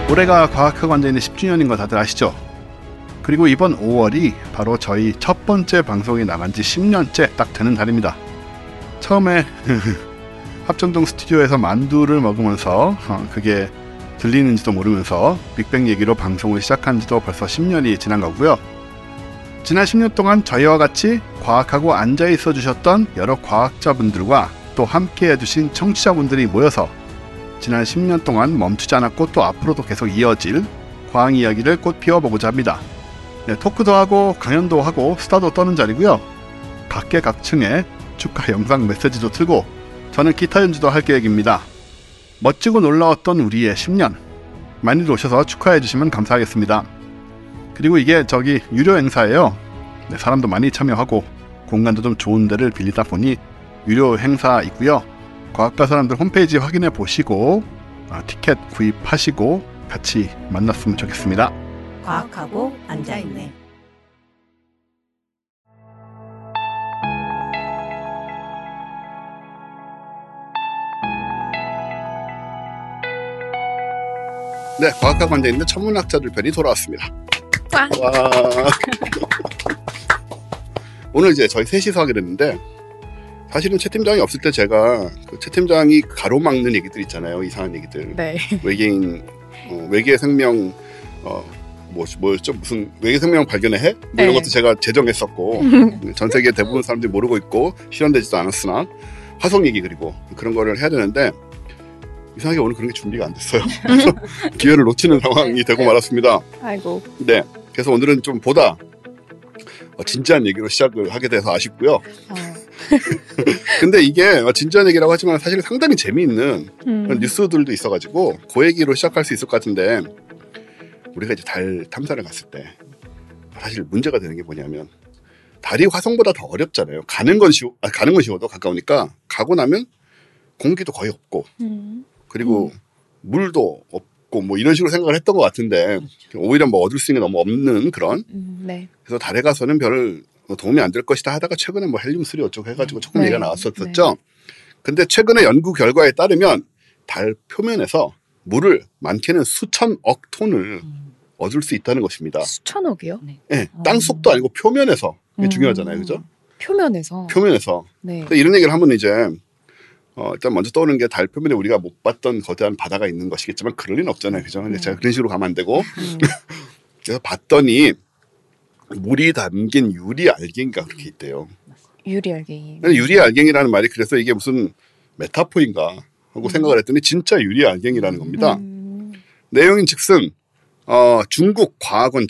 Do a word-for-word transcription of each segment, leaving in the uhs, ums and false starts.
올해가 과학학과 앉아있는 십 주년인 거 다들 아시죠? 그리고 이번 오월이 바로 저희 첫 번째 방송이 나간 지 십 년째 딱 되는 달입니다. 처음에 합정동 스튜디오에서 만두를 먹으면서 어, 그게 들리는지도 모르면서 빅뱅 얘기로 방송을 시작한 지도 벌써 십 년이 지난 거고요. 지난 십 년 동안 저희와 같이 과학하고 앉아있어 주셨던 여러 과학자분들과 또 함께 해주신 청취자분들이 모여서 지난 십 년 동안 멈추지 않았고 또 앞으로도 계속 이어질 과학 이야기를 꽃 피워보고자 합니다. 네, 토크도 하고 강연도 하고 수다도 떠는 자리고요. 각계각층의 축하 영상 메시지도 틀고 저는 기타 연주도 할 계획입니다. 멋지고 놀라웠던 우리의 십 년 많이들 오셔서 축하해 주시면 감사하겠습니다. 그리고 이게 저기 유료 행사예요. 네, 사람도 많이 참여하고 공간도 좀 좋은 데를 빌리다 보니 유료 행사이고요. 과학과 사람들 홈페이지 확인해 보시고 아, 티켓 구입하시고 같이 만났으면 좋겠습니다. 과학하고 앉아있네. 네, 과학하고 앉아있는 천문학자들 편이 돌아왔습니다. 와. 와. 오늘 이제 저희 셋이서 하게 됐는데 사실은 최 팀장이 없을 때 제가 그 최 팀장이 가로막는 얘기들 있잖아요. 이상한 얘기들. 네. 외계인, 어, 외계 생명, 어, 뭐, 뭐였죠? 무슨 외계 생명 발견의 해? 뭐 네. 이런 것도 제가 제정했었고 전 세계 대부분 사람들이 모르고 있고 실현되지도 않았으나 화성 얘기 그리고 그런 거를 해야 되는데 이상하게 오늘 그런 게 준비가 안 됐어요. 그래서 기회를 놓치는 상황이 되고 말았습니다. 아이고. 네. 그래서 오늘은 좀 보다 진지한 얘기로 시작을 하게 돼서 아쉽고요. 어. 근데 이게 진지한 얘기라고 하지만 사실 상당히 재미있는 음. 그런 뉴스들도 있어가지고 그 얘기로 시작할 수 있을 것 같은데 우리가 이제 달 탐사를 갔을 때 사실 문제가 되는 게 뭐냐면 달이 화성보다 더 어렵잖아요. 가는 건 쉬워, 아, 가는 건 쉬워도 가까우니까 가고 나면 공기도 거의 없고 음. 그리고 음. 물도 없고 뭐 이런 식으로 생각을 했던 것 같은데 오히려 뭐 얻을 수 있는 게 너무 없는 그런. 음, 네. 그래서 달에 가서는 별 도움이 안 될 것이다 하다가 최근에 뭐 헬륨 쓰리 어쩌고 해가지고 조금 네. 얘기가 나왔었었죠. 네. 근데 최근에 연구 결과에 따르면 달 표면에서 물을 많게는 수천억 톤을 음. 얻을 수 있다는 것입니다. 수천억이요? 네. 네, 땅속도 아니고 표면에서. 이게 음. 중요하잖아요. 그죠? 표면에서. 표면에서. 네. 이런 얘기를 하면 이제 어, 일단 먼저 떠오르는 게 달 표면에 우리가 못 봤던 거대한 바다가 있는 것이겠지만 그럴 리는 없잖아요. 그죠? 근데 음. 제가 그런 식으로 가면 안 되고. 음. 그래서 봤더니 물이 담긴 유리 알갱이가 그렇게 있대요. 유리 알갱이. 유리 알갱이라는 말이 그래서 이게 무슨 메타포인가 하고 음. 생각을 했더니 진짜 유리 알갱이라는 겁니다. 음. 내용인 즉슨 어, 중국 과학원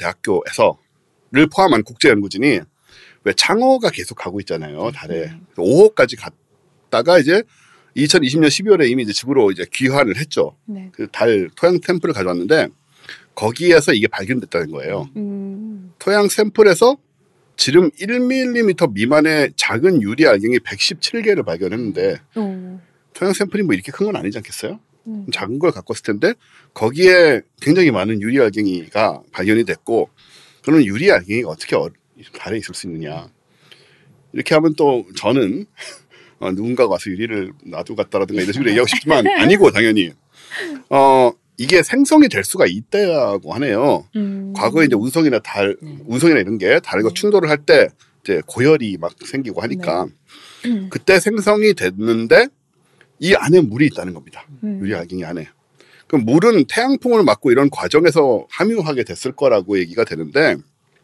대학교에서를 포함한 국제연구진이 왜 창어가 계속 가고 있잖아요. 달에. 음. 오 호까지 갔다가 이제 이천이십 년 십이월에 이미 이제 지구로 이제 귀환을 했죠. 네. 그 달 토양 샘플을 가져왔는데 거기에서 이게 발견됐다는 거예요. 음. 토양 샘플에서 지름 일 밀리미터 미만의 작은 유리 알갱이 백십칠 개를 발견했는데 음. 토양 샘플이 뭐 이렇게 큰 건 아니지 않겠어요? 음. 작은 걸 갖고 있을 텐데 거기에 굉장히 많은 유리 알갱이가 발견이 됐고 그러면 유리 알갱이가 어떻게 달에 있을 수 있느냐. 이렇게 하면 또 저는 어, 누군가가 와서 유리를 놔두고 갔다라든가 이런 식으로 얘기하고 싶지만 아니고 당연히 어 이게 생성이 될 수가 있다고 하네요. 음. 과거에 이제 운석이나 달, 네. 운석이나 이런 게 달과 네. 충돌을 할 때 이제 고열이 막 생기고 하니까 네. 음. 그때 생성이 됐는데 이 안에 물이 있다는 겁니다. 음. 유리 알갱이 안에. 그럼 물은 태양풍을 맞고 이런 과정에서 함유하게 됐을 거라고 얘기가 되는데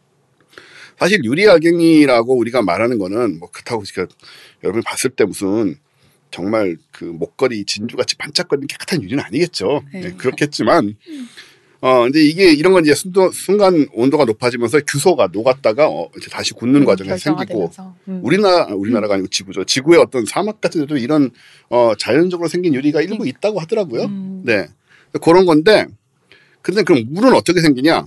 사실 유리 알갱이라고 우리가 말하는 거는 뭐 그렇다고 여러분이 봤을 때 무슨 정말 그 목걸이 진주같이 반짝거리는 깨끗한 유리는 아니겠죠. 네. 네, 그렇겠지만, 어, 근데 이게 이런 건 이제 순도, 순간 온도가 높아지면서 규소가 녹았다가 어, 이제 다시 굳는 음, 과정에서 생기고, 음. 우리나라, 우리나라가 아니고 지구죠. 지구의 어떤 사막 같은 데도 이런, 어, 자연적으로 생긴 유리가 일부 있다고 하더라고요. 음. 네. 그런 건데, 근데 그럼 물은 어떻게 생기냐?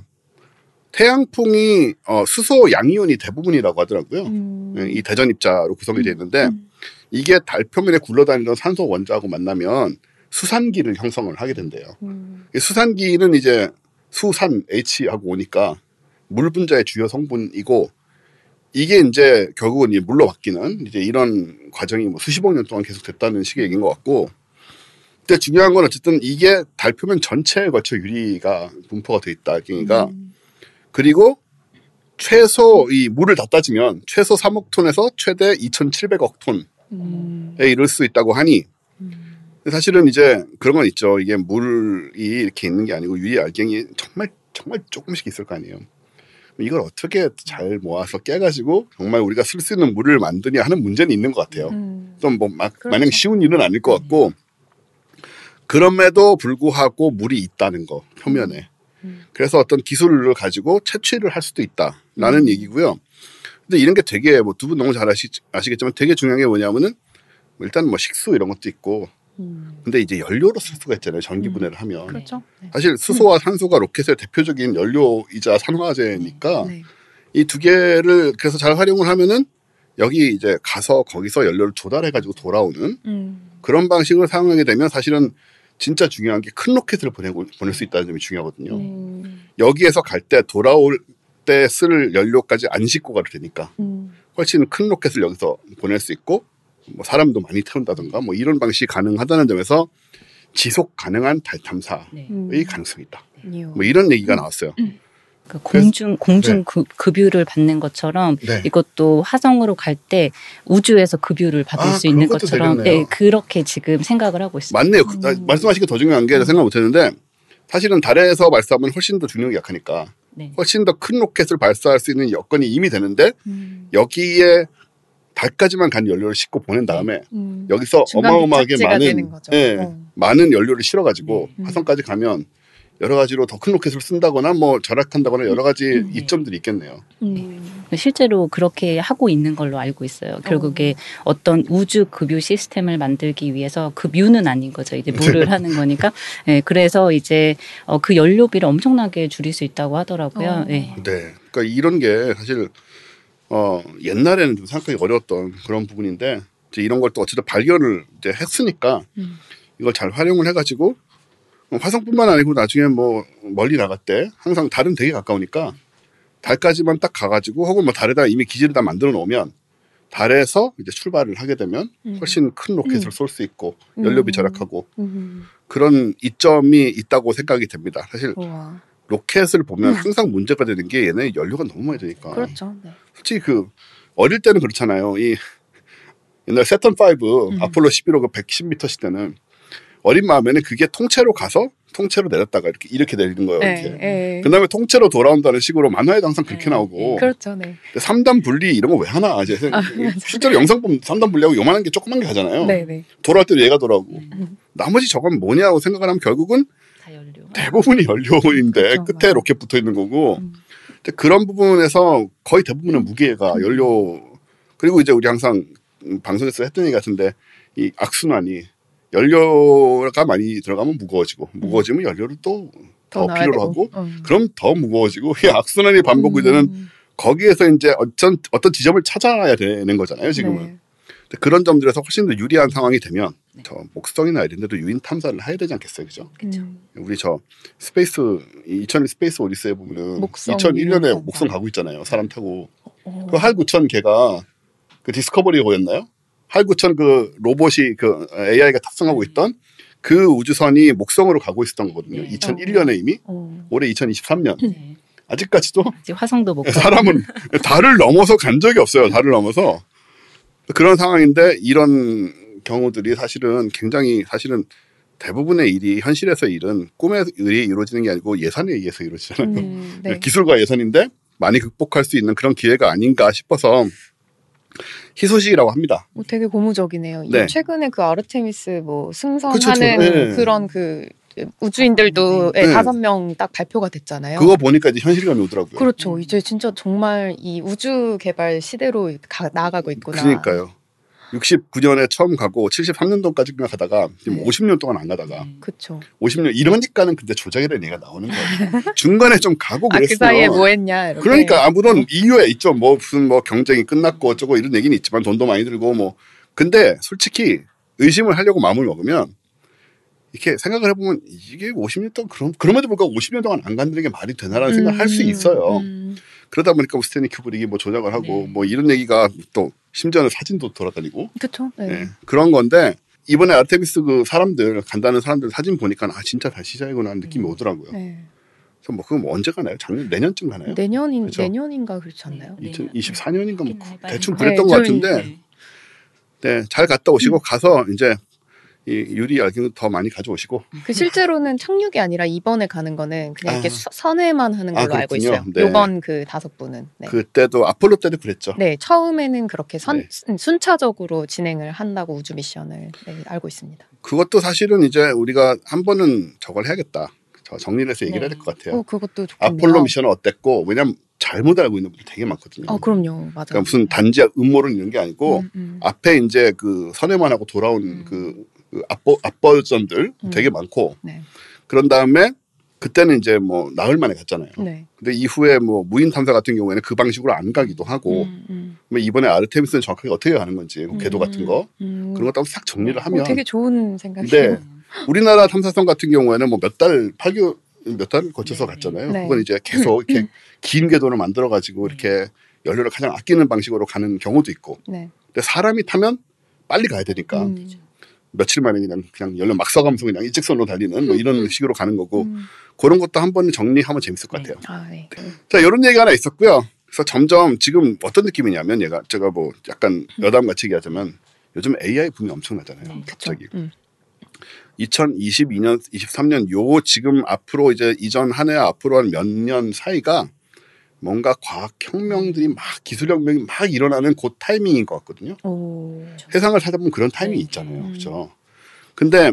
태양풍이, 어, 수소 양이온이 대부분이라고 하더라고요. 음. 이 대전 입자로 구성이 되어 있는데, 음. 이게 달 표면에 굴러다니던 산소 원자하고 만나면 수산기를 형성을 하게 된대요. 음. 수산기는 이제 수산 H하고 오니까 물 분자의 주요 성분이고 이게 이제 결국은 이제 물로 바뀌는 이제 이런 과정이 뭐 수십억 년 동안 계속 됐다는 식의 얘기인 것 같고 근데 중요한 건 어쨌든 이게 달 표면 전체에 걸쳐 유리가 분포가 돼 있다. 그러니까 음. 그리고 최소 이 물을 다 따지면 최소 삼억 톤에서 최대 이천칠백억 톤에 음. 이를 수 있다고 하니 음. 사실은 이제 그런 건 있죠. 이게 물이 이렇게 있는 게 아니고 유리 알갱이 정말 정말 조금씩 있을 거 아니에요. 이걸 어떻게 잘 모아서 깨가지고 정말 우리가 쓸 수 있는 물을 만드냐 하는 문제는 있는 것 같아요. 음. 좀 뭐 막 그렇죠. 마냥 쉬운 일은 아닐 것 같고 그럼에도 불구하고 물이 있다는 거 표면에. 음. 그래서 어떤 기술을 가지고 채취를 할 수도 있다라는 음. 얘기고요. 근데 이런 게 되게 뭐 두 분 너무 잘 아시, 아시겠지만 되게 중요한 게 뭐냐면은 일단 뭐 식수 이런 것도 있고 음. 근데 이제 연료로 쓸 수가 있잖아요. 전기 분해를 하면. 그렇죠. 네. 사실 수소와 산소가 로켓의 대표적인 연료이자 산화제니까 네. 이 두 개를 그래서 잘 활용을 하면은 여기 이제 가서 거기서 연료를 조달해가지고 돌아오는 음. 그런 방식을 사용하게 되면 사실은 진짜 중요한 게 큰 로켓을 보내고, 보낼 수 있다는 점이 중요하거든요. 음. 여기에서 갈 때 돌아올 때 쓸 연료까지 안 싣고 가도 되니까 음. 훨씬 큰 로켓을 여기서 보낼 수 있고 뭐 사람도 많이 태운다든가 뭐 이런 방식이 가능하다는 점에서 지속 가능한 달 탐사의 음. 가능성이 있다. 이요. 뭐 이런 얘기가 나왔어요. 음. 그 공중 공중 네. 급, 급유를 받는 것처럼 네. 이것도 화성으로 갈 때 우주에서 급유를 받을 아, 수 있는 그것도 것처럼 되겠네요. 네, 그렇게 지금 생각을 하고 있어요. 맞네요. 그, 음. 말씀하신 게 더 중요한 게 생각 못했는데 사실은 달에서 발사하면 훨씬 더 중력이 약하니까 네. 훨씬 더 큰 로켓을 발사할 수 있는 여건이 이미 되는데 음. 여기에 달까지만 간 연료를 싣고 보낸 다음에 음. 여기서 중간 어마어마하게 기착지가 되는 많은 거죠. 예, 어. 많은 연료를 실어가지고 네. 화성까지 가면 여러 가지로 더 큰 로켓을 쓴다거나 뭐 절약한다거나 여러 가지 음. 이점들이 있겠네요. 음. 실제로 그렇게 하고 있는 걸로 알고 있어요. 결국에 어. 어떤 우주 급유 시스템을 만들기 위해서 급유는 아닌 거죠. 이제 물을 하는 거니까. 네, 그래서 이제 어, 그 연료비를 엄청나게 줄일 수 있다고 하더라고요. 어. 네. 네, 그러니까 이런 게 사실 어, 옛날에는 좀 생각하기 어려웠던 그런 부분인데 이제 이런 걸 또 어쨌든 발견을 이제 했으니까 음. 이걸 잘 활용을 해가지고 화성뿐만 아니고 나중에 뭐 멀리 나갈 때 항상 달은 되게 가까우니까 달까지만 딱 가가지고 혹은 뭐 달에다 이미 기지를 다 만들어 놓으면 달에서 이제 출발을 하게 되면 훨씬 큰 로켓을 음. 쏠 수 있고 연료비 절약하고 음. 그런 이점이 있다고 생각이 됩니다. 사실 우와. 로켓을 보면 항상 문제가 되는 게 얘네 연료가 너무 많이 드니까. 그렇죠. 네. 솔직히 그 어릴 때는 그렇잖아요. 이 옛날 세턴 오 음. 아폴로 십일 호 그 백십 미터 시대는 어린 마음에는 그게 통째로 가서 통째로 내렸다가 이렇게 이렇게 내리는 거예요. 이렇게. 네, 네. 그다음에 통째로 돌아온다는 식으로 만화에도 항상 그렇게 네, 나오고. 그렇죠. 네. 삼 단 분리 이런 거 왜 하나? 이제 아, 실제로 영상 보면 삼 단 분리하고 요만한 게 조그만 게 하잖아요. 네, 네. 돌아올 때도 얘가 돌아오고. 음. 나머지 저건 뭐냐고 생각을 하면 결국은 다 연료. 대부분이 연료인데 그렇죠, 끝에 맞아요. 로켓 붙어 있는 거고. 음. 근데 그런 부분에서 거의 대부분은 무게가 연료 그리고 이제 우리 항상 방송에서 했던 얘기 같은데 이 악순환이 연료가 많이 들어가면 무거워지고 무거워지면 연료를 또 더 넣어야 필요로 되고. 하고 음. 그럼 더 무거워지고 이 악순환이 반복이 되는 음. 거기에서 이제 어떤 어떤 지점을 찾아야 되는 거잖아요 지금은. 네. 근데 그런 점들에서 훨씬 더 유리한 상황이 되면 저 목성이나 이런 데도 유인 탐사를 해야 되지 않겠어요, 그죠? 음. 우리 저 스페이스 이천일 스페이스 오디세이에 보면은 목성 이천일 년에 유인 탐사. 목성 가고 있잖아요, 사람 타고. 어. 그 할 구천 걔가 그 디스커버리호였나요? 할 구천 그 로봇이 그 에이아이가 탑승하고 있던 그 우주선이 목성으로 가고 있었던 거거든요. 네. 이천일 년에 이미 어. 올해 이천이십삼 년. 네. 아직까지도 아직 화성도 못 가고. 사람은 달을 넘어서 간 적이 없어요. 달을 넘어서 그런 상황인데 이런 경우들이 사실은 굉장히 사실은 대부분의 일이 현실에서 일은 꿈에 의해 이루어지는 게 아니고 예산에 의해서 이루어지잖아요. 음, 네. 기술과 예산인데 많이 극복할 수 있는 그런 기회가 아닌가 싶어서 희소식이라고 합니다. 뭐 되게 고무적이네요. 네. 최근에 그 아르테미스 뭐 그쵸, 승선하는 저, 네. 그런 그 우주인들도 네. 다섯 명 딱 발표가 됐잖아요. 그거 보니까 이제 현실감이 오더라고요. 그렇죠. 이제 진짜 정말 이 우주 개발 시대로 가, 나아가고 있구나. 그러니까요. 육십구 년에 처음 가고 칠십삼 년도까지 그냥 가다가 지금 네. 오십 년 동안 안 가다가 그렇죠. 오십 년 이러니까는 근데 조작이라는 얘기가 나오는 거예요. 중간에 좀 가고 아, 그 그랬으면 사이에 뭐 했냐 이렇게. 그러니까 아, 물론 이유에 있죠. 뭐 무슨 뭐 경쟁이 끝났고 어쩌고 이런 얘기는 있지만 돈도 많이 들고 뭐 근데 솔직히 의심을 하려고 마음을 먹으면 이렇게 생각을 해보면 이게 오십 년 동안 그럼 그럼에도 불구하고 오십 년 동안 안 간다는 게 말이 되나라는 음, 생각을 할 수 있어요. 음. 그러다 보니까 뭐 스탠리 큐브릭이 뭐 조작을 하고 네. 뭐 이런 얘기가 또 심지어는 사진도 돌아다니고 그렇죠. 네. 네, 그런 건데 이번에 아르테미스 그 사람들 간다는 사람들 사진 보니까 아 진짜 다시 시작이구나 하는 느낌이 오더라고요. 네. 그래서 뭐 그건 뭐 언제 가나요? 작년 내년쯤 가나요? 내년인 그렇죠? 내년인가 그렇지 않나요? 네. 이천이십사 년인가 뭐 네. 대충 네, 그랬던 것 좀- 같은데 네. 네, 잘 갔다 오시고 가서 이제 이 유리 알갱이 더 많이 가져오시고 그 실제로는 착륙이 아니라 이번에 가는 거는 그냥 이렇게 아. 서- 선회만 하는 아, 걸로 알고 그렇군요. 있어요. 네. 요번 그 다섯 분은. 네. 그때도 아폴로 때도 그랬죠. 네, 처음에는 그렇게 선, 네. 순- 순차적으로 진행을 한다고 우주 미션을 네, 알고 있습니다. 그것도 사실은 이제 우리가 한 번은 저걸 해야겠다. 저 정리를 해서 얘기를 네. 해야 될 것 같아요. 어, 그것도 좋겠네요. 아폴로 미션은 어땠고 왜냐면 잘못 알고 있는 분들 되게 많거든요. 어, 그럼요, 맞아요. 그러니까 무슨 단지 음모론 이런 게 아니고 음, 음. 앞에 이제 그 선회만 하고 돌아온 음. 그, 그 앞버, 앞버전들 음. 되게 많고 네, 그런 다음에 그때는 이제 뭐 나흘 만에 갔잖아요. 네. 근데 이후에 뭐 무인 탐사 같은 경우에는 그 방식으로 안 가기도 하고 음, 음, 뭐 이번에 아르테미스는 정확하게 어떻게 가는 건지 뭐 궤도 같은 거 음. 그런 것도 한번 싹 정리를 어, 하면 되게 좋은 생각이에요. 네. 우리나라 탐사선 같은 경우에는 뭐 몇 달, 팔 개월, 몇 달을 거쳐서 네. 갔잖아요. 네. 그건 이제 계속 이렇게 긴 궤도를 만들어가지고 이렇게 연료를 가장 아끼는 방식으로 가는 경우도 있고. 네. 근데 사람이 타면 빨리 가야 되니까 음. 며칠 만에 그냥, 그냥 연료 막 써가면서 그냥 일직선으로 달리는 뭐 이런 식으로 가는 거고 음. 그런 것도 한번 정리하면 재밌을 것 네. 같아요. 아, 네. 자, 이런 얘기가 하나 있었고요. 그래서 점점 지금 어떤 느낌이냐면 얘가 제가 뭐 약간 여담 같이 얘기하자면 요즘 에이아이 붐이 엄청나잖아요. 네. 갑자기. 음. 이천이십이 년, 이십삼 년 요 지금 앞으로 이제 이전 한 해 앞으로 한 몇 년 사이가 뭔가 과학 혁명들이 막 기술 혁명이 막 일어나는 그 타이밍인 것 같거든요. 오. 세상을 살다 보면 그런 타이밍이 네. 있잖아요. 음. 그렇죠? 근데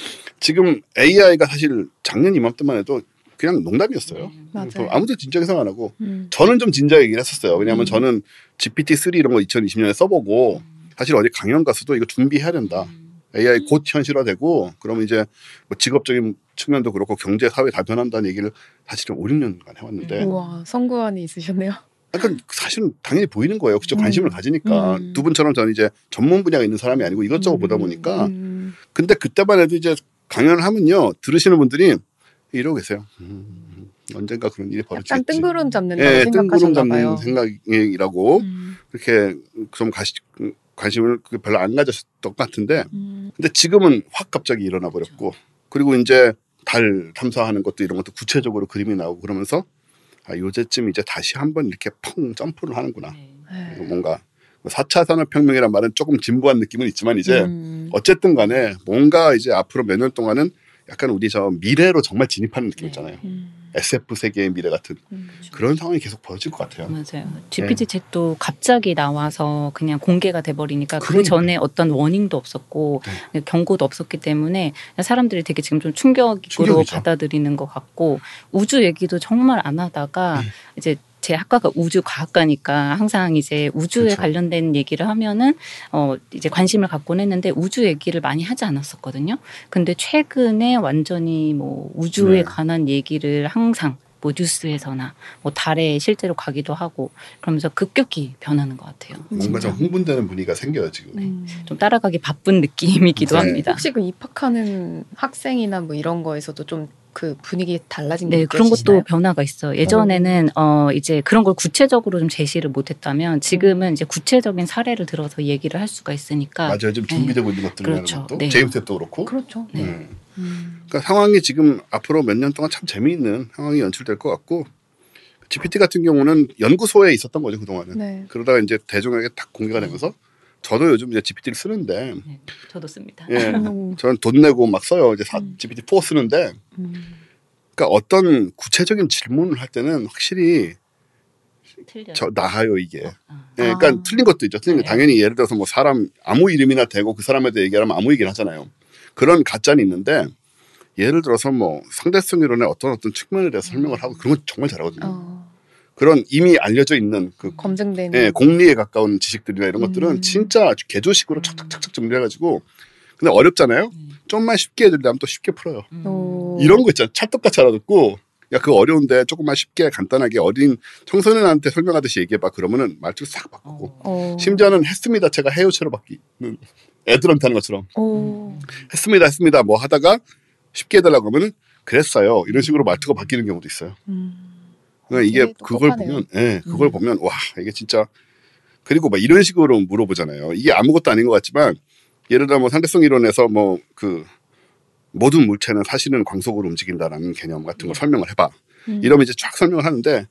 지금 에이아이가 사실 작년 이맘때만 해도 그냥 농담이었어요. 맞아요. 그래서 아무도 진지하게 생각 안 하고 음. 저는 좀 진지하게 얘기를 했었어요. 왜냐하면 음. 저는 지피티 쓰리 이런 거 이천이십 년에 써보고 사실 어디 강연 가서도 이거 준비해야 된다. 에이아이 곧 현실화되고 그러면 이제 뭐 직업적인 측면도 그렇고 경제 사회 다 변한다는 얘기를 사실은 오, 육 년간 해왔는데 우와, 선구안이 있으셨네요. 약간 사실은 당연히 보이는 거예요. 그죠? 관심을 음. 가지니까 음. 두 분처럼 저는 이제 전문 분야가 있는 사람이 아니고 이것저것 보다 보니까 음. 근데 그때만 해도 이제 강연을 하면요 들으시는 분들이 이러고 계세요. 음, 언젠가 그런 일이 벌어지겠지. 약간 뜬구름 잡는다고 예, 뜬구름 생각하셨나 잡는 봐요. 생각이라고 음. 그렇게 좀 가시, 관심을 별로 안 가졌던 것 같은데 음. 근데 지금은 확 갑자기 일어나 버렸고 그리고 이제 달 탐사하는 것도 이런 것도 구체적으로 그림이 나오고 그러면서 아, 요새쯤 이제 다시 한번 이렇게 펑 점프를 하는구나. 네. 뭔가 사 차 산업혁명이란 말은 조금 진부한 느낌은 있지만 이제 음. 어쨌든 간에 뭔가 이제 앞으로 몇 년 동안은 약간 우리 저 미래로 정말 진입하는 느낌 있잖아요. 음. 에스에프 세계의 미래 같은 음. 그런 상황이 계속 벌어질 것 같아요. 맞아요. 지피티 챗도 갑자기 나와서 그냥 공개가 돼버리니까 그 그러니까요. 전에 어떤 워닝도 없었고 경고도 없었기 때문에 사람들이 되게 지금 좀 충격으로 충격이죠. 받아들이는 것 같고 우주 얘기도 정말 안 하다가 음. 이제 제 학과가 우주 과학과니까 항상 이제 우주에 그렇죠. 관련된 얘기를 하면은 어 이제 관심을 갖곤 했는데 우주 얘기를 많이 하지 않았었거든요. 근데 최근에 완전히 뭐 우주에 네. 관한 얘기를 항상 뭐 뉴스에서나 뭐 달에 실제로 가기도 하고 그러면서 급격히 변하는 것 같아요. 뭔가 좀 흥분되는 분위기가 생겨요 지금. 음. 좀 따라가기 바쁜 느낌이기도 네. 합니다. 혹시 그 입학하는 학생이나 뭐 이런 거에서도 좀 그 분위기 달라진 게 네, 그런 느껴지시나요? 것도 변화가 있어요. 예전에는 어 이제 그런 걸 구체적으로 좀 제시를 못했다면 지금은 이제 구체적인 사례를 들어서 얘기를 할 수가 있으니까. 맞아요. 지금 준비되고 있는 것들이라는 그렇죠. 것도 네. 제임스 웹도 그렇고. 그렇죠. 네. 음. 음. 그러니까 상황이 지금 앞으로 몇 년 동안 참 재미있는 상황이 연출될 것 같고 지피티 같은 경우는 연구소에 있었던 거죠 그동안은. 네. 그러다가 이제 대중에게 딱 공개가 되면서 저도 요즘 이제 지피티를 쓰는데 네, 저도 씁니다. 예, 음. 저는 돈 내고 막 써요. 이제 사- 음. 지피티 사 쓰는데 음. 그러니까 어떤 구체적인 질문을 할 때는 확실히 틀려요. 저 나아요 이게. 아. 예, 그러니까 아. 틀린 것도 있죠. 틀린 거 네. 당연히 예를 들어서 뭐 사람 아무 이름이나 대고 그 사람에 대해 얘기하면 아무 얘기를 하잖아요. 그런 가짜는 있는데 예를 들어서 뭐 상대성 이론의 어떤 어떤 측면에 대해서 설명을 하고 그런 건 정말 잘하거든요. 어. 그런 이미 알려져 있는 그 검증되는. 예, 공리에 가까운 지식들이나 이런 음. 것들은 진짜 아주 개조식으로 착착착착 정리해가지고 근데 어렵잖아요. 음. 좀만 쉽게 해주려면 또 쉽게 풀어요. 음. 오. 이런 거 있잖아. 찰떡같이 알아듣고 야 그거 어려운데 조금만 쉽게 간단하게 어린 청소년한테 설명하듯이 얘기해봐. 그러면은 말투를 싹 바꾸고 어. 어. 심지어는 했습니다. 제가 해요체로 바뀌는 애들한테 하는 것처럼 오. 했습니다. 했습니다. 뭐 하다가 쉽게 해달라고 하면은 그랬어요. 이런 식으로 말투가 바뀌는 경우도 있어요. 음. 그러니까 이게 되게 그걸 똑똑하네요. 보면, 예, 그걸 음. 보면 와 이게 진짜 그리고 막 이런 식으로 물어보잖아요. 이게 아무것도 아닌 것 같지만 예를 들어 뭐 상대성 이론에서 뭐 그 모든 물체는 사실은 광속으로 움직인다라는 개념 같은 거 설명을 해봐. 음. 이러면 이제 쫙 설명을 하는데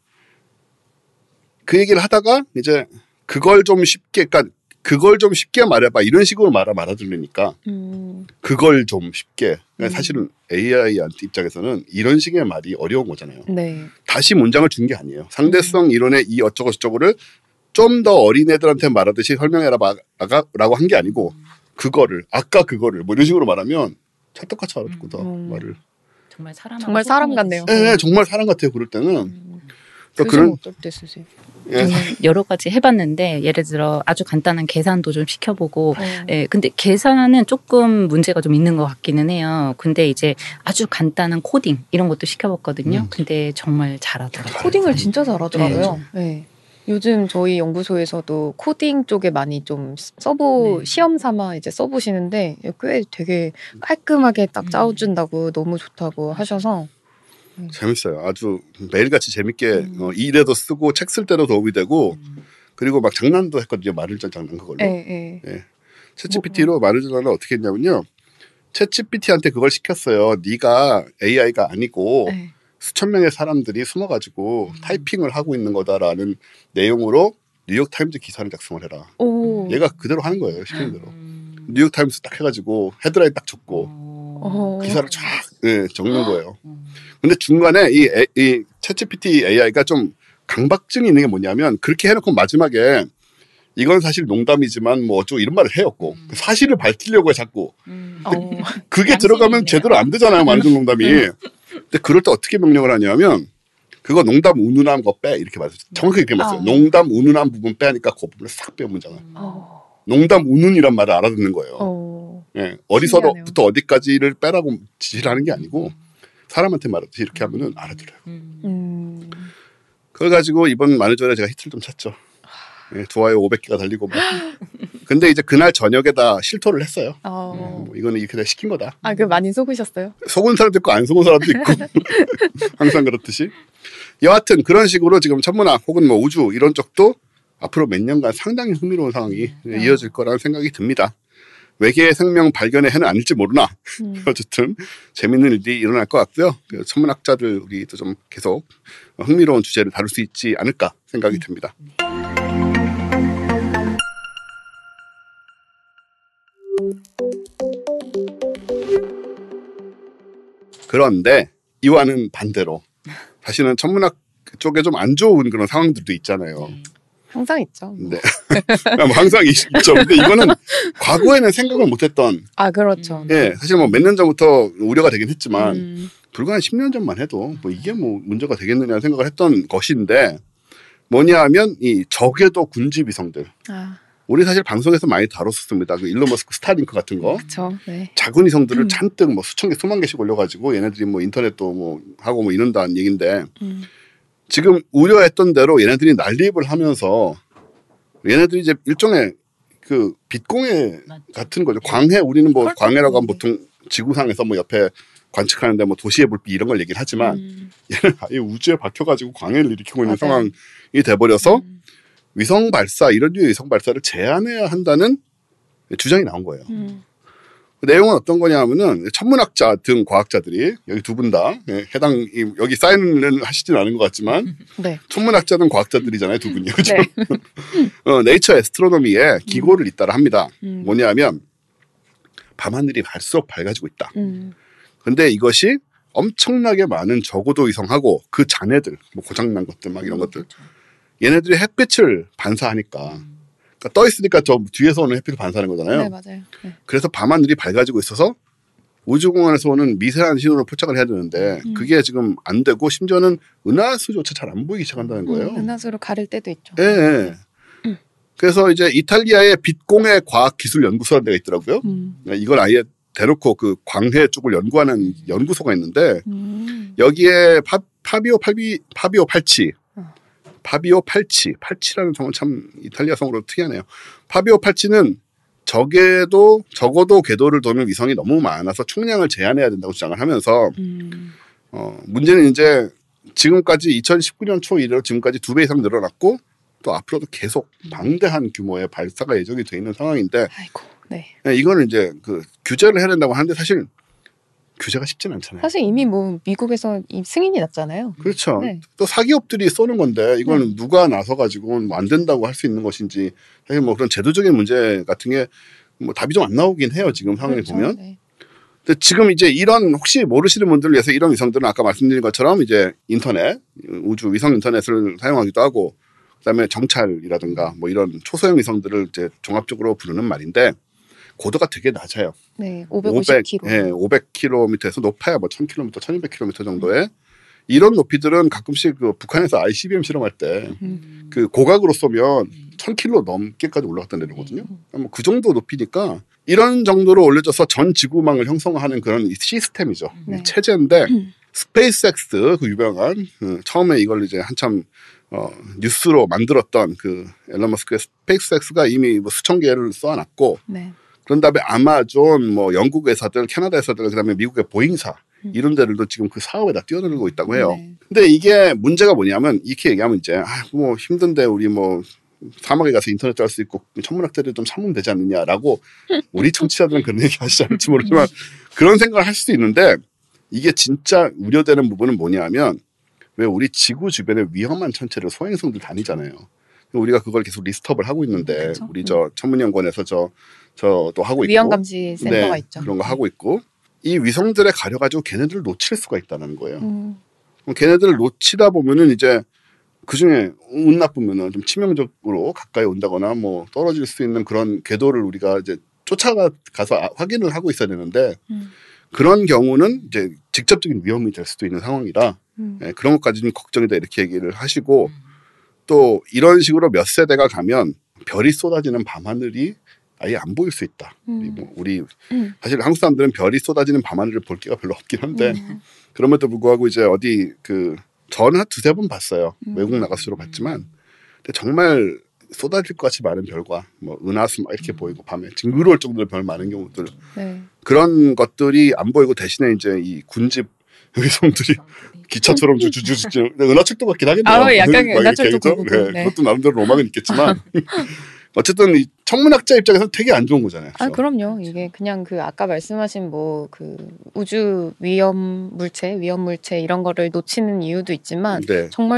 그 얘기를 하다가 이제 그걸 좀 쉽게, 그러니까 그걸 좀 쉽게 말해봐 이런 식으로 말아 말아들으니까 음. 그걸 좀 쉽게. 음. 사실은 에이아이 입장에서는 이런 식의 말이 어려운 거잖아요. 네. 다시 문장을 준 게 아니에요. 상대성 이론의 이 어쩌고 저쩌고를 좀 더 어린애들한테 말하듯이 설명해라 라고 한 게 아니고 그거를 아까 그거를 뭐 이런 식으로 말하면 찰떡같이 알아듣고다 음. 말을. 정말 사람 정말 사람 같네요. 네, 네, 정말 사람 같아요. 그럴 때는. 음. 그러니까 그런 어떨 때 쓰세요? 예. 저는 여러 가지 해봤는데 예를 들어 아주 간단한 계산도 좀 시켜보고 어. 예, 근데 계산은 조금 문제가 좀 있는 것 같기는 해요. 근데 이제 아주 간단한 코딩 이런 것도 시켜봤거든요. 음. 근데 정말 잘하더라고요. 코딩을 진짜 잘하더라고요. 네. 요즘 저희 연구소에서도 코딩 쪽에 많이 좀 써보 네. 시험 삼아 이제 써보시는데 꽤 되게 깔끔하게 딱 음. 짜준다고 너무 좋다고 하셔서 재밌어요. 아주 매일같이 재밌게 음. 어, 일에도 쓰고 책 쓸 때도 도움이 되고 음. 그리고 막 장난도 했거든요. 말을 전 장난 그걸로. 예, 예. 예. 챗지피티로 말을 전화를 어떻게 했냐면요. 챗지피티한테 그걸 시켰어요. 네가 에이아이가 아니고 네. 수천 명의 사람들이 숨어가지고 음. 타이핑을 하고 있는 거다라는 내용으로 뉴욕타임즈 기사를 작성을 해라. 오. 얘가 그대로 하는 거예요. 시키는 대로. 음. 뉴욕타임즈 딱 해가지고 헤드라인 딱 적고 어. 기사를 쫙 예, 적는 거예요. 음. 근데 중간에 이, 에- 이 챗지피티 에이아이가 좀 강박증이 있는 게 뭐냐면 그렇게 해놓고 마지막에 이건 사실 농담이지만 뭐 어쩌고 이런 말을 해였고 음. 사실을 밝히려고 해 자꾸. 음. 어. 그게 양심이 들어가면 있네요. 제대로 안 되잖아요. 말중 농담이. 근데 그럴 때 어떻게 명령을 하냐면 그거 농담 운운한 거 빼 이렇게 말했어요. 정확히 이렇게 말했어요. 아. 농담 운운한 부분 빼니까 그 부분을 싹 빼 문장을. 어. 농담 운운이란 말을 알아듣는 거예요. 어. 예, 어디서부터 어디까지를 빼라고 지시를 하는 게 아니고 사람한테 말하듯이 이렇게 하면은 알아들어요. 음. 음. 그걸 가지고 이번 만우절에 제가 히트를 좀 쳤죠. 예, 좋아요 오백 개가 달리고 막. 근데 이제 그날 저녁에다 실토를 했어요. 어. 예, 뭐 이거는 이렇게 내가 시킨 거다. 아, 그 많이 속으셨어요? 속은 사람도 있고 안 속은 사람도 있고 항상 그렇듯이. 여하튼 그런 식으로 지금 천문학 혹은 뭐 우주 이런 쪽도 앞으로 몇 년간 상당히 흥미로운 상황이 음. 이어질 거라는 생각이 듭니다. 외계의 생명 발견의 해는 아닐지 모르나 음. 어쨌든 재밌는 일이 일어날 것 같고요. 그 천문학자들이 또 좀 계속 흥미로운 주제를 다룰 수 있지 않을까 생각이 듭니다. 그런데 이와는 반대로 사실은 천문학 쪽에 좀 안 좋은 그런 상황들도 있잖아요. 항상 있죠. 네. 뭐 항상 있- 있죠. 근데 이거는 과거에는 생각을 못했던, 아, 그렇죠. 예, 사실 뭐 몇 년 전부터 우려가 되긴 했지만, 음. 불과 한 십 년 전만 해도 뭐 이게 뭐 문제가 되겠느냐 생각을 했던 것인데, 뭐냐 하면 이 적외도 군지 위성들. 아, 우리 사실 방송에서 많이 다뤘었습니다. 그 일론 머스크 스타링크 같은 거. 그쵸. 네. 작은 위성들을 음. 잔뜩 뭐 수천 개, 수만 개씩 올려가지고 얘네들이 뭐 인터넷도 뭐 하고 뭐 이런다는 얘기인데, 음. 지금 우려했던 대로 얘네들이 난립을 하면서 얘네들이 이제 일종의 그 빛공해 맞죠. 같은 거죠. 광해, 우리는 뭐 그렇죠. 광해라고 하면 보통 지구상에서 뭐 옆에 관측하는데 뭐 도시의 불빛 이런 걸 얘기를 하지만 음. 얘는 아예 우주에 박혀가지고 광해를 일으키고 있는 맞아요. 상황이 돼버려서 음. 위성 발사, 이런 류의 위성 발사를 제한해야 한다는 주장이 나온 거예요. 음. 그 내용은 어떤 거냐 하면은 천문학자 등 과학자들이 여기 두 분 다 해당 이- 여기 사인은 하시진 않은 것 같지만 네. 천문학자 등 과학자들이잖아요, 두 분이. 그죠? 네. 어, 네이처 애스트로노미에 기고를 잇따라 합니다. 음. 뭐냐면 밤하늘이 갈수록 밝아지고 있다. 음. 근데 이것이 엄청나게 많은 저고도 위성하고 그 잔해들, 뭐 고장난 것들 막 이런 것들, 얘네들이 햇빛을 반사하니까, 그러니까 떠 있으니까 저 뒤에서 오는 햇빛을 반사하는 거잖아요. 네, 맞아요. 네. 그래서 밤하늘이 밝아지고 있어서 우주공간에서 오는 미세한 신호를 포착을 해야 되는데 음. 그게 지금 안 되고 심지어는 은하수조차 잘 안 보이기 시작한다는 거예요. 음, 은하수로 가릴 때도 있죠. 예. 예. 음. 그래서 이제 이탈리아의 빛공해 과학기술연구소라는 데가 있더라고요. 음. 이걸 아예 대놓고 그 광해 쪽을 연구하는 연구소가 있는데 음. 여기에 파, 파비오 팔비 파비오 팔치 어. 파비오 팔치 팔치라는 성은 참 이탈리아 성으로 특이하네요. 파비오 팔치는 적에도 적어도 궤도를 도는 위성이 너무 많아서 총량을 제한해야 된다고 주장을 하면서 음. 어, 문제는 이제 지금까지 이천십구 년 초 이래로 지금까지 두 배 이상 늘어났고 또 앞으로도 계속 방대한 규모의 발사가 예정이 돼 있는 상황인데 아이고. 네. 네, 이거는 이제 그 규제를 해야 된다고 하는데 사실 규제가 쉽지는 않잖아요. 사실 이미 뭐 미국에서 이 승인이 났잖아요. 그렇죠. 네. 또 사기업들이 쏘는 건데 이건 네. 누가 나서 가지고 뭐 안 된다고 할 수 있는 것인지 사실 뭐 그런 제도적인 문제 같은 게 뭐 답이 좀 안 나오긴 해요. 지금 상황을 그렇죠. 보면. 네. 근데 지금 이제 이런 혹시 모르시는 분들을 위해서 이런 위성들은 아까 말씀드린 것처럼 이제 인터넷, 우주 위성 인터넷을 사용하기도 하고 그다음에 정찰이라든가 뭐 이런 초소형 위성들을 이제 종합적으로 부르는 말인데 고도가 되게 낮아요. 네, 오백오십 킬로미터. 예, 오백 킬로미터에서 높아야 뭐 천 킬로미터, 천이백 킬로미터 정도의 이런 높이들은 가끔씩 그 북한에서 아이씨비엠 실험할 때 그 음. 고각으로 쏘면 천 킬로 넘게까지 올라갔다 내려거든요. 뭐 그 정도 높이니까 이런 정도로 올려져서 전 지구망을 형성하는 그런 시스템이죠. 네. 체제인데 스페이스X 그 유명한 그 처음에 이걸 이제 한참 어, 뉴스로 만들었던 그 앨런 머스크의 스페이스X가 이미 뭐 수천 개를 쏘아놨고 네. 그런 다음에 아마존, 뭐 영국 회사들, 캐나다 회사들, 그다음에 미국의 보잉사 이런 데들도 지금 그 사업에다 뛰어들고 있다고 해요. 네. 근데 이게 문제가 뭐냐면 이렇게 얘기하면 이제 아, 뭐 힘든데 우리 뭐 사막에 가서 인터넷 짤 수 있고 천문학자들 좀 참으면 되지 않느냐라고 우리 청취자들은 그런 얘기 하시지 않을지 모르지만 그런 생각을 할 수도 있는데 이게 진짜 우려되는 부분은 뭐냐면 왜 우리 지구 주변에 위험한 천체를 소행성들 다니잖아요. 우리가 그걸 계속 리스트업을 하고 있는데 그렇죠. 우리 저 천문연구원에서 저 저도 하고 있고 위험감지 센터가 네, 있죠. 그런 거 하고 있고 이 위성들에 가려가지고 걔네들을 놓칠 수가 있다는 거예요. 음. 그럼 걔네들을 놓치다 보면은 이제 그 중에 운 나쁘면은 좀 치명적으로 가까이 온다거나 뭐 떨어질 수 있는 그런 궤도를 우리가 이제 쫓아가서 확인을 하고 있어야 되는데 음. 그런 경우는 이제 직접적인 위험이 될 수도 있는 상황이라 음. 네, 그런 것까지 좀 걱정이다 이렇게 얘기를 하시고 또 이런 식으로 몇 세대가 가면 별이 쏟아지는 밤하늘이 아예 안 보일 수 있다. 음. 우리, 뭐 우리 음. 사실 한국 사람들은 별이 쏟아지는 밤하늘을 볼 기가 별로 없긴 한데 음. 그럼에도 불구하고 이제 어디 그 저는 한 두세 번 봤어요. 음. 외국 나가서 주로 봤지만 근데 정말 쏟아질 것 같이 많은 별과 뭐 은하수 막 이렇게 보이고 밤에 징그러울 정도로 별 많은 경우들 네. 그런 것들이 안 보이고 대신에 이제 이 군집 위성들이 기차처럼 주주주주 은하철도 같긴 하겠네요. 아, 약간 막 은하철도 이렇게 그거고, 네, 네. 그것도 나름대로 로망은 있겠지만 어쨌든 이 천문학자 입장에서는 되게 안 좋은 거잖아요. 아, 그렇죠? 그럼요. 이게 그냥 그 아까 말씀하신 뭐 그 우주 위험 물체, 위험 물체 이런 거를 놓치는 이유도 있지만 네, 정말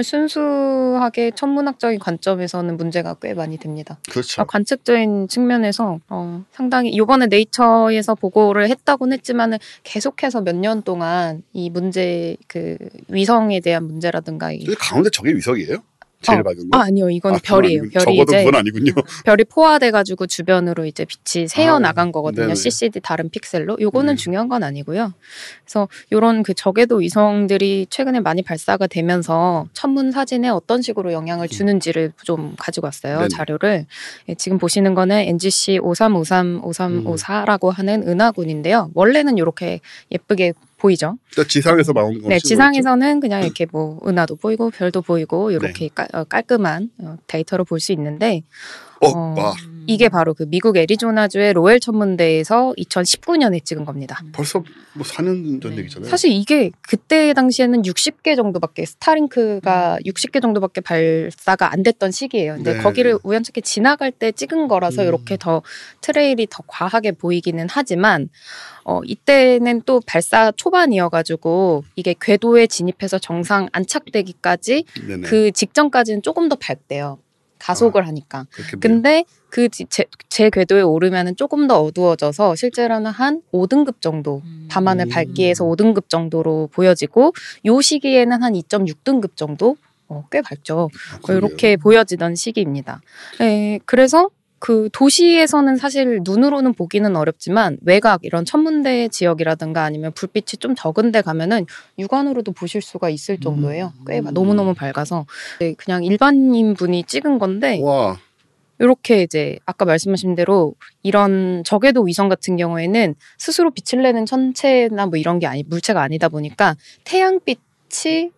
순수하게 천문학적인 관점에서는 문제가 꽤 많이 됩니다. 그렇죠. 아, 관측적인 측면에서 어, 상당히 이번에 네이처에서 보고를 했다고는 했지만은 계속해서 몇 년 동안 이 문제 그 위성에 대한 문제라든가 이, 저기 가운데 저게 위성이에요? 제일 어, 밝은 거? 아 아니요 이건 아, 그건 별이에요. 아니군. 별이 적어도 이제 그건 아니군요. 별이 포화돼가지고 주변으로 이제 빛이 새어 아, 나간 거거든요. 네네. 씨씨디 다른 픽셀로. 요거는 네. 중요한 건 아니고요. 그래서 요런 그 저궤도 위성들이 최근에 많이 발사가 되면서 천문 사진에 어떤 식으로 영향을 주는지를 좀 가지고 왔어요. 네네. 자료를. 예, 지금 보시는 거는 엔지씨 오삼오삼 오삼오사라고 하는 은하군인데요. 원래는 이렇게 예쁘게 보이죠. 그러니까 지상에서 나온 거. 네, 지상에서는 그냥 이렇게 뭐 은하도 보이고 별도 보이고 이렇게 네. 깔, 어, 깔끔한 어, 데이터로 볼 수 있는데 어, 어, 와, 이게 바로 그 미국 애리조나주의 로엘 천문대에서 이천십구 년에 찍은 겁니다. 벌써 뭐 사 년 전 네. 얘기잖아요. 사실 이게 그때 당시에는 육십 개 정도밖에 스타링크가 육십 개 정도밖에 발사가 안 됐던 시기예요. 근데 네. 거기를 우연찮게 지나갈 때 찍은 거라서 음. 이렇게 더 트레일이 더 과하게 보이기는 하지만 어, 이때는 또 발사 초반이어가지고 이게 궤도에 진입해서 정상 안착되기까지 네네. 그 직전까지는 조금 더 밝대요. 가속을 아, 하니까. 그렇겠네요. 근데 그 제, 제 궤도에 오르면은 조금 더 어두워져서 실제로는 한 오 등급 정도 밤하늘 음. 밝기에서 오 등급 정도로 보여지고 요 시기에는 한 이 점 육 등급 정도 어, 꽤 밝죠. 아, 그러게요. 이렇게 보여지던 시기입니다. 네, 그래서 그 도시에서는 사실 눈으로는 보기는 어렵지만 외곽 이런 천문대 지역이라든가 아니면 불빛이 좀 적은 데 가면은 육안으로도 보실 수가 있을 정도예요. 꽤 너무너무 밝아서 네, 그냥 일반인 분이 찍은 건데 와, 이렇게 이제 아까 말씀하신 대로 이런 저궤도 위성 같은 경우에는 스스로 빛을 내는 천체나 뭐 이런 게 아니 물체가 아니다 보니까 태양빛이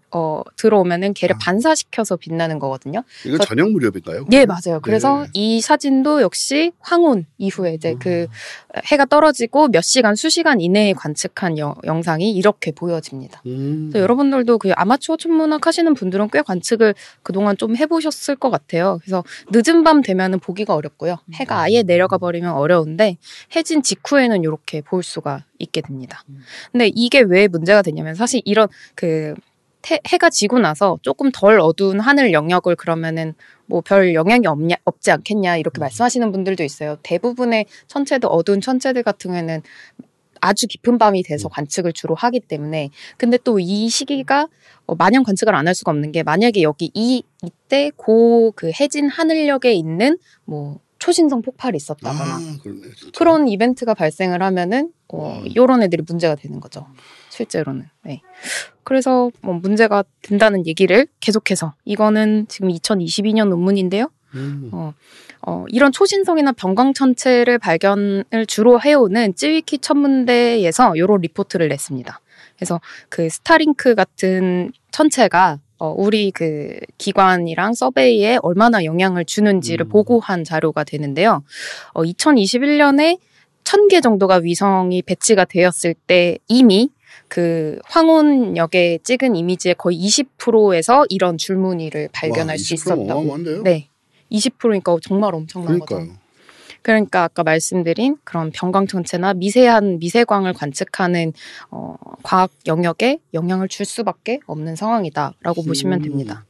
어, 들어오면은 걔를 아. 반사시켜서 빛나는 거거든요. 이건 저녁 무렵인가요? 예, 맞아요. 그래서 네. 이 사진도 역시 황혼 이후에 이제 음. 그 해가 떨어지고 몇 시간, 수시간 이내에 관측한 여, 영상이 이렇게 보여집니다. 음. 그래서 여러분들도 그 아마추어 천문학 하시는 분들은 꽤 관측을 그동안 좀 해보셨을 것 같아요. 그래서 늦은 밤 되면은 보기가 어렵고요. 해가 아예 내려가 버리면 어려운데 해진 직후에는 이렇게 볼 수가 있게 됩니다. 근데 이게 왜 문제가 되냐면 사실 이런 그 해, 해가 지고 나서 조금 덜 어두운 하늘 영역을 그러면은 뭐 별 영향이 없냐, 없지 않겠냐 이렇게 말씀하시는 분들도 있어요. 대부분의 천체도 어두운 천체들 같은 경우에는 아주 깊은 밤이 돼서 관측을 주로 하기 때문에 근데 또 이 시기가 어, 마냥 관측을 안 할 수가 없는 게 만약에 여기 이 이때 고 그 해진 하늘역에 있는 뭐 초신성 폭발이 있었다거나 아, 그러네, 진짜. 그런 이벤트가 발생을 하면은 어, 와. 요런 애들이 문제가 되는 거죠. 실제로는. 네. 그래서 뭐 문제가 된다는 얘기를 계속해서 이거는 지금 이천이십이 년 논문인데요. 음. 어, 어, 이런 초신성이나 병광천체를 발견을 주로 해오는 찌위키 천문대에서 이런 리포트를 냈습니다. 그래서 그 스타링크 같은 천체가 어, 우리 그 기관이랑 서베이에 얼마나 영향을 주는지를 음. 보고한 자료가 되는데요. 어, 이천이십일 년에 천 개 정도가 위성이 배치가 되었을 때 이미 그 황혼역에 찍은 이미지의 거의 이십 퍼센트에서 이런 줄무늬를 발견할 와, 수 이십 퍼센트 있었다고. 어마어마한데요? 네. 이십 퍼센트니까 정말 엄청난 거죠. 그러니까요. 그러니까 아까 말씀드린 그런 병광천체나 미세한 미세광을 관측하는 어, 과학 영역에 영향을 줄 수밖에 없는 상황이다라고 음. 보시면 됩니다.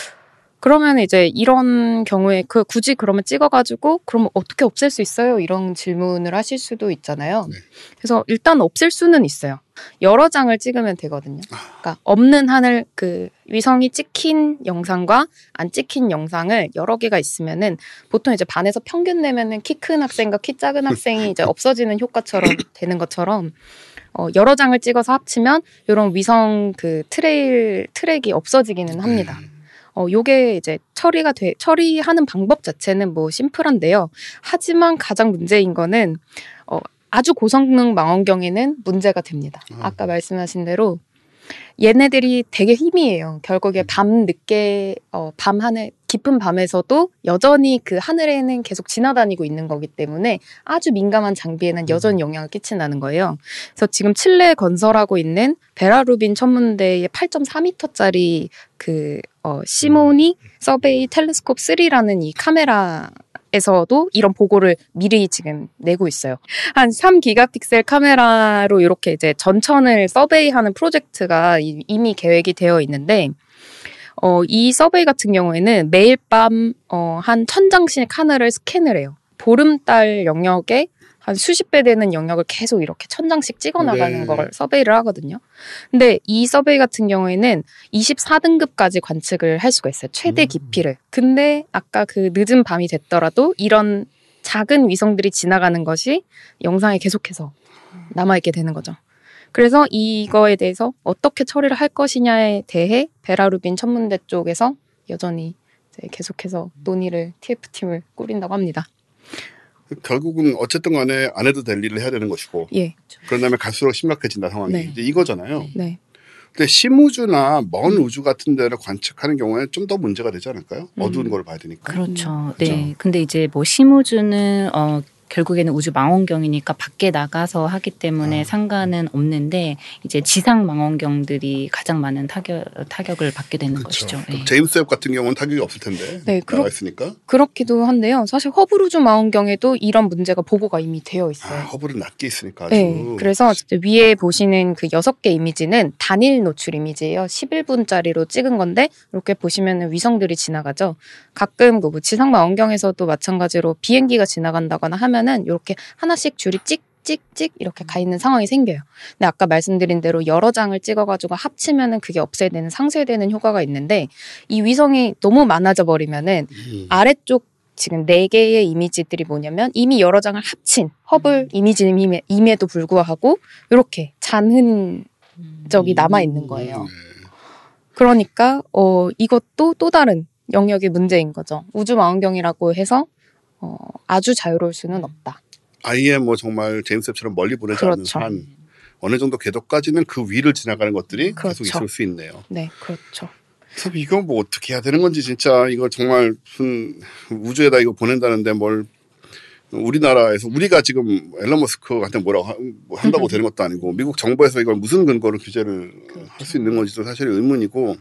그러면 이제 이런 경우에 그 굳이 그러면 찍어가지고 그러면 어떻게 없앨 수 있어요? 이런 질문을 하실 수도 있잖아요. 네. 그래서 일단 없앨 수는 있어요. 여러 장을 찍으면 되거든요. 그러니까 없는 하늘 그 위성이 찍힌 영상과 안 찍힌 영상을 여러 개가 있으면은 보통 이제 반에서 평균 내면은 키 큰 학생과 키 작은 학생이 이제 없어지는 효과처럼 되는 것처럼 어, 여러 장을 찍어서 합치면 이런 위성 그 트레일 트랙이 없어지기는 합니다. 어, 요게 이제 처리가 돼, 처리하는 방법 자체는 뭐 심플한데요. 하지만 가장 문제인 거는, 어, 아주 고성능 망원경에는 문제가 됩니다. 아까 말씀하신 대로 얘네들이 되게 희미해요. 결국에 밤 늦게, 어, 밤 하늘, 깊은 밤에서도 여전히 그 하늘에는 계속 지나다니고 있는 거기 때문에 아주 민감한 장비에는 여전히 영향을 끼친다는 거예요. 그래서 지금 칠레에 건설하고 있는 베라루빈 천문대의 팔 점 사 미터짜리 그, 어, 시모니 서베이 텔레스콥 쓰리라는 이 카메라 에서도 이런 보고를 미리 지금 내고 있어요. 한 삼 기가픽셀 카메라로 이렇게 이제 전천을 서베이하는 프로젝트가 이미 계획이 되어 있는데, 어, 이 서베이 같은 경우에는 매일 밤, 어, 한 천 장씩 하늘을 스캔을 해요. 보름달 영역에 한 수십 배 되는 영역을 계속 이렇게 천 장씩 찍어 나가는 네. 걸 서베이를 하거든요. 근데 이 서베이 같은 경우에는 이십사 등급까지 관측을 할 수가 있어요. 최대 깊이를. 근데 아까 그 늦은 밤이 됐더라도 이런 작은 위성들이 지나가는 것이 영상에 계속해서 남아있게 되는 거죠. 그래서 이거에 대해서 어떻게 처리를 할 것이냐에 대해 베라루빈 천문대 쪽에서 여전히 이제 계속해서 논의를 티에프팀을 꾸린다고 합니다. 결국은 어쨌든 간에 안 해도 될 일을 해야 되는 것이고 예. 그러다면 갈수록 심각해진다 상황이 네. 이제 이거잖아요. 네. 근데 심우주나 먼 우주 같은 데를 관측하는 경우에는 좀 더 문제가 되지 않을까요? 음. 어두운 걸 봐야 되니까. 그렇죠. 그렇죠. 네. 근데 이제 뭐 심우주는 어 결국에는 우주 망원경이니까 밖에 나가서 하기 때문에 아. 상관은 없는데 이제 지상 망원경들이 가장 많은 타격 타격을 받게 되는 그렇죠. 것이죠. 네. 제임스 웹 같은 경우는 타격이 없을 텐데 네, 나와 그렇- 있으니까. 그렇기도 한데요. 사실 허블 우주 망원경에도 이런 문제가 보고가 이미 되어 있어요. 아, 허블은 낮게 있으니까 아주. 네, 그래서 위에 보시는 그 여섯 개 이미지는 단일 노출 이미지예요. 십일 분짜리로 찍은 건데 이렇게 보시면 위성들이 지나가죠. 가끔 그 뭐 지상 망원경에서도 마찬가지로 비행기가 지나간다거나 하면은 이렇게 하나씩 줄이 찍찍찍 이렇게 가 있는 상황이 생겨요. 근데 아까 말씀드린 대로 여러 장을 찍어가지고 합치면은 그게 없애되는 상쇄되는 효과가 있는데 이 위성이 너무 많아져 버리면은 음. 아래쪽 지금 네 개의 이미지들이 뭐냐면 이미 여러 장을 합친 허블 이미지임에도 불구하고 이렇게 잔흔 적이 남아 있는 거예요. 네. 그러니까 어 이것도 또 다른 영역의 문제인 거죠. 우주 망원경이라고 해서 어, 아주 자유로울 수는 없다. 아예 뭐 정말 제임스 웹처럼 멀리 보내지 그렇죠. 않는 한 어느 정도 궤도까지는 그 위를 지나가는 것들이 그렇죠. 계속 있을 수 있네요. 네, 그렇죠. 참 이거 뭐 어떻게 해야 되는 건지 진짜 이거 정말 무슨 우주에다 이거 보낸다는데 뭘 우리나라에서 우리가 지금 앨런 머스크한테 뭐라고 하, 뭐 한다고 되는 것도 아니고 미국 정부에서 이걸 무슨 근거로 규제를 그렇죠. 할 수 있는 건지도 사실 의문이고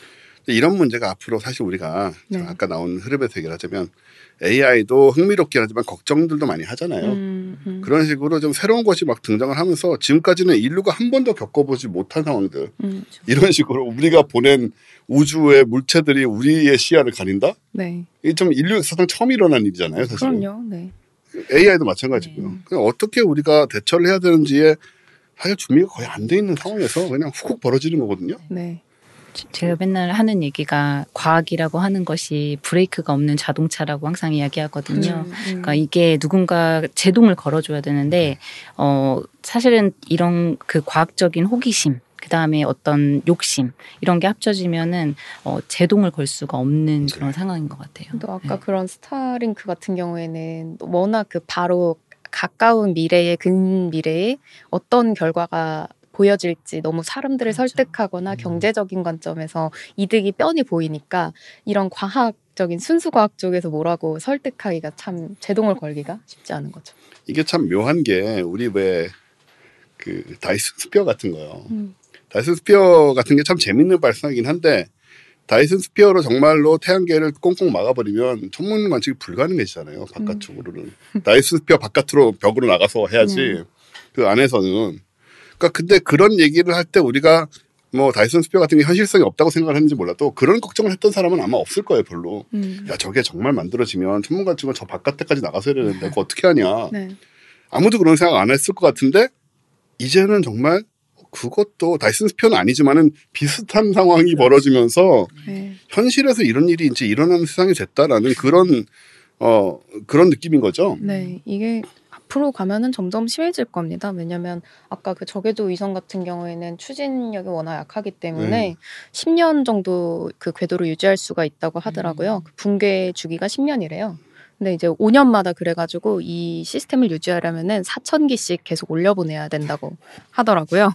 이런 문제가 앞으로 사실 우리가 네. 아까 나온 흐름에서 얘기를 하자면 에이아이도 흥미롭긴 하지만 걱정들도 많이 하잖아요. 음, 음. 그런 식으로 좀 새로운 것이 막 등장을 하면서 지금까지는 인류가 한 번도 겪어보지 못한 상황들 음. 이런 식으로 우리가 보낸 우주의 물체들이 우리의 시야를 가린다? 네. 이게 좀 인류 역사상 처음 일어난 일이잖아요. 사실. 그럼요. 네. 에이아이도 마찬가지고요. 네. 그냥 어떻게 우리가 대처를 해야 되는지에 사실 준비가 거의 안 돼 있는 상황에서 그냥 훅 벌어지는 거거든요. 네. 제가 맨날 하는 얘기가 과학이라고 하는 것이 브레이크가 없는 자동차라고 항상 이야기하거든요. 음, 음. 그러니까 이게 누군가 제동을 걸어줘야 되는데 어 사실은 이런 그 과학적인 호기심 그 다음에 어떤 욕심 이런 게 합쳐지면은 어, 제동을 걸 수가 없는 그런 상황인 것 같아요. 또 아까 네. 그런 스타링크 같은 경우에는 워낙 그 바로 가까운 미래에 근 미래에 어떤 결과가 보여질지 너무 사람들을 그렇죠. 설득하거나 음. 경제적인 관점에서 이득이 뻔히 보이니까 이런 과학적인 순수 과학 쪽에서 뭐라고 설득하기가 참 제동을 걸기가 쉽지 않은 거죠. 이게 참 묘한 게 우리 왜 그 다이슨 스피어 같은 거요. 음. 다이슨 스피어 같은 게 참 재밌는 발상이긴 한데 다이슨 스피어로 정말로 태양계를 꽁꽁 막아버리면 천문 관측이 불가능해지잖아요. 바깥쪽으로는. 다이슨 스피어 바깥으로 벽으로 나가서 해야지 음. 그 안에서는. 그러니까 근데 그런 얘기를 할 때 우리가 뭐 다이슨 스피어 같은 게 현실성이 없다고 생각을 했는지 몰라도 그런 걱정을 했던 사람은 아마 없을 거예요. 별로. 음. 야 저게 정말 만들어지면 천문 관측은 저 바깥에까지 나가서 해야 되는데 그거 어떻게 하냐. 네. 아무도 그런 생각 안 했을 것 같은데 이제는 정말 그것도 다이슨 스피어는 아니지만은 비슷한 상황이 벌어지면서 네. 현실에서 이런 일이 이제 일어나는 세상이 됐다라는 그런 어 그런 느낌인 거죠. 네, 이게 앞으로 가면은 점점 심해질 겁니다. 왜냐하면 아까 그 저궤도 위성 같은 경우에는 추진력이 워낙 약하기 때문에 네. 십 년 정도 그 궤도를 유지할 수가 있다고 하더라고요. 그 붕괴 주기가 십 년이래요. 근데 이제 오 년마다 그래가지고 이 시스템을 유지하려면은 사천 기씩 계속 올려보내야 된다고 하더라고요.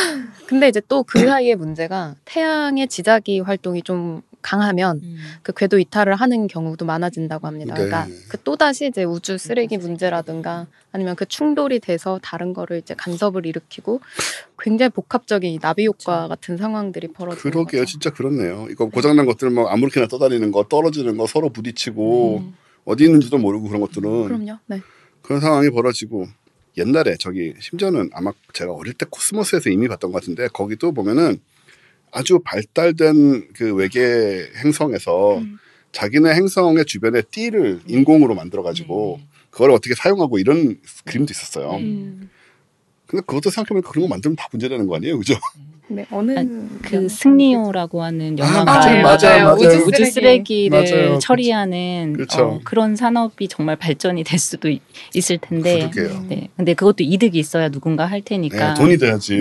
근데 이제 또 그 사이의 문제가 태양의 지자기 활동이 좀 강하면 음. 그 궤도 이탈을 하는 경우도 많아진다고 합니다. 네. 그러니까 그 또다시 이제 우주 쓰레기 문제라든가 아니면 그 충돌이 돼서 다른 거를 이제 간섭을 일으키고 굉장히 복합적인 나비 효과 같은 상황들이 벌어지는 그러게요. 거죠. 진짜 그렇네요. 이거 고장난 것들 뭐 아무렇게나 떠다니는 거 떨어지는 거 서로 부딪히고 음. 어디 있는지도 모르고 그런 것들은 그럼요. 네. 그런 상황이 벌어지고 옛날에 저기 심지어는 아마 제가 어릴 때 코스모스에서 이미 봤던 것 같은데 거기도 보면은 아주 발달된 그 외계 행성에서 음. 자기네 행성의 주변에 띠를 인공으로 만들어가지고 그걸 어떻게 사용하고 이런 그림도 있었어요. 음. 근데 그것도 생각해보니까 그런 거 만들면 다 문제되는 거 아니에요, 그죠? 네. 어느 그 승리호라고 하는 아, 영화가 맞아요, 맞아요, 맞아요. 우주, 우주 우주 쓰레기를 맞아요. 처리하는 그렇죠. 어, 그런 산업이 정말 발전이 될 수도 있, 있을 텐데. 그러게요. 네. 근데 그것도 이득이 있어야 누군가 할 테니까. 네, 돈이 돼야지. 네.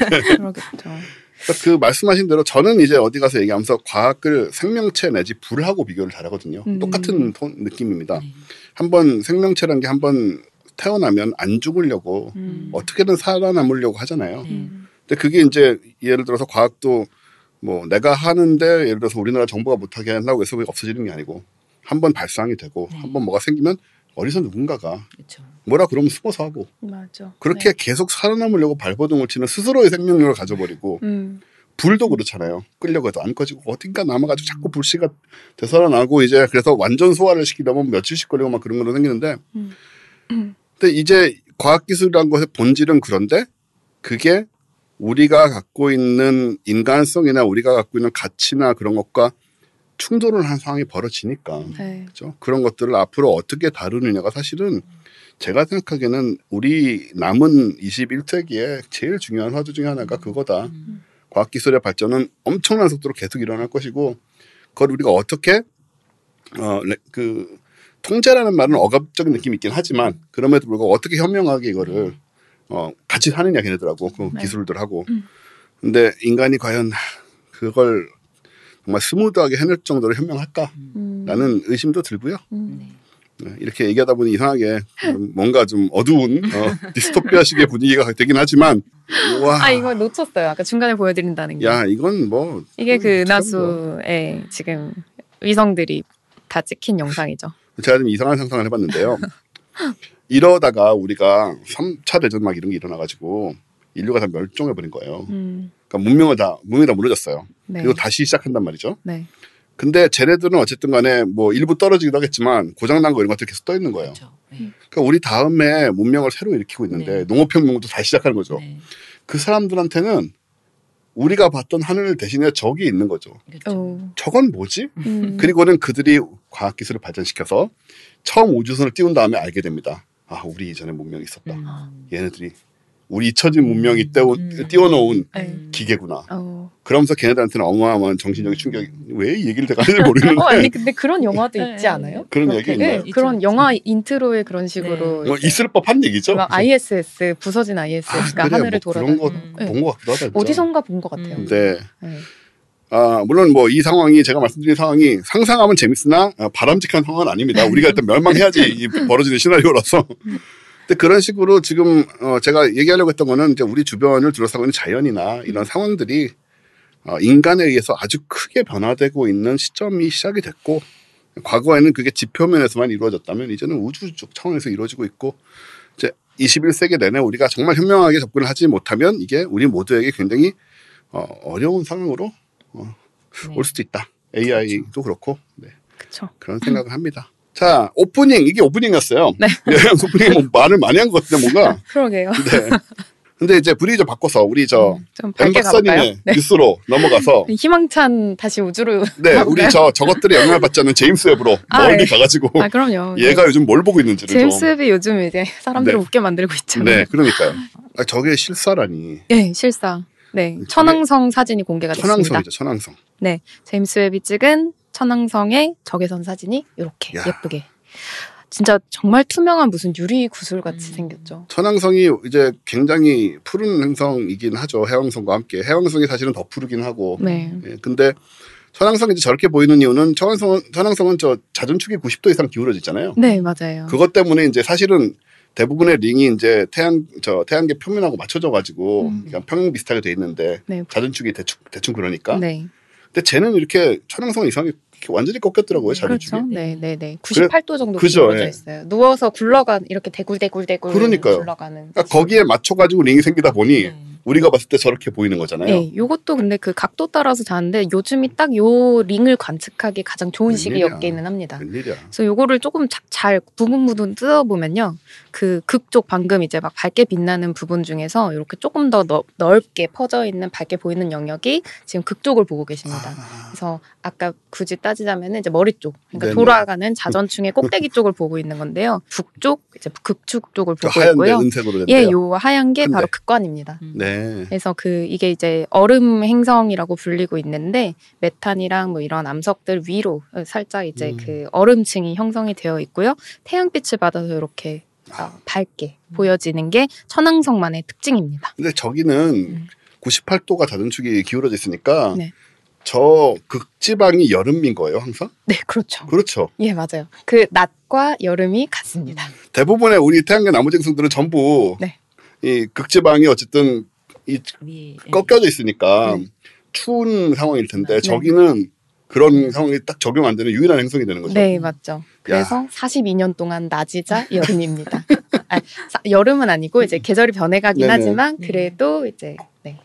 그러겠죠. 그 말씀하신 대로 저는 이제 어디 가서 얘기하면서 과학을 생명체 내지 불하고 비교를 잘하거든요. 음. 똑같은 톤, 느낌입니다. 네. 한번 생명체란 게 한번 태어나면 안 죽으려고 음. 어떻게든 살아남으려고 하잖아요. 네. 음. 근데 그게 이제 예를 들어서 과학도 뭐 내가 하는데 예를 들어서 우리나라 정부가 못하게 한다고 해서 그게 없어지는 게 아니고 한번 발상이 되고 네. 한번 뭐가 생기면 어디서 누군가가 그렇죠. 뭐라 그러면 숨어서 하고 맞아. 그렇게 계속 살아남으려고 발버둥을 치는 스스로의 생명력을 가져버리고 음. 불도 그렇잖아요. 끌려고 해도 안 꺼지고 어딘가 남아가지고 자꾸 불씨가 되살아나고 이제 그래서 완전 소화를 시키려면 며칠씩 걸리고 막 그런 걸로 생기는데 음. 음. 근데 이제 과학기술이라는 것의 본질은 그런데 그게 우리가 갖고 있는 인간성이나 우리가 갖고 있는 가치나 그런 것과 충돌을 한 상황이 벌어지니까 네. 그렇죠? 그런 것들을 앞으로 어떻게 다루느냐가 사실은 제가 생각하기에는 우리 남은 이십일 세기에 제일 중요한 화두 중에 하나가 그거다. 음. 과학기술의 발전은 엄청난 속도로 계속 일어날 것이고 그걸 우리가 어떻게 어, 그 통제라는 말은 억압적인 느낌이 있긴 하지만 그럼에도 불구하고 어떻게 현명하게 이거를 어, 같이 사느냐 걔네들하고 그 네. 기술들하고 음. 근데 인간이 과연 그걸 정말 스무드하게 해낼 정도로 현명할까라는 음. 의심도 들고요. 음. 네. 네, 이렇게 얘기하다 보니 이상하게 좀 뭔가 좀 어두운 어, 디스토피아식의 분위기가 되긴 하지만 와. 아 이거 놓쳤어요. 아까 중간에 보여드린다는 게. 야 이건 뭐 이게 그 참 은하수에 지금 위성들이 다 찍힌 영상이죠. 제가 좀 이상한 상상을 해봤는데요. 이러다가 우리가 삼 차 대전 막 이런 게 일어나가지고 인류가 다 멸종해버린 거예요. 음, 그러니까 문명을 다 문명이 다 무너졌어요. 네. 그리고 다시 시작한단 말이죠. 네. 근데 쟤네들은 어쨌든 간에 뭐 일부 떨어지기도 하겠지만 고장난 거 이런 것들 계속 떠 있는 거예요. 그렇죠. 네. 그러니까 우리 다음에 문명을 새로 일으키고 있는데 네. 농업혁명도 다시 시작하는 거죠. 네. 그 사람들한테는 우리가 봤던 하늘 대신에 적이 있는 거죠. 그렇죠. 어, 저건 뭐지? 음, 그리고는 그들이 과학기술을 발전시켜서 처음 우주선을 띄운 다음에 알게 됩니다. 아 우리 이전에 문명이 있었다. 음. 얘네들이 우리 잊혀진 문명이 떼어, 음. 띄워놓은 네. 기계구나. 어. 그러면서 걔네들한테는 어마어마한 정신적인 충격이 왜 이 얘기를 내가 하는지 모르겠는데 어, 아니 근데 그런 영화도 네. 있지 않아요? 그런 그렇게? 얘기 있나요? 네, 그런 있죠, 영화 인트로에 그런 식으로 뭐 이제 있을 법한 얘기죠. 막 아이에스에스 부서진 아이에스에스가 아, 그래, 하늘을 뭐 돌아다니는 그런 음. 거 본 것 같기도 하다. 진짜. 어디선가 본 것 같아요. 음. 네. 네. 아, 물론 뭐 이 상황이 제가 말씀드린 상황이 상상하면 재밌으나 아, 바람직한 상황은 아닙니다. 우리가 일단 멸망해야지 이 벌어지는 시나리오라서. 근데 그런 식으로 지금 어 제가 얘기하려고 했던 거는 이제 우리 주변을 둘러싸고 있는 자연이나 이런 상황들이 어 인간에 의해서 아주 크게 변화되고 있는 시점이 시작이 됐고 과거에는 그게 지표면에서만 이루어졌다면 이제는 우주적 차원에서 이루어지고 있고 이제 이십일 세기 내내 우리가 정말 현명하게 접근을 하지 못하면 이게 우리 모두에게 굉장히 어 어려운 상황으로 어 네. 올 수도 있다. 에이아이도 그렇고 네. 그렇죠. 그런 생각을 합니다. 자 오프닝 이게 오프닝이었어요. 네. 오프닝 뭐 말을 많이 한 것 같은데 뭔가. 그러게요. 네. 근데 이제 분위기 좀 바꿔서 우리 저 좀 엠 밝게 가볼까요? 박사님의 네. 뉴스로 넘어가서 희망찬 다시 우주로 네 가볼까요? 우리 저 저것들에 영향을 받지 않는 제임스 웹으로 아, 멀리 네. 가가지고 아 그럼요. 얘가 요즘 뭘 보고 있는지를 제임스 좀. 웹이 요즘 이제 사람들을 네. 웃게 만들고 있잖아요. 네 그러니까요. 아, 저게 실사라니. 네, 실사. 네, 천왕성 사진이 공개가 됐습니다. 천왕성이죠 천왕성. 네, 제임스 웹이 찍은 천왕성의 적외선 사진이 이렇게 야. 예쁘게. 진짜 정말 투명한 무슨 유리 구슬 같이 음. 생겼죠. 천왕성이 이제 굉장히 푸른 행성이긴 하죠. 해왕성과 함께. 해왕성이 사실은 더 푸르긴 하고. 네. 예, 근데 천왕성이 이제 저렇게 보이는 이유는 천왕성은, 천왕성은 저 자전축이 구십 도 이상 기울어져 있잖아요. 네, 맞아요. 그것 때문에 이제 사실은 대부분의 링이 이제 태양, 저 태양계 표면하고 맞춰져 가지고 음. 그냥 평행 비슷하게 돼 있는데 네. 자전축이 대충, 대충 그러니까. 네. 근데 쟤는 이렇게 천왕성 이상하게 이렇게 완전히 꺾였더라고요. 자전축이. 그렇죠. 네, 네, 네. 구십팔 도 정도 그죠, 기울어져 예. 있어요. 누워서 굴러가 이렇게 대굴대굴대굴 그러니까요. 굴러가는. 그러니까 거기에 맞춰 가지고 링이 생기다 보니 네. 우리가 봤을 때 저렇게 보이는 거잖아요. 네, 요것도 근데 그 각도 따라서 자는데 요즘이 딱 요 링을 관측하기 가장 좋은 웬일이야. 시기였기는 합니다. 웬일이야. 그래서 요거를 조금 자- 잘 부분부분 뜯어보면요. 그 극쪽 방금 이제 막 밝게 빛나는 부분 중에서 이렇게 조금 더 넓, 넓게 퍼져 있는 밝게 보이는 영역이 지금 극쪽을 보고 계십니다. 아, 그래서 아까 굳이 따지자면 이제 머리 쪽, 그러니까 네네. 돌아가는 자전축의 꼭대기 쪽을 보고 있는 건데요. 북쪽, 이제 극축 쪽을 저 보고 하얀데 있고요. 은색으로 예, 된대요. 요 하얀 게 큰데. 바로 극관입니다. 음. 네. 그래서 그 이게 이제 얼음 행성이라고 불리고 있는데 메탄이랑 뭐 이런 암석들 위로 살짝 이제 음. 그 얼음층이 형성이 되어 있고요. 태양빛을 받아서 이렇게 어, 밝게 보여지는 게 천왕성만의 특징입니다. 근데 저기는 음. 구십팔 도가 자전축이 기울어져 있으니까 네. 저 극지방이 여름인 거예요, 항상? 네, 그렇죠. 그렇죠. 예, 맞아요. 그 낮과 여름이 같습니다. 대부분의 우리 태양계 나머지 행성들은 전부 네. 이 극지방이 어쨌든 이 위에, 예. 꺾여져 있으니까 네. 추운 상황일 텐데 네. 저기는 그런 상황이 딱 적용 안 되는 유일한 행성이 되는 거죠. 네, 맞죠. 그래서 사십이 년 동안 낮이자 여름입니다. 아, 사- 여름은 아니고 이제 계절이 변해가긴 네네. 하지만 네. 그래도 이제 네,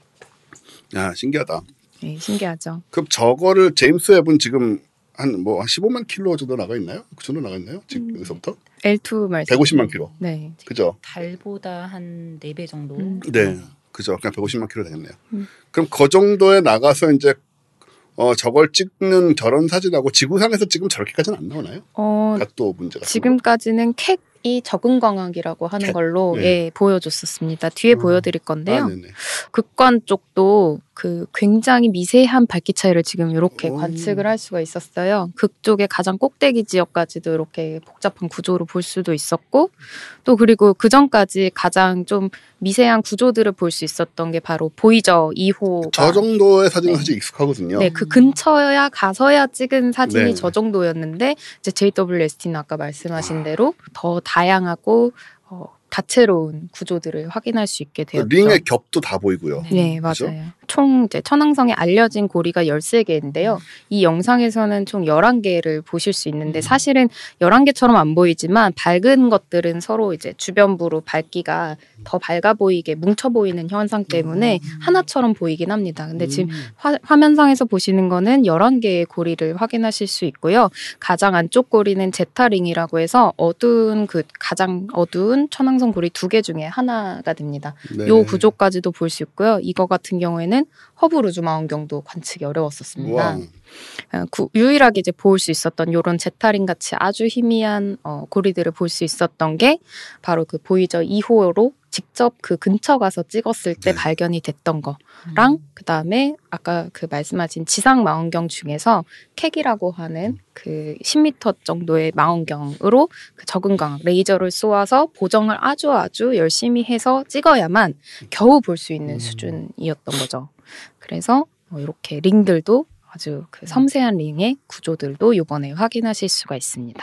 야, 신기하다. 네, 신기하죠. 그럼 저거를 제임스 웹은 지금 한 뭐 한 십오만 킬로 정도 나가 있나요? 그 정도 나가 있나요? 지금 음. 여기서부터? 엘 투 말씀. 백오십만 킬로. 네. 그죠? 달보다 한 네 배 정도. 음. 네. 그죠. 그냥 백오십만 킬로 되겠네요. 음. 그럼 그 정도에 나가서 이제 어 저걸 찍는 저런 사진하고 지구상에서 찍으면 저렇게까지는 안 나오나요? 어, 각도 문제가. 지금까지는 캣 이 적응광학이라고 하는 캣. 걸로 네. 예, 보여줬었습니다. 뒤에 음. 보여드릴 건데요. 아, 네네. 극관 쪽도 그 굉장히 미세한 밝기 차이를 지금 이렇게 오. 관측을 할 수가 있었어요. 극쪽의 가장 꼭대기 지역까지도 이렇게 복잡한 구조로 볼 수도 있었고, 또 그리고 그 전까지 가장 좀 미세한 구조들을 볼 수 있었던 게 바로 보이저 이 호가 저 정도의 사진은 네. 사실 익숙하거든요. 네, 그 근처야 가서야 찍은 사진이 네. 저 정도였는데 이제 제이더블유에스티는 아까 말씀하신 대로 더 다양하고 어, 다채로운 구조들을 확인할 수 있게 되었죠. 링의 겹도 다 보이고요. 네, 그죠? 맞아요. 총 이제 천왕성에 알려진 고리가 열세 개인데요. 이 영상에서는 총 열한 개를 보실 수 있는데 사실은 열한 개처럼 안 보이지만 밝은 것들은 서로 이제 주변부로 밝기가 더 밝아 보이게 뭉쳐 보이는 현상 때문에 하나처럼 보이긴 합니다. 근데 지금 화, 화면상에서 보시는 거는 열한 개의 고리를 확인하실 수 있고요. 가장 안쪽 고리는 제타링이라고 해서 어두운 그 가장 어두운 천왕성 고리 두 개 중에 하나가 됩니다. 네. 요 구조까지도 볼 수 있고요. 이거 같은 경우에는 허블 우주 망원경도 관측이 어려웠었습니다. 우와. 어, 구, 유일하게 이제 볼 수 있었던 요런 제타링 같이 아주 희미한 어, 고리들을 볼 수 있었던 게 바로 그 보이저 이 호로 직접 그 근처 가서 찍었을 때 네. 발견이 됐던 거랑 그 다음에 아까 그 말씀하신 지상 망원경 중에서 캑이라고 하는 그 십 미터 정도의 망원경으로 그 적응광학 레이저를 쏘아서 보정을 아주 아주 열심히 해서 찍어야만 겨우 볼 수 있는 음. 수준이었던 거죠. 그래서 뭐 이렇게 링들도 아주 그 섬세한 링의 구조들도 이번에 확인하실 수가 있습니다.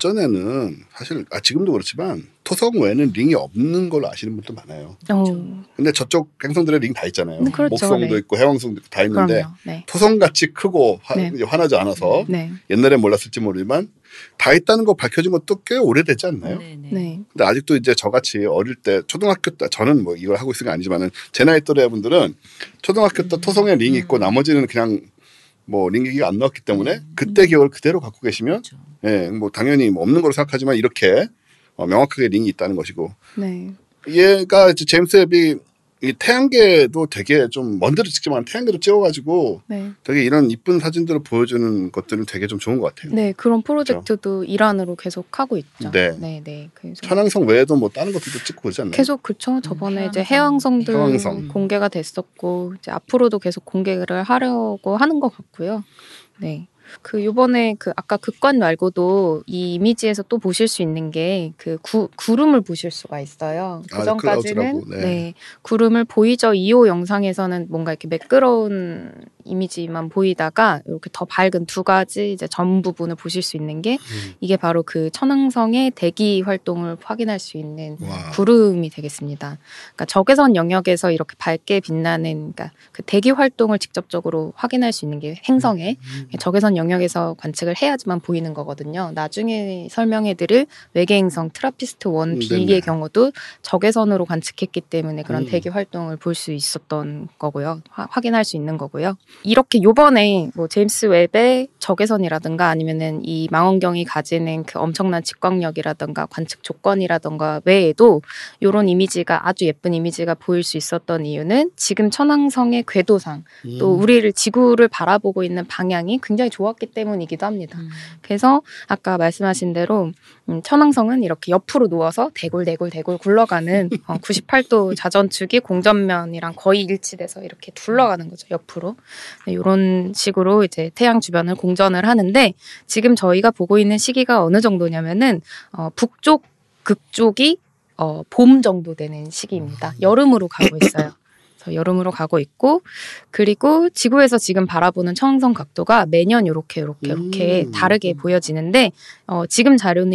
예전에는 사실 아 지금도 그렇지만 토성 외에는 링이 없는 걸로 아시는 분도 많아요. 오, 근데 저쪽 행성들에 링 다 있잖아요. 네, 그렇죠. 목성도 네. 있고 해왕성도 있고 다 있는데 그럼요. 네. 토성같이 크고 화, 네. 환하지 않아서 네. 옛날에 몰랐을지 모르지만 다 있다는 거 밝혀진 것도 꽤 오래되지 않나요? 네네. 네. 근데 아직도 이제 저같이 어릴 때 초등학교 때 저는 뭐 이걸 하고 있는 게 아니지만은 제 나이 또래 분들은 초등학교 때 토성에 링이 있고 나머지는 그냥 뭐 링 얘기가 안 나왔기 때문에 그때 기억을 그대로 갖고 계시면 그렇죠. 예, 뭐 당연히 뭐 없는 걸로 생각하지만 이렇게 어, 명확하게 링이 있다는 것이고 네. 얘가 이제 제임스 웹이 이 태양계도 되게 좀 먼 데로 찍지만 태양계도 찍어가지고 네. 되게 이런 이쁜 사진들을 보여주는 것들은 되게 좀 좋은 것 같아요. 네, 그런 프로젝트도 일환으로 계속 하고 있죠. 네. 네, 네. 그래서 천왕성 외에도 뭐 다른 것들도 찍고 그러지 않나요? 계속 그쵸. 저번에 이제 해왕성. 해왕성들 해왕성. 공개가 됐었고 이제 앞으로도 계속 공개를 하려고 하는 것 같고요. 네. 그 요번에 그 아까 극관 말고도 이 이미지에서 또 보실 수 있는 게 그 구름을 보실 수가 있어요. 그 아, 전까지는 클라우드라고, 네. 네. 구름을 보이저 이 호 영상에서는 뭔가 이렇게 매끄러운 이미지만 보이다가 이렇게 더 밝은 두 가지 이제 전 부분을 보실 수 있는 게 음. 이게 바로 그 천왕성의 대기 활동을 확인할 수 있는 와. 구름이 되겠습니다. 그러니까 적외선 영역에서 이렇게 밝게 빛나는 그러니까 그 대기 활동을 직접적으로 확인할 수 있는 게 행성의 적외선 영역에서 관측을 해야지만 보이는 거거든요. 나중에 설명해드릴 외계행성 트라피스트 원 비의 네네. 경우도 적외선으로 관측했기 때문에 그런 음. 대기 활동을 볼 수 있었던 거고요. 화- 확인할 수 있는 거고요. 이렇게 요번에 뭐 제임스 웹의 적외선이라든가 아니면은 이 망원경이 가지는 그 엄청난 직광력이라든가 관측 조건이라든가 외에도 이런 이미지가 아주 예쁜 이미지가 보일 수 있었던 이유는 지금 천왕성의 궤도상 또 음. 우리를 지구를 바라보고 있는 방향이 굉장히 좋았기 때문이기도 합니다. 음. 그래서 아까 말씀하신 대로 음, 천왕성은 이렇게 옆으로 누워서 대굴대굴대굴 굴러가는 어, 구십팔 도 자전축이 공전면이랑 거의 일치돼서 이렇게 둘러가는 거죠, 옆으로. 네, 이런 식으로 이제 태양 주변을 공전을 하는데 지금 저희가 보고 있는 시기가 어느 정도냐면은 어, 북쪽 극쪽이 어, 봄 정도 되는 시기입니다. 여름으로 가고 있어요. 그래서 여름으로 가고 있고 그리고 지구에서 지금 바라보는 천왕성 각도가 매년 이렇게 이렇게 이렇게 음. 다르게 보여지는데 어, 지금 자료는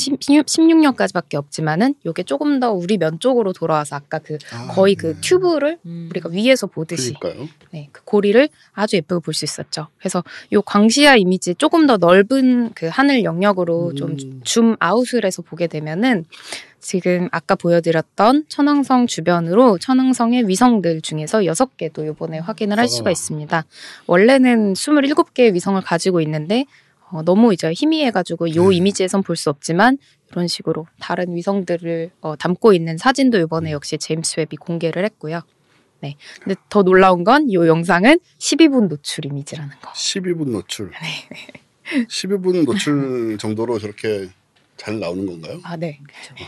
이천십육 년까지밖에 없지만은 이게 조금 더 우리 면 쪽으로 돌아와서 아까 그 아, 거의 그 네. 튜브를 음. 우리가 위에서 보듯이 그러니까요. 네, 그 고리를 아주 예쁘게 볼 수 있었죠. 그래서 요 광시야 이미지 조금 더 넓은 그 하늘 영역으로 좀 음. 줌 아웃을 해서 보게 되면은 지금 아까 보여드렸던 천왕성 주변으로 천왕성의 위성들 중에서 여섯 개도 이번에 확인을 할 수가 어. 있습니다. 원래는 스물일곱 개의 위성을 가지고 있는데 어, 너무 이제 희미해가지고 요 네. 이미지에선 볼 수 없지만 이런 식으로 다른 위성들을 어, 담고 있는 사진도 이번에 역시 제임스 웹이 공개를 했고요. 네. 근데 더 놀라운 건 이 영상은 십이 분 노출 이미지라는 거. 십이 분 노출. 네. 십이 분 노출 정도로 저렇게 잘 나오는 건가요? 아, 네.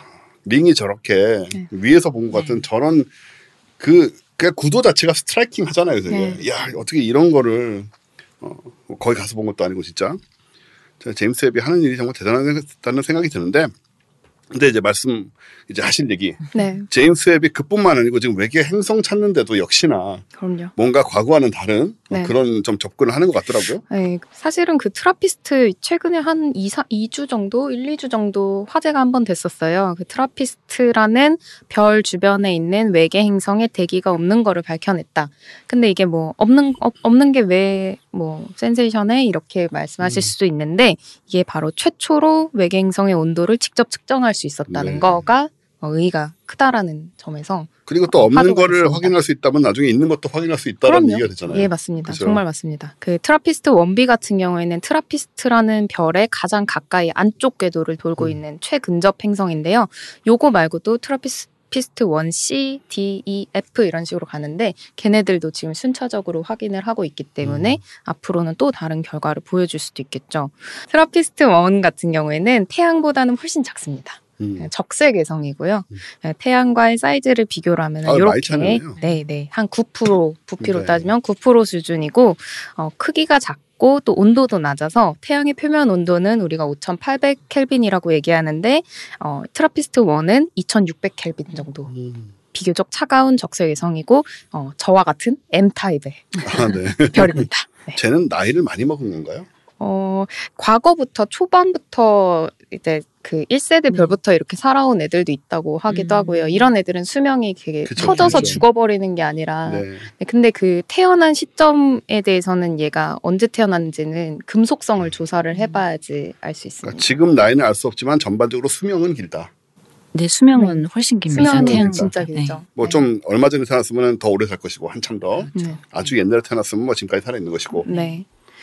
링이 저렇게 네. 위에서 본 것 같은 네. 저런 그, 그 구도 자체가 스트라이킹 하잖아요. 되게. 네. 야, 어떻게 이런 거를 어, 거기 가서 본 것도 아니고 진짜. 제임스 웹이 하는 일이 정말 대단하다는 생각이 드는데, 근데 이제 말씀 이제 하실 얘기, 네. 제임스 웹이 그뿐만 아니고 지금 외계 행성 찾는데도 역시나 그럼요. 뭔가 과거와는 다른 네. 그런 좀 접근을 하는 것 같더라고요. 네, 사실은 그 트라피스트 최근에 한 이, 이 주 정도, 일, 이 주 정도 화제가 한번 됐었어요. 그 트라피스트라는 별 주변에 있는 외계 행성에 대기가 없는 거를 밝혀냈다. 근데 이게 뭐 없는 없, 없는 게 왜 뭐 센세이션에 이렇게 말씀하실 음. 수도 있는데 이게 바로 최초로 외계 행성의 온도를 직접 측정할 수 있었다는 네. 거가 어, 의의가 크다라는 점에서 그리고 또 없는 화두가 거를 됐습니다. 확인할 수 있다면 나중에 있는 것도 확인할 수 있다는 그럼요. 얘기가 되잖아요. 예, 맞습니다. 그죠? 정말 맞습니다. 그 트라피스트 원 비 같은 경우에는 트라피스트라는 별의 가장 가까이 안쪽 궤도를 돌고 음. 있는 최근접 행성인데요. 요거 말고도 트라피스트 원 씨, 디, 이, 에프 이런 식으로 가는데 걔네들도 지금 순차적으로 확인을 하고 있기 때문에 음. 앞으로는 또 다른 결과를 보여줄 수도 있겠죠. 트라피스트 원 같은 경우에는 태양보다는 훨씬 작습니다. 음. 적색 외성이고요. 음. 태양과의 사이즈를 비교를 하면 아, 많이 이렇게 차이나네요. 네, 네. 한 구 퍼센트 부피로 네. 따지면 구 퍼센트 수준이고 어, 크기가 작고 또 온도도 낮아서 태양의 표면 온도는 우리가 오천팔백 켈빈이라고 얘기하는데 어, 트라피스트 원은 이천육백 켈빈 정도. 음. 비교적 차가운 적색 외성이고 어, 저와 같은 M 타입의 아, 네. 별입니다. 네. 쟤는 나이를 많이 먹은 건가요? 어, 과거부터 초반부터 이제 그 일 세대 별부터 이렇게 살아온 애들도 있다고 하기도 음. 하고요. 이런 애들은 수명이 되게 그쵸, 터져서 그쵸. 죽어버리는 게 아니라 네. 네, 근데 그 태어난 시점에 대해서는 얘가 언제 태어났는지는 금속성을 조사를 해봐야지 알 수 있습니다. 그러니까 지금 나이는 알 수 없지만 전반적으로 수명은 길다. 네, 수명은 훨씬 깁니다. 수명은 태양. 진짜 태양보다. 길죠. 뭐 네. 좀 얼마 전에 태어났으면 더 오래 살 것이고 한참 더 네. 아주 옛날에 태어났으면 뭐 지금까지 살아 있는 것이고. 네.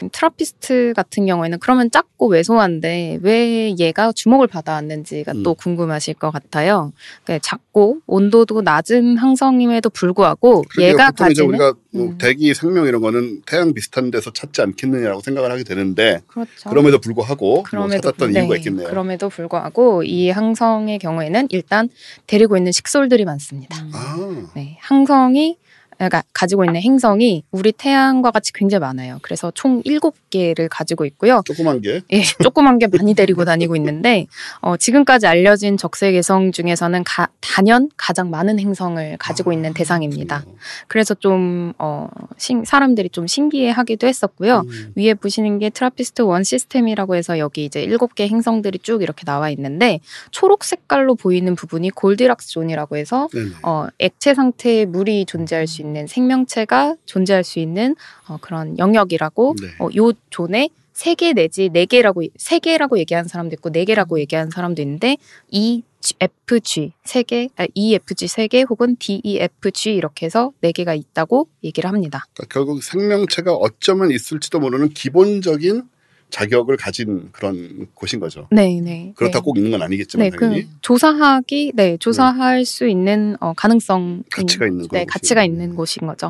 트라피스트 같은 경우에는 그러면 작고 왜소한데 왜 얘가 주목을 받아왔는지가 음. 또 궁금하실 것 같아요. 그러니까 작고 온도도 낮은 항성임에도 불구하고 그러게요. 얘가 보통 이제 가지는 우리가 뭐 음. 대기 생명 이런 거는 태양 비슷한 데서 찾지 않겠느냐라고 생각을 하게 되는데 그렇죠. 그럼에도 불구하고 뭐 그럼에도 찾았던 불- 이유가 네, 있겠네요. 그럼에도 불구하고 이 항성의 경우에는 일단 데리고 있는 식솔들이 많습니다. 음. 아, 네, 항성이 그러니까 가지고 있는 행성이 우리 태양과 같이 굉장히 많아요. 그래서 총 일곱 개를 가지고 있고요. 조그만 게. 예, 조그만 게 많이 데리고 다니고 있는데 어, 지금까지 알려진 적색 외성 중에서는 가, 단연 가장 많은 행성을 가지고 있는 대상입니다. 그래서 좀 어, 신, 사람들이 좀 신기해하기도 했었고요. 음. 위에 보시는 게 트라피스트 원 시스템이라고 해서 여기 이제 일곱 개 행성들이 쭉 이렇게 나와 있는데 초록 색깔로 보이는 부분이 골디락스 존이라고 해서 네네. 어, 액체 상태에 물이 존재할 수 있는 생명체가 존재할 수 있는 어, 그런 영역이라고 네. 어, 요 존에 세 개 내지 네 개라고 세 개라고 얘기하는 사람도 있고 네 개라고 얘기하는 사람도 있는데 이 에프 지 세 개, 아, 이 에프 지 세 개 혹은 디 이 에프 지 이렇게 해서 네 개가 있다고 얘기를 합니다. 그러니까 결국 생명체가 어쩌면 있을지도 모르는 기본적인 자격을 가진 그런 곳인 거죠. 네, 네. 그렇다고 네. 꼭 있는 건 아니겠지만 네, 당연히 그 조사하기, 네, 조사할 수 있는 어, 가능성, 가치가 있는 네, 그런 가치가 곳이에요. 있는 곳인 거죠.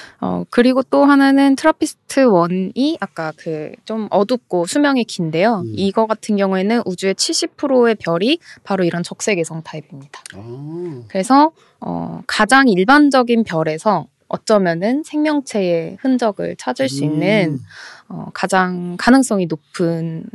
어 그리고 또 하나는 트라피스트 원이 아까 그 좀 어둡고 수명이 긴데요. 음. 이거 같은 경우에는 우주의 칠십 퍼센트의 별이 바로 이런 적색외성 타입입니다. 아, 그래서 어, 가장 일반적인 별에서 어쩌면은 생명체의 흔적을 찾을 수 있는 음. 어, 가장 가능성이 높은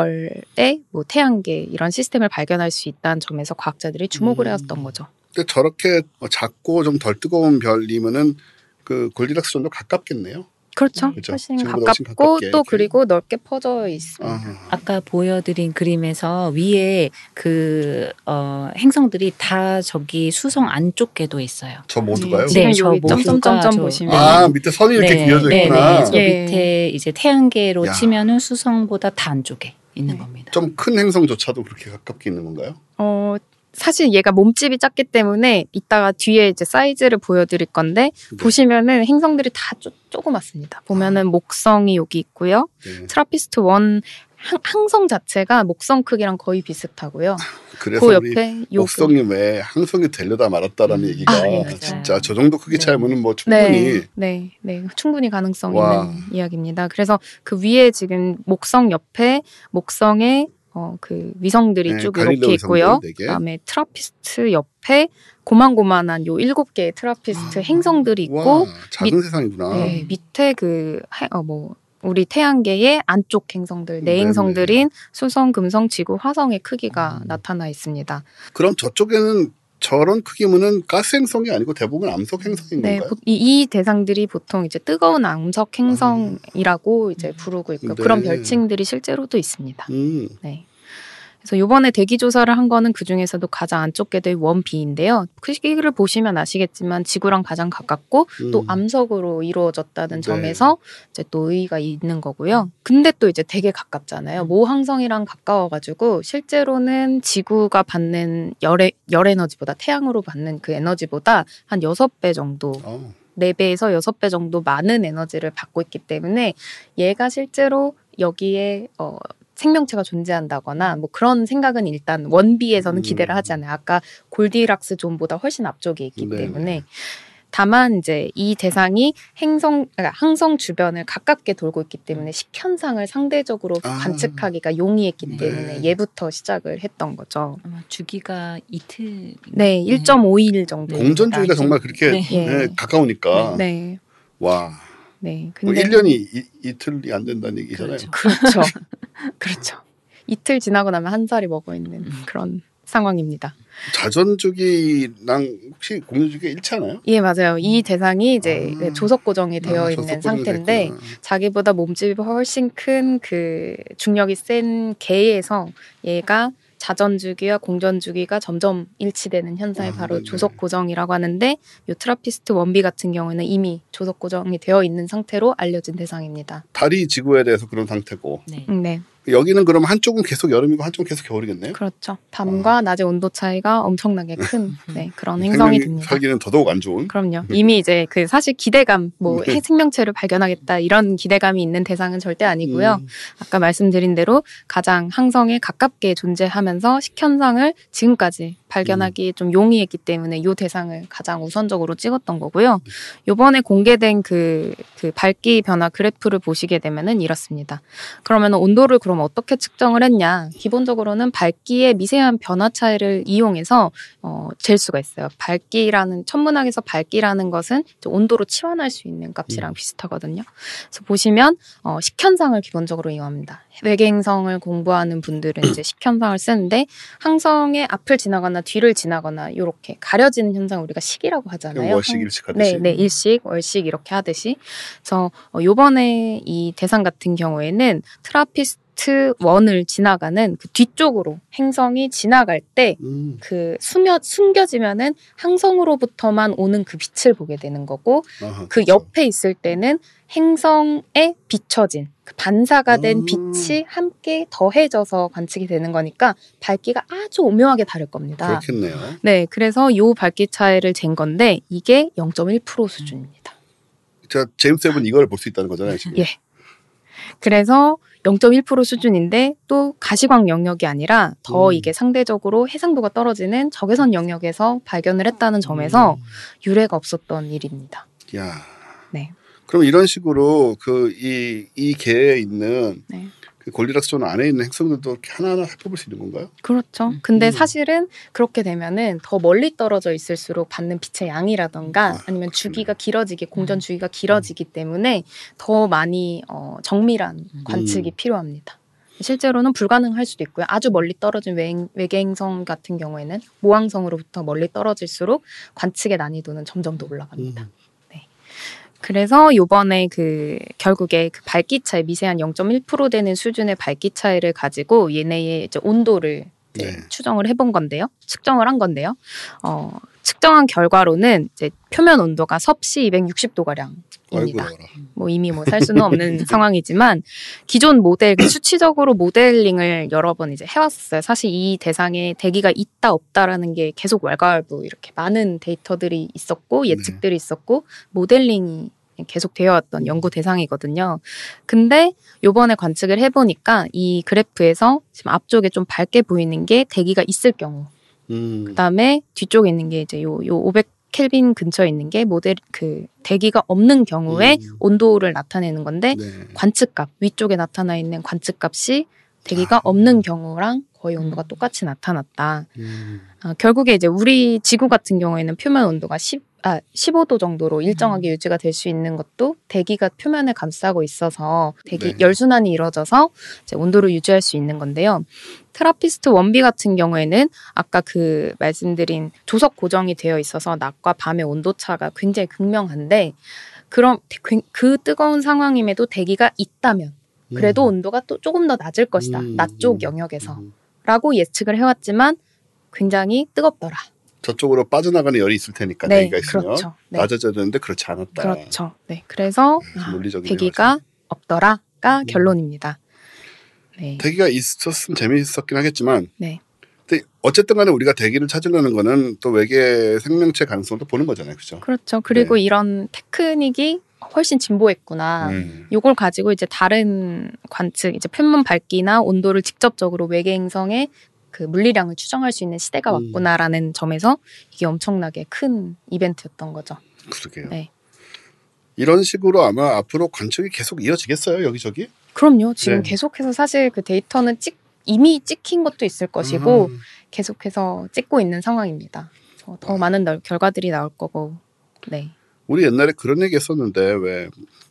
별의 뭐 태양계 이런 시스템을 발견할 수 있다는 점에서 과학자들이 주목을 음. 해왔던 거죠. 근데 저렇게 작고 좀 덜 뜨거운 별이면은 그 골디락스 존도 가깝겠네요. 그렇죠. 그렇죠. 훨씬 지금보다 훨씬 가깝고 가깝게 또 이렇게. 그리고 넓게 퍼져 있습니다. 아, 아까 보여드린 그림에서 위에 그 어, 행성들이 다 저기 수성 안쪽 궤도에 있어요. 저 모두가요? 지금 네, 저 여기 모두가 점점점점 저- 보시면 아, 밑에 선이 이렇게 네, 그려져 네, 있구나. 네. 저 예. 밑에 이제 태양계로 야. 치면은 수성보다 다 안쪽에 있는 네. 겁니다. 좀 큰 행성조차도 그렇게 가깝게 있는 건가요? 어, 사실 얘가 몸집이 작기 때문에 이따가 뒤에 이제 사이즈를 보여드릴 건데 네. 보시면은 행성들이 다 쪼, 조그맣습니다. 보면은 목성이 여기 있고요. 네. 트라피스트 원 항, 항성 자체가 목성 크기랑 거의 비슷하고요. 그래서 그 우리 옆에 요 목성이 왜 항성이 되려다 말았다라는 음. 얘기가 아, 예, 맞아요. 진짜 저 정도 크기 네. 차이면은 뭐 충분히 네, 네, 네, 충분히 가능성 와. 있는 이야기입니다. 그래서 그 위에 지금 목성 옆에 목성의 어, 그 위성들이 네, 쭉 갈릴레오 이렇게 있고요. 위성들 네 개. 그다음에 트라피스트 옆에 고만고만한 요 일곱 개의 트라피스트 아, 행성들이 있고 와, 작은 밑- 세상이구나. 네, 밑에 그, 해- 어, 뭐, 우리 태양계의 안쪽 행성들, 네네. 내행성들인 수성, 금성, 지구, 화성의 크기가 음. 나타나 있습니다. 그럼 저쪽에는 저런 크기면은 가스 행성이 아니고 대부분 암석 행성인 네, 건가요? 보- 이, 이 대상들이 보통 이제 뜨거운 암석 행성이라고 이제 부르고 있고요. 네. 그런 별칭들이 실제로도 있습니다. 음. 네. 그래서 이번에 대기 조사를 한 거는 그 중에서도 가장 안쪽 궤도의 원비인데요. 크기를 보시면 아시겠지만 지구랑 가장 가깝고 또 음. 암석으로 이루어졌다는 네. 점에서 이제 또 의의가 있는 거고요. 근데 또 이제 되게 가깝잖아요. 모 항성이랑 가까워가지고 실제로는 지구가 받는 열, 열 에너지보다 태양으로 받는 그 에너지보다 한 여섯 배 정도 어. 네 배에서 여섯 배 정도 많은 에너지를 받고 있기 때문에 얘가 실제로 여기에 어, 생명체가 존재한다거나 뭐 그런 생각은 일단 원비에서는 음. 기대를 하지 않아요. 아까 골디락스 존보다 훨씬 앞쪽에 있기 네네. 때문에. 다만 이제 이 대상이 행성, 그러니까 항성 주변을 가깝게 돌고 있기 때문에 식현상을 상대적으로 아. 관측하기가 용이했기 네. 때문에 얘부터 시작을 했던 거죠. 아마 주기가 이틀. 네, 일 점 오 일 정도. 공전주기가 정말 그렇게 네. 예. 네, 가까우니까 네, 와. 네. 뭐 근데 일 년이 이, 이틀이 안 된다는 얘기잖아요. 그렇죠. 그렇죠. 그렇죠. 이틀 지나고 나면 한 살이 먹어 있는 음. 그런 상황입니다. 자전주기랑 혹시 공전주기가 일치하나요? 예, 맞아요. 이 대상이 이제 아. 네, 조석 고정이 되어 아, 있는 저속 상태인데 고정됐구나. 자기보다 몸집이 훨씬 큰 그 중력이 센 개에서 얘가 자전주기와 공전주기가 점점 일치되는 현상이 아, 바로 네네. 조석 고정이라고 하는데 이 트라피스트 원비 같은 경우는 이미 조석 고정이 되어 있는 상태로 알려진 대상입니다. 달이 지구에 대해서 그런 상태고 네. 음, 네, 여기는 그럼 한쪽은 계속 여름이고 한쪽은 계속 겨울이겠네요. 그렇죠. 밤과 낮의 온도 차이가 엄청나게 큰 네, 그런 행성이 생명이 됩니다. 살기는 더더욱 안 좋은. 그럼요. 이미 이제 그 사실 기대감, 뭐 네. 생명체를 발견하겠다 이런 기대감이 있는 대상은 절대 아니고요. 음. 아까 말씀드린 대로 가장 항성에 가깝게 존재하면서 식현상을 지금까지 발견하기 좀 용이했기 때문에 이 대상을 가장 우선적으로 찍었던 거고요. 이번에 공개된 그, 그 밝기 변화 그래프를 보시게 되면은 이렇습니다. 그러면 온도를 그럼 어떻게 측정을 했냐? 기본적으로는 밝기의 미세한 변화 차이를 이용해서 어, 잴 수가 있어요. 밝기라는 천문학에서 밝기라는 것은 이제 온도로 치환할 수 있는 값이랑 음. 비슷하거든요. 그래서 보시면 어, 식현상을 기본적으로 이용합니다. 외계행성을 공부하는 분들은 이제 식현상을 쓰는데 항성의 앞을 지나거나 뒤를 지나거나 이렇게 가려지는 현상 우리가 식이라고 하잖아요. 월식 항- 일식 하듯이. 네, 네, 일식, 월식 이렇게 하듯이. 그래서 어, 요번에 이 대상 같은 경우에는 트라피스트 원을 지나가는 그 뒤쪽으로 행성이 지나갈 때 음. 그 숨겨, 숨겨지면은 항성으로부터만 오는 그 빛을 보게 되는 거고 아하, 그 그렇죠. 옆에 있을 때는 행성에 비춰진 그 반사가 된 음. 빛이 함께 더해져서 관측이 되는 거니까 밝기가 아주 오묘하게 다를 겁니다. 그렇겠네요. 네, 그래서 요 밝기 차이를 잰 건데 이게 영 점 일 퍼센트 수준입니다. 자, 제임스 웹은 이걸 볼 수 있다는 거잖아요, 지금. 예. 그래서 영 점 일 퍼센트 수준인데 또 가시광 영역이 아니라 더 음. 이게 상대적으로 해상도가 떨어지는 적외선 영역에서 발견을 했다는 점에서 음. 유례가 없었던 일입니다. 야. 네. 그럼 이런 식으로 그 이 이 개에 있는 네. 그 골디락스 존 안에 있는 행성들도 이렇게 하나하나 살펴볼 수 있는 건가요? 그렇죠. 근데 음. 사실은 그렇게 되면은 더 멀리 떨어져 있을수록 받는 빛의 양이라던가 아, 아니면 그렇군요. 주기가 길어지게 공전 주기가 길어지기 때문에 더 많이 어, 정밀한 관측이 음. 필요합니다. 실제로는 불가능할 수도 있고요. 아주 멀리 떨어진 외, 외계행성 같은 경우에는 모항성으로부터 멀리 떨어질수록 관측의 난이도는 점점 더 올라갑니다. 음. 그래서 요번에 그 결국에 그 밝기 차이 미세한 영 점 일 퍼센트 되는 수준의 밝기 차이를 가지고 얘네의 이제 온도를 이제 네. 추정을 해본 건데요. 측정을 한 건데요. 어, 측정한 결과로는 이제 표면 온도가 섭씨 이백육십 도 가량입니다. 아이고, 뭐 이미 뭐 살 수는 없는 상황이지만 기존 모델 그 수치적으로 모델링을 여러 번 이제 해왔었어요. 사실 이 대상에 대기가 있다 없다라는 게 계속 왈가왈부 이렇게 많은 데이터들이 있었고 예측들이 있었고 모델링이 계속 되어왔던 연구 대상이거든요. 근데 요번에 관측을 해보니까 이 그래프에서 지금 앞쪽에 좀 밝게 보이는 게 대기가 있을 경우, 음. 그다음에 뒤쪽에 있는 게 이제 요, 요 오백 켈빈 근처에 있는 게 모델 그 대기가 없는 경우에 음. 온도를 나타내는 건데 네. 관측값 위쪽에 나타나 있는 관측값이 대기가 없는 경우랑 거의 온도가 똑같이 나타났다. 음. 어, 결국에 이제 우리 지구 같은 경우에는 표면 온도가 십, 아, 십오 도 정도로 일정하게 유지가 될 수 있는 것도 대기가 표면을 감싸고 있어서 대기 네. 열순환이 이루어져서 이제 온도를 유지할 수 있는 건데요. 트라피스트 원비 같은 경우에는 아까 그 말씀드린 조석 고정이 되어 있어서 낮과 밤의 온도차가 굉장히 극명한데 그럼 그 뜨거운 상황임에도 대기가 있다면 그래도 음. 온도가 또 조금 더 낮을 것이다. 음. 낮 쪽 영역에서. 음. 라고 예측을 해왔지만 굉장히 뜨겁더라. 저쪽으로 빠져나가는 열이 있을 테니까 네, 대기가 있으면 그렇죠. 네. 낮아져야 되는데 그렇지 않았다. 그렇죠. 네, 그래서 네, 아, 논리적인 대기가 없더라가 음. 결론입니다. 네. 대기가 있었으면 재미있었긴 하겠지만 네. 근데 어쨌든 간에 우리가 대기를 찾으려는 거는 또 외계 생명체 가능성도 보는 거잖아요. 그죠? 그렇죠. 그리고 네. 이런 테크닉이 훨씬 진보했구나. 음. 요걸 가지고 이제 다른 관측, 이제 표면 밝기나 온도를 직접적으로 외계 행성의 그 물리량을 추정할 수 있는 시대가 음. 왔구나라는 점에서 이게 엄청나게 큰 이벤트였던 거죠. 그러게요. 네. 이런 식으로 아마 앞으로 관측이 계속 이어지겠어요. 여기저기? 그럼요. 지금 네. 계속해서 사실 그 데이터는 찍, 이미 찍힌 것도 있을 것이고 음. 계속해서 찍고 있는 상황입니다. 그래서 더 많은 널- 결과들이 나올 거고. 네. 우리 옛날에 그런 얘기 했었는데 왜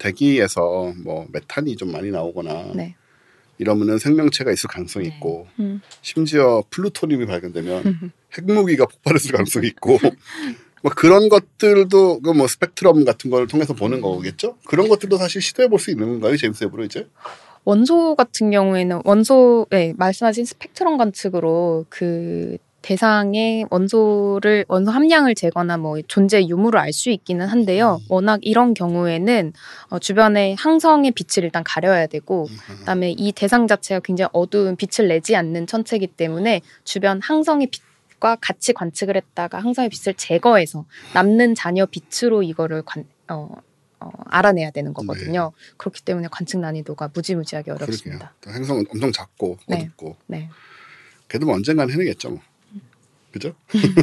대기에서 뭐 메탄이 좀 많이 나오거나 네. 이러면은 생명체가 있을 가능성이 네. 있고 음. 심지어 플루토늄이 발견되면 핵무기가 폭발했을 가능성이 있고 뭐 그런 것들도 그 뭐 스펙트럼 같은 걸 통해서 보는 거겠죠? 그런 것들도 사실 시도해 볼 수 있는 건가요, 제임스 웹으로 이제? 원소 같은 경우에는 원소, 네, 말씀하신 스펙트럼 관측으로 그 대상의 원소를 원소 함량을 재거나 뭐 존재 유무를 알 수 있기는 한데요. 워낙 이런 경우에는 어, 주변의 항성의 빛을 일단 가려야 되고, 그다음에 이 대상 자체가 굉장히 어두운 빛을 내지 않는 천체이기 때문에 주변 항성의 빛과 같이 관측을 했다가 항성의 빛을 제거해서 남는 잔여 빛으로 이거를 관, 어, 어, 알아내야 되는 거거든요. 네. 그렇기 때문에 관측 난이도가 무지무지하게 어렵습니다. 그러게요. 행성은 엄청 작고 네. 어둡고 네. 그래도 뭐 언젠가는 해내겠죠. 뭐. 그죠?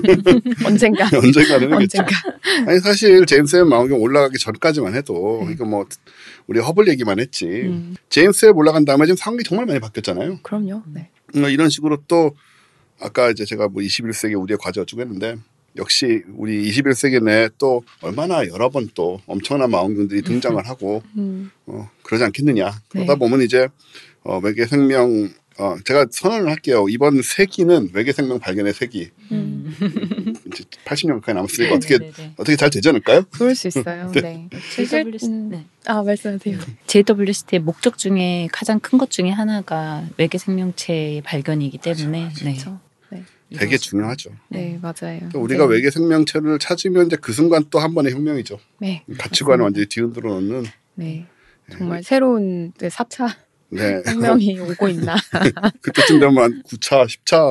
언젠가. 언젠가는 해내겠죠. 언젠가. 아니 사실 제임스 웹 망원경 올라가기 전까지만 해도 네. 이거 뭐 우리 허블 얘기만 했지. 음, 제임스 웹 올라간 다음에 지금 상황이 정말 많이 바뀌었잖아요. 그럼요. 네. 음, 이런 식으로 또 아까 이제 제가 뭐 이십일 세기 우리의 과제 어쩌고 했는데 역시 우리 이십일 세기 내에 또 얼마나 여러 번 또 엄청난 망원경들이 등장을 하고 음, 어, 그러지 않겠느냐. 그러다 네. 보면 이제 어, 외계 생명 어, 제가 선언을 할게요. 이번 세기는 외계 생명 발견의 세기. 음. 이제 팔십 년 가까이 남았으니까 어떻게 네네네. 어떻게 잘 되지 않을까요? 그럴 수 있어요. 네. 제이더블유씨, 음, 네. 아, 말씀하세요. 제이더블유씨티의 목적 중에 가장 큰 것 중에 하나가 외계 생명체의 발견이기 때문에 네. 그렇죠. 네. 되게 중요하죠. 네, 맞아요. 또 우리가 네. 외계 생명체를 찾으면 이제 그 순간 또 한 번의 혁명이죠. 네. 가치관을 맞습니다. 완전히 뒤흔들어 놓는. 네. 정말 새로운 사 차 네. 혁명이 오고 있나. 그때쯤 되면 구 차, 십 차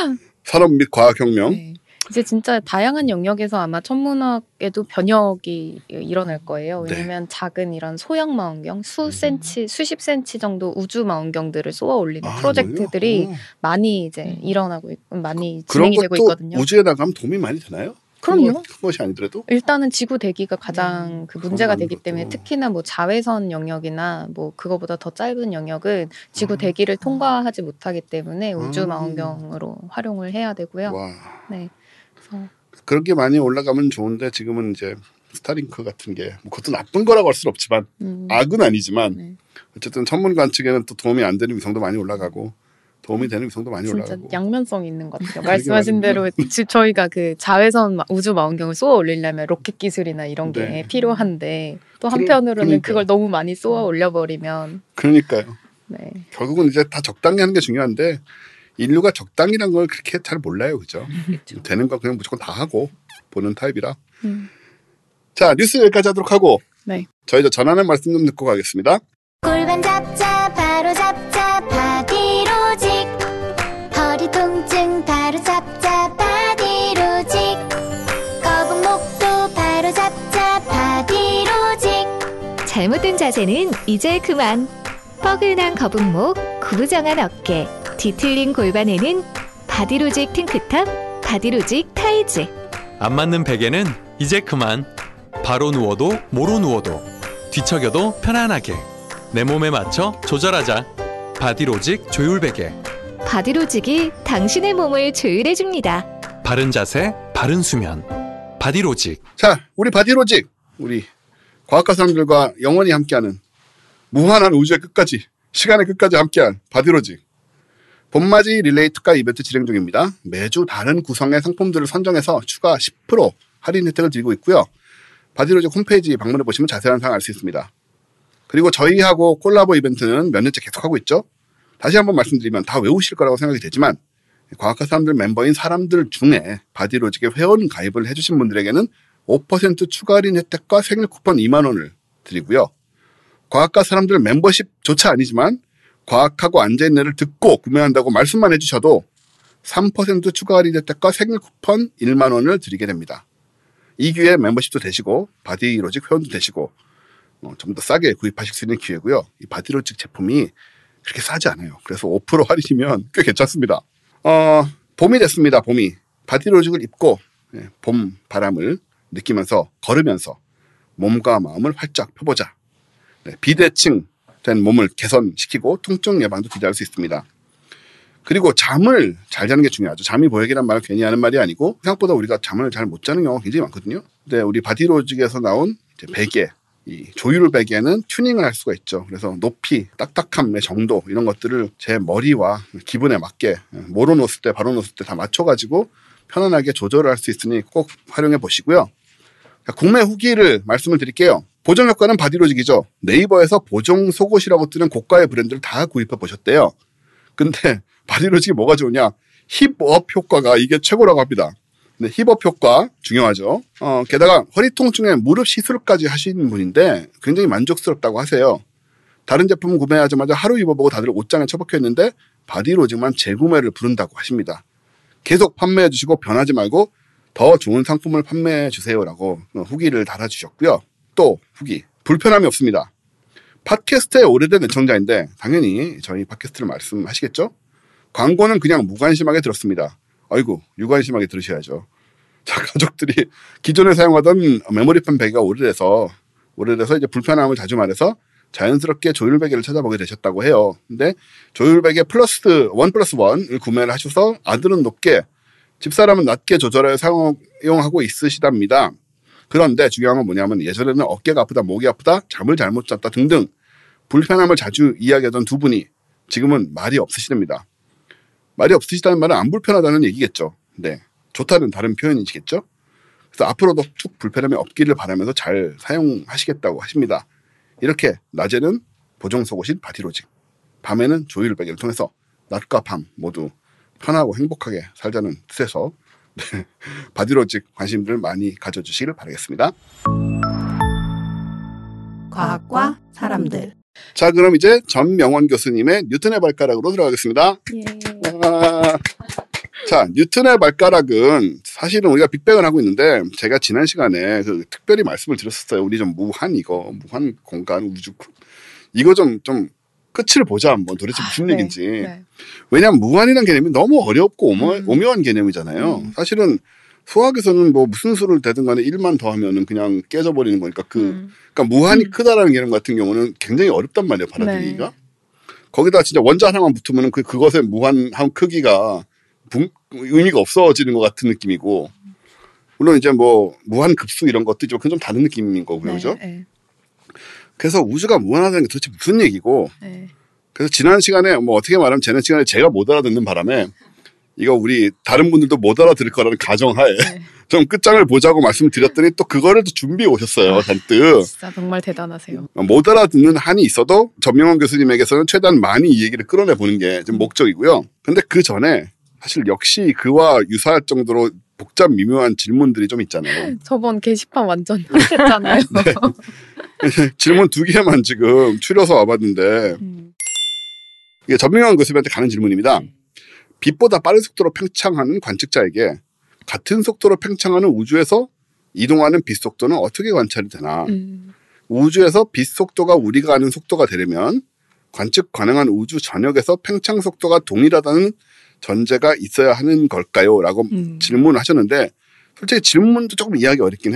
산업 및 과학혁명. 네. 이제 진짜 다양한 영역에서 아마 천문학에도 변혁이 일어날 거예요. 왜냐면 네. 작은 이런 소형 망원경, 수 센치, 수십 센치 정도 우주 망원경들을 쏘아 올리는 아, 프로젝트들이 뭐요? 어. 많이 이제 일어나고 있고 많이 그런 진행이 되고 것도 있거든요. 우주에 나가면 도움이 많이 되나요? 그럼요. 큰 것이 아니더라도. 일단은 지구 대기가 가장 음, 그 문제가 그런 되기 것도. 때문에 특히나 뭐 자외선 영역이나 뭐 그거보다 더 짧은 영역은 지구 아. 대기를 통과하지 못하기 때문에 우주 아. 망원경으로 활용을 해야 되고요. 와. 네. 그래서 그런 게 많이 올라가면 좋은데 지금은 이제 스타링크 같은 게 뭐 그것도 나쁜 거라고 할 수는 없지만 음, 악은 아니지만 네. 어쨌든 천문 관측에는 또 도움이 안 되는 위성도 많이 올라가고 도움이 되는 위성도 많이 진짜 올라가고. 양면성이 있는 것 같아요. 되게 말씀하신 많은데요. 대로 지- 저희가 그 자외선 마- 우주 망원경을 쏘아 올리려면 로켓 기술이나 이런 게 네. 필요한데 또 그러- 한편으로는 그러니까요. 그걸 너무 많이 쏘아 올려버리면 그러니까요. 네. 결국은 이제 다 적당히 하는 게 중요한데 인류가 적당이란 걸 그렇게 잘 몰라요. 그죠? 그렇죠. 되는 거 그냥 무조건 다 하고 보는 타입이라. 음, 자, 뉴스 여기까지 하도록 하고 네. 저희 저 전하는 말씀 좀 듣고 가겠습니다. 골반 잡자 바로 잡자 바디로직 허리 통증 바로 잡자 바디로직 거북목도 바로 잡자 바디로직 잘못된 자세는 이제 그만 뻐근한 거북목 구부정한 어깨 뒤틀린 골반에는 바디로직 탱크탑 바디로직 타이즈 안 맞는 베개는 이제 그만. 바로 누워도 모로 누워도 뒤척여도 편안하게 내 몸에 맞춰 조절하자. 바디로직 조율베개. 바디로직이 당신의 몸을 조율해줍니다. 바른 자세, 바른 수면. 바디로직. 자, 우리 바디로직. 우리 과학과 사람들과 영원히 함께하는 무한한 우주의 끝까지, 시간의 끝까지 함께한 바디로직. 봄맞이 릴레이 특가 이벤트 진행 중입니다. 매주 다른 구성의 상품들을 선정해서 추가 십 퍼센트 할인 혜택을 드리고 있고요. 바디로직 홈페이지 방문해 보시면 자세한 사항 알 수 있습니다. 그리고 저희하고 콜라보 이벤트는 몇 년째 계속하고 있죠. 다시 한번 말씀드리면 다 외우실 거라고 생각이 되지만 과학과 사람들 멤버인 사람들 중에 바디로직에 회원 가입을 해주신 분들에게는 오 퍼센트 추가 할인 혜택과 생일 쿠폰 이만 원을 드리고요. 과학과 사람들 멤버십조차 아니지만 과학하고 앉아있는 애를 듣고 구매한다고 말씀만 해주셔도 삼 퍼센트 추가 할인 혜택과 생일 쿠폰 일만 원을 드리게 됩니다. 이 기회에 멤버십도 되시고 바디로직 회원도 되시고 어, 좀 더 싸게 구입하실 수 있는 기회고요. 이 바디로직 제품이 그렇게 싸지 않아요. 그래서 오 퍼센트 할인이면 꽤 괜찮습니다. 어, 봄이 됐습니다. 봄이. 바디로직을 입고 예, 봄 바람을 느끼면서 걸으면서 몸과 마음을 활짝 펴보자. 네, 비대칭 된 몸을 개선시키고 통증 예방도 기대할 수 있습니다. 그리고 잠을 잘 자는 게 중요하죠. 잠이 보약이란 말을 괜히 하는 말이 아니고 생각보다 우리가 잠을 잘 못 자는 경우가 굉장히 많거든요. 근데 우리 바디로직에서 나온 이제 베개, 이 조율 베개는 튜닝을 할 수가 있죠. 그래서 높이, 딱딱함의 정도 이런 것들을 제 머리와 기분에 맞게 뭐로 놓았을 때, 바로 놓았을 때 다 맞춰가지고 편안하게 조절을 할 수 있으니 꼭 활용해 보시고요. 구매 후기를 말씀을 드릴게요. 보정 효과는 바디로직이죠. 네이버에서 보정 속옷이라고 뜨는 고가의 브랜드를 다 구입해 보셨대요. 근데 바디로직이 뭐가 좋으냐? 힙업 효과가 이게 최고라고 합니다. 네, 힙업 효과 중요하죠. 어, 게다가 허리 통증에 무릎 시술까지 하시는 분인데 굉장히 만족스럽다고 하세요. 다른 제품 구매하자마자 하루 입어보고 다들 옷장에 처박혀 있는데 바디로직만 재구매를 부른다고 하십니다. 계속 판매해 주시고 변하지 말고 더 좋은 상품을 판매해 주세요라고 후기를 달아주셨고요. 또 후기, 불편함이 없습니다. 팟캐스트의 오래된 애청자인데 당연히 저희 팟캐스트를 말씀하시겠죠? 광고는 그냥 무관심하게 들었습니다. 아이고, 유관심하게 들으셔야죠. 자, 가족들이 기존에 사용하던 메모리폰 베개가 오래돼서 오래돼서 이제 불편함을 자주 말해서 자연스럽게 조율 베개를 찾아보게 되셨다고 해요. 근데 조율 베개 플러스 원 플러스 원을 구매를 하셔서 아들은 높게, 집사람은 낮게 조절하여 사용하고 있으시답니다. 그런데 중요한 건 뭐냐면 예전에는 어깨가 아프다, 목이 아프다, 잠을 잘못 잤다 등등 불편함을 자주 이야기하던 두 분이 지금은 말이 없으시답니다. 말이 없으시다는 말은 안 불편하다는 얘기겠죠. 네, 좋다는 다른 표현이시겠죠. 그래서 앞으로도 쭉 불편함이 없기를 바라면서 잘 사용하시겠다고 하십니다. 이렇게 낮에는 보정 속옷인 바디로직, 밤에는 조율 베개를 통해서 낮과 밤 모두 편하고 행복하게 살자는 뜻에서 네, 바디로직 관심들 많이 가져주시길 바라겠습니다. 과학과 사람들. 자, 그럼 이제 전명원 교수님의 뉴턴의 발가락으로 들어가겠습니다. 예. 아, 자, 뉴턴의 발가락은 사실은 우리가 빅뱅을 하고 있는데 제가 지난 시간에 그 특별히 말씀을 드렸었어요. 우리 좀 무한 이거, 무한 공간, 우주 이거 좀, 좀 끝을 보자 한번 도대체 무슨 네, 얘기인지. 네. 왜냐하면 무한이라는 개념이 너무 어렵고 오모, 음. 오묘한 개념이잖아요. 음. 사실은 수학에서는 뭐 무슨 수를 대든 간에 일만 더하면은 그냥 깨져버리는 거니까 그, 음. 그러니까 무한이 음. 크다라는 개념 같은 경우는 굉장히 어렵단 말이에요. 받아들이기가. 네. 거기다 진짜 원자 하나만 붙으면은 그, 그것의 무한한 크기가 분, 의미가 없어지는 것 같은 느낌이고, 물론 이제 뭐 무한 급수 이런 것도 그건 좀 다른 느낌인 거고요. 네, 그죠? 네, 그래서 우주가 무한하다는 게 도대체 무슨 얘기고, 네. 그래서 지난 시간에 뭐 어떻게 말하면 지난 시간에 제가 못 알아듣는 바람에 이거 우리 다른 분들도 못 알아들을 거라는 가정하에 네. 좀 끝장을 보자고 말씀드렸더니 또 그거를 또 준비해 오셨어요. 잔뜩. 진짜 정말 대단하세요. 못 알아듣는 한이 있어도 전명원 교수님에게서는 최대한 많이 이 얘기를 끌어내 보는 게 좀 목적이고요. 근데 그 전에 사실 역시 그와 유사할 정도로 복잡 미묘한 질문들이 좀 있잖아요. 저번 게시판 완전 핫했잖아요. 네. 질문 두 개만 지금 추려서 와봤는데 음. 이게 전명원 교수님한테 가는 질문입니다. 빛보다 빠른 속도로 팽창하는 관측자에게 같은 속도로 팽창하는 우주에서 이동하는 빛 속도는 어떻게 관찰이 되나? 음. 우주에서 빛 속도가 우리가 아는 속도가 되려면 관측 가능한 우주 전역에서 팽창 속도가 동일하다는 전제가 있어야 하는 걸까요? 라고 음. 질문을 하셨는데 솔직히 질문도 조금 이해하기 어렵긴 해요.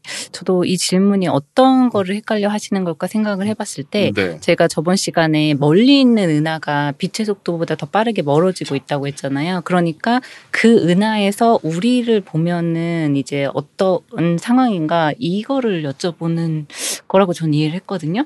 저도 이 질문이 어떤 거를 헷갈려 하시는 걸까 생각을 해봤을 때 네. 제가 저번 시간에 멀리 있는 은하가 빛의 속도보다 더 빠르게 멀어지고 있다고 했잖아요. 그러니까 그 은하에서 우리를 보면은 이제 어떤 상황인가 이거를 여쭤보는 거라고 저는 이해를 했거든요.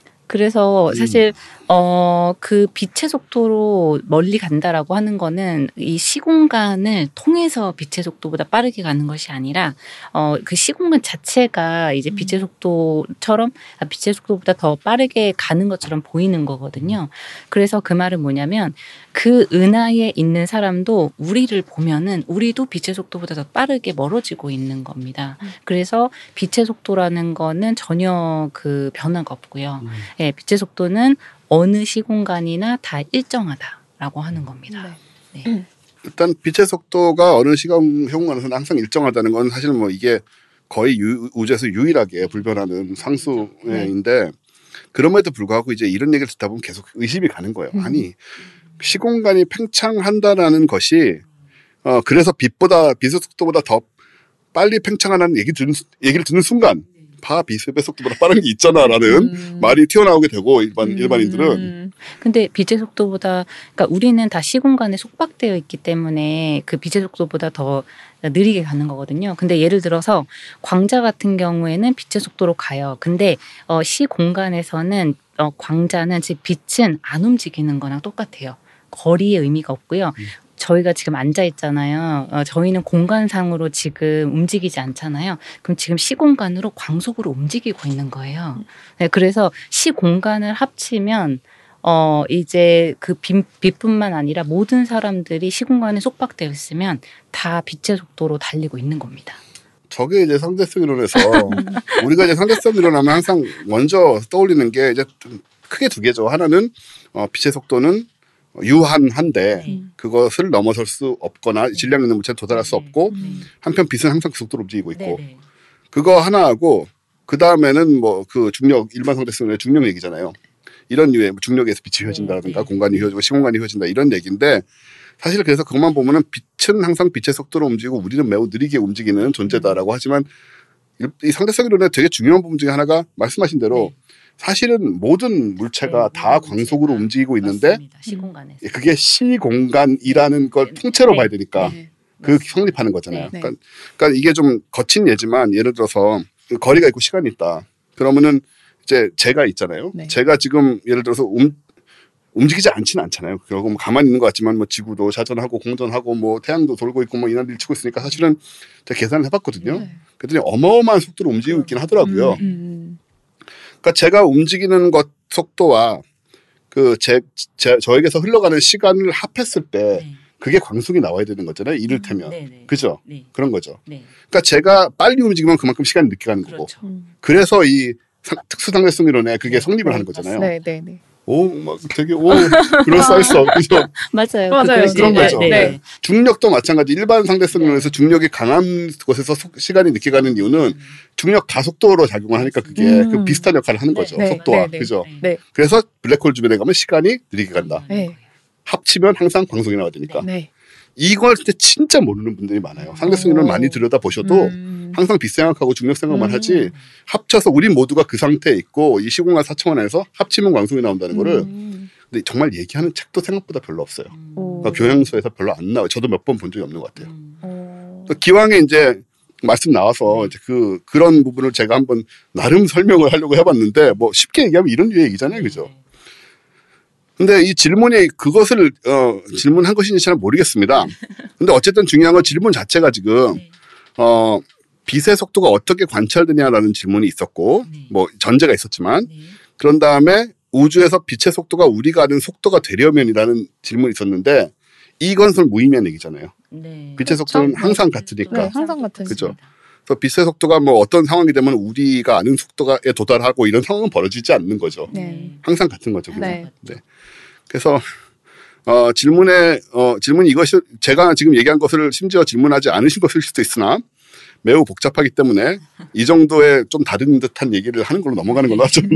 그래서 사실 어, 그 빛의 속도로 멀리 간다라고 하는 거는 이 시공간을 통해서 빛의 속도보다 빠르게 가는 것이 아니라 어, 그 시공간 자체가 이제 빛의 속도처럼 빛의 속도보다 더 빠르게 가는 것처럼 보이는 거거든요. 그래서 그 말은 뭐냐면 그 은하에 있는 사람도 우리를 보면은 우리도 빛의 속도보다 더 빠르게 멀어지고 있는 겁니다. 그래서 빛의 속도라는 거는 전혀 그 변화가 없고요. 음. 예, 빛의 속도는 어느 시공간이나 다 일정하다라고 하는 겁니다. 네. 네. 일단 빛의 속도가 어느 시간 시공간에서는 항상 일정하다는 건 사실 뭐 이게 거의 유, 우주에서 유일하게 불변하는 상수인데 그럼에도 불구하고 이제 이런 얘기를 듣다 보면 계속 의심이 가는 거예요. 아니 시공간이 팽창한다라는 것이 어 그래서 빛보다 빛의 속도보다 더 빨리 팽창하는 얘기 듣는 얘기를 듣는 순간 봐 빛의 속도보다 빠른 게 있잖아라는 음. 말이 튀어나오게 되고 일반 음. 일반인들은 근데 빛의 속도보다 그러니까 우리는 다 시공간에 속박되어 있기 때문에 그 빛의 속도보다 더 느리게 가는 거거든요. 근데 예를 들어서 광자 같은 경우에는 빛의 속도로 가요. 근데 어, 시공간에서는 어, 광자는 즉 빛은 안 움직이는 거랑 똑같아요. 거리의 의미가 없고요. 음. 저희가 지금 앉아 있잖아요. 어, 저희는 공간상으로 지금 움직이지 않잖아요. 그럼 지금 시공간으로 광속으로 움직이고 있는 거예요. 네, 그래서 시공간을 합치면 어 이제 그 빛, 빛뿐만 아니라 모든 사람들이 시공간에 속박되어 있으면 다 빛의 속도로 달리고 있는 겁니다. 저게 이제 상대성 이론에서 우리가 이제 상대성 이론하면 항상 먼저 떠올리는 게 이제 크게 두 개죠. 하나는 어, 빛의 속도는 유한한데 네. 그것을 넘어설 수 없거나 질량 있는 물체에 도달할 수 없고 음. 한편 빛은 항상 그 속도로 움직이고 있고 네네. 그거 하나하고 그 다음에는 뭐 그 중력 일반 상대성의 중력 얘기잖아요. 이런 류의 중력에서 빛이 휘어진다든가 네. 공간이 휘어지고 시공간이 휘어진다 이런 얘기인데 사실 그래서 그것만 보면은 빛은 항상 빛의 속도로 움직이고 우리는 매우 느리게 움직이는 존재다라고 하지만 이 상대성 이론의 되게 중요한 부분 중에 하나가 말씀하신 대로 네. 사실은 모든 물체가 네, 다 모든 광속으로 물체가 움직이고 있는데 맞습니다. 시공간에서. 그게 시공간이라는 걸 네. 통째로 네. 봐야 되니까 네. 그 성립하는 거잖아요. 네. 그러니까, 그러니까 이게 좀 거친 예지만 예를 들어서 거리가 있고 시간이 있다. 그러면은 이제 제가 있잖아요. 네. 제가 지금 예를 들어서 움, 움직이지 않지는 않잖아요. 결국 뭐 가만히 있는 것 같지만 뭐 지구도 자전하고 공전하고 뭐 태양도 돌고 있고 뭐 이날 일 치고 있으니까 사실은 제가 계산을 해봤거든요. 네. 그랬더니 어마어마한 속도로 움직이고 있긴 하더라고요. 음, 음. 그러니까 제가 움직이는 것 속도와 그 제, 제 저에게서 흘러가는 시간을 합했을 때 네. 그게 광속이 나와야 되는 거잖아요. 이를테면 네네. 그죠? 네. 그런 거죠. 네. 그러니까 제가 빨리 움직이면 그만큼 시간이 늦게 가는 거고 그렇죠. 음. 그래서 이 상- 특수상대성 이론에 그게 성립을 네, 하는 거잖아요. 네, 네, 네. 오, 막 되게 오 그럴싸했어. 그죠? 맞아요. 맞아요. 그것이- 그런 거죠. 네. 네. 중력도 마찬가지. 일반 상대성 이론에서 중력이 강한 곳에서 속- 시간이 늦게 가는 이유는 중력 가속도로 작용을 하니까 그게 음. 그 비슷한 역할을 하는 네, 거죠. 네, 속도와 네, 네. 그죠? 네. 그래서 블랙홀 주변에 가면 시간이 느리게 간다. 네. 합치면 항상 광속이 나와야 되니까. 네. 이걸 진짜 진짜 모르는 분들이 많아요. 상대성 이론을 오. 많이 들여다 보셔도 음. 항상 빛 생각하고 중력 생각만 음. 하지 합쳐서 우리 모두가 그 상태에 있고 이 시공간 사차원에서 합치면 광속이 나온다는 거를 음. 근데 정말 얘기하는 책도 생각보다 별로 없어요. 오. 그러니까 교양서에서 별로 안 나와요. 저도 몇 번 본 적이 없는 것 같아요. 음. 오. 또 기왕에 이제 말씀 나와서 이제 그 그런 부분을 제가 한번 나름 설명을 하려고 해봤는데 뭐 쉽게 얘기하면 이런 류의 얘기잖아요, 그죠? 근데 이 질문이 그것을 어, 질문한 것인지 잘 모르겠습니다. 근데 어쨌든 중요한 건 질문 자체가 지금 네. 어, 빛의 속도가 어떻게 관찰되냐라는 질문이 있었고 네. 뭐 전제가 있었지만 네. 그런 다음에 우주에서 빛의 속도가 우리가 아는 속도가 되려면이라는 질문이 있었는데 이건 무의미한 얘기잖아요. 네. 빛의 속도는 네. 항상 네, 같으니까. 항상 같은 그죠. 그래서 빛의 속도가 뭐 어떤 상황이 되면 우리가 아는 속도에 도달하고 이런 상황은 벌어지지 않는 거죠. 네. 항상 같은 거죠. 그죠? 네. 네. 그래서 어, 질문에 어, 질문 이것이 제가 지금 얘기한 것을 심지어 질문하지 않으신 것일 수도 있으나 매우 복잡하기 때문에 이 정도의 좀 다른 듯한 얘기를 하는 걸로 넘어가는 걸로 하죠.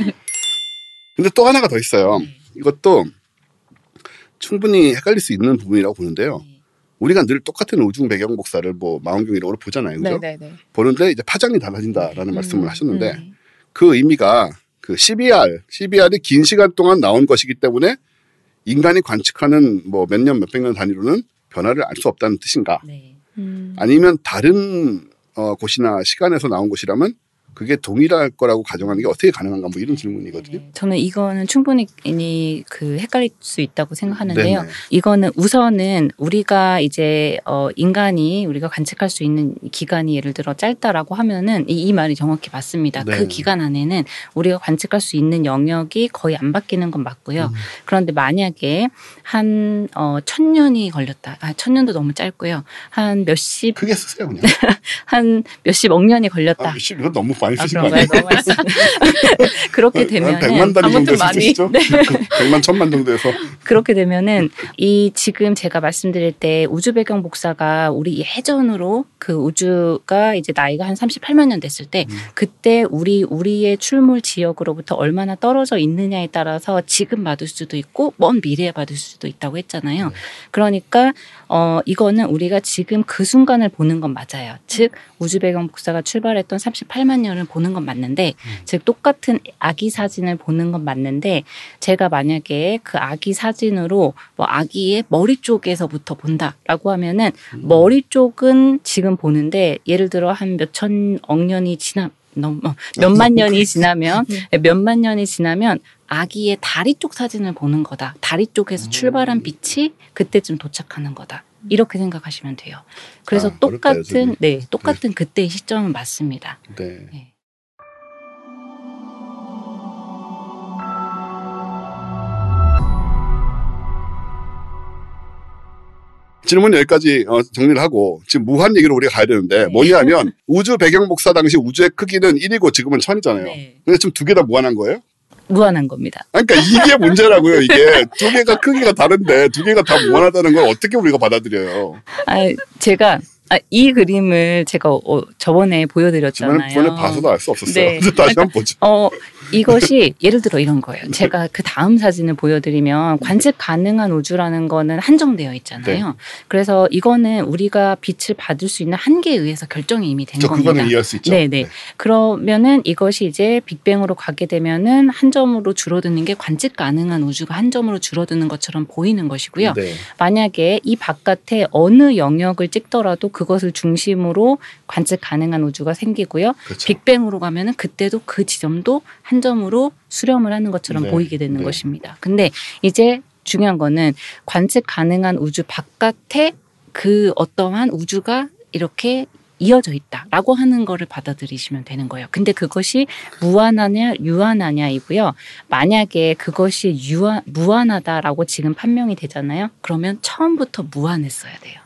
근데 또 하나가 더 있어요. 이것도 충분히 헷갈릴 수 있는 부분이라고 보는데요. 우리가 늘 똑같은 우주 배경 복사를 뭐 망원경 이런 걸로 보잖아요. 그죠? 네네네. 보는데 이제 파장이 달라진다라는 음, 말씀을 하셨는데 음. 그 의미가 그 씨비알, 씨비알이 긴 시간 동안 나온 것이기 때문에 인간이 관측하는 뭐 몇 년, 몇백 년 단위로는 변화를 알 수 없다는 뜻인가? 네. 음. 아니면 다른 어, 곳이나 시간에서 나온 것이라면 그게 동일할 거라고 가정하는 게 어떻게 가능한가 뭐 이런 질문이거든요. 네. 저는 이거는 충분히 그 헷갈릴 수 있다고 생각하는데요. 네네. 이거는 우선은 우리가 이제 어 인간이 우리가 관측할 수 있는 기간이 예를 들어 짧다라고 하면은 이, 이 말이 정확히 맞습니다. 네. 그 기간 안에는 우리가 관측할 수 있는 영역이 거의 안 바뀌는 건 맞고요. 음. 그런데 만약에 한 어, 천 년이 걸렸다. 아, 천 년도 너무 짧고요. 한 몇십 크게 쓰세요 그냥. 한 몇십억 년이 걸렸다. 아, 몇십 이거 너무 많이 아, 쓰신 거 그런가요? 아니에요? 너무 많이 쓰- 그렇게 되면은 백만 단위 정도 아무튼 많이. 쓰시죠? 백만 천만 정도에서. 그렇게 되면은 이 지금 제가 말씀드릴 때 우주 배경 복사가 우리 예전으로 그 우주가 이제 나이가 한 삼십팔만 년 됐을 때 음. 그때 우리 우리의 출몰 지역으로부터 얼마나 떨어져 있느냐에 따라서 지금 받을 수도 있고 먼 미래에 받을 수도 있다고 했잖아요. 네. 그러니까 어 이거는 우리가 지금 그 순간을 보는 건 맞아요. 즉 우주 배경 복사가 출발했던 삼십팔만 년을 보는 건 맞는데 음. 즉 똑같은 아기 사진을 보는 건 맞는데 제가 만약에 그 아기 사진으로 뭐 아기의 머리 쪽에서부터 본다라고 하면은 음. 머리 쪽은 지금 보는데 예를 들어 한 몇천억 년이 지나 너무 어, 몇만 년이 지나면 몇만 년이 지나면 아기의 다리 쪽 사진을 보는 거다. 다리 쪽에서 출발한 빛이 그때쯤 도착하는 거다. 이렇게 생각하시면 돼요. 그래서 아, 어렵다, 똑같은 여전히. 네 똑같은 그때의 시점은 맞습니다. 네. 네. 질문 여기까지 어, 정리를 하고 지금 무한 얘기로 우리가 가야 되는데 뭐냐면 우주 배경 복사 당시 우주의 크기는 일이고 지금은 천이잖아요. 네. 근데 지금 두 개 다 무한한 거예요? 무한한 겁니다. 아니, 그러니까 이게 문제라고요. 이게 두 개가 크기가 다른데 두 개가 다 무한하다는 걸 어떻게 우리가 받아들여요? 아, 제가 아, 이 그림을 제가 어, 저번에 보여드렸잖아요. 저번에 봐서도 알 수 없었어요. 네. 다시 한번 보죠. 어, 이것이 예를 들어 이런 거예요. 제가 그 다음 사진을 보여드리면 관측 가능한 우주라는 거는 한정되어 있잖아요. 네. 그래서 이거는 우리가 빛을 받을 수 있는 한계에 의해서 결정이 이미 된 저 겁니다. 그거는 이해할 수 있죠. 네네. 그러면은 이것이 이제 빅뱅으로 가게 되면은 한 점으로 줄어드는 게 관측 가능한 우주가 한 점으로 줄어드는 것처럼 보이는 것이고요. 네. 만약에 이 바깥에 어느 영역을 찍더라도 그것을 중심으로 관측 가능한 우주가 생기고요. 그렇죠. 빅뱅으로 가면은 그때도 그 지점도 한 점으로 수렴을 하는 것처럼 네, 보이게 되는 네. 것입니다. 근데 이제 중요한 거는 관측 가능한 우주 바깥에 그 어떠한 우주가 이렇게 이어져 있다라고 하는 거를 받아들이시면 되는 거예요. 근데 그것이 무한하냐 유한하냐이고요. 만약에 그것이 유한, 무한하다라고 지금 판명이 되잖아요. 그러면 처음부터 무한했어야 돼요.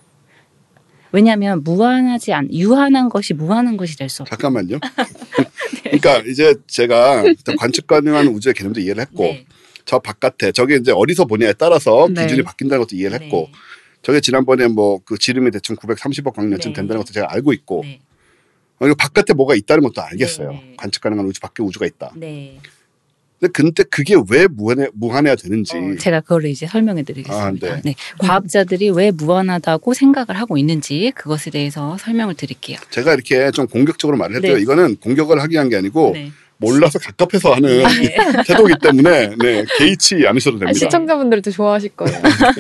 왜냐하면 무한하지 않, 유한한 것이 무한한 것이 될 수 없어요. 잠깐만요. 그러니까 이제 제가 관측 가능한 우주의 개념도 이해를 했고 네. 저 바깥에 저게 이제 어디서 보냐에 따라서 네. 기준이 바뀐다는 것도 이해를 했고 네. 저게 지난번에 뭐 그 지름이 대충 구백삼십억 광년쯤 네. 된다는 것도 제가 알고 있고 네. 어, 이거 바깥에 뭐가 있다는 것도 알겠어요. 네, 네. 관측 가능한 우주 밖에 우주가 있다. 네. 근데 근데 그게 왜 무한해 무한해야 되는지 어, 제가 그거를 이제 설명해 드리겠습니다. 아, 네. 네. 과학자들이 왜 무한하다고 생각을 하고 있는지 그것에 대해서 설명을 드릴게요. 제가 이렇게 좀 공격적으로 말을 했대요. 네. 이거는 공격을 하기 위한 게 아니고 네. 몰라서 갑갑해서 하는 네. 태도이기 때문에 네, 개의치 않으셔도 됩니다. 시청자분들도 좋아하실 거예요.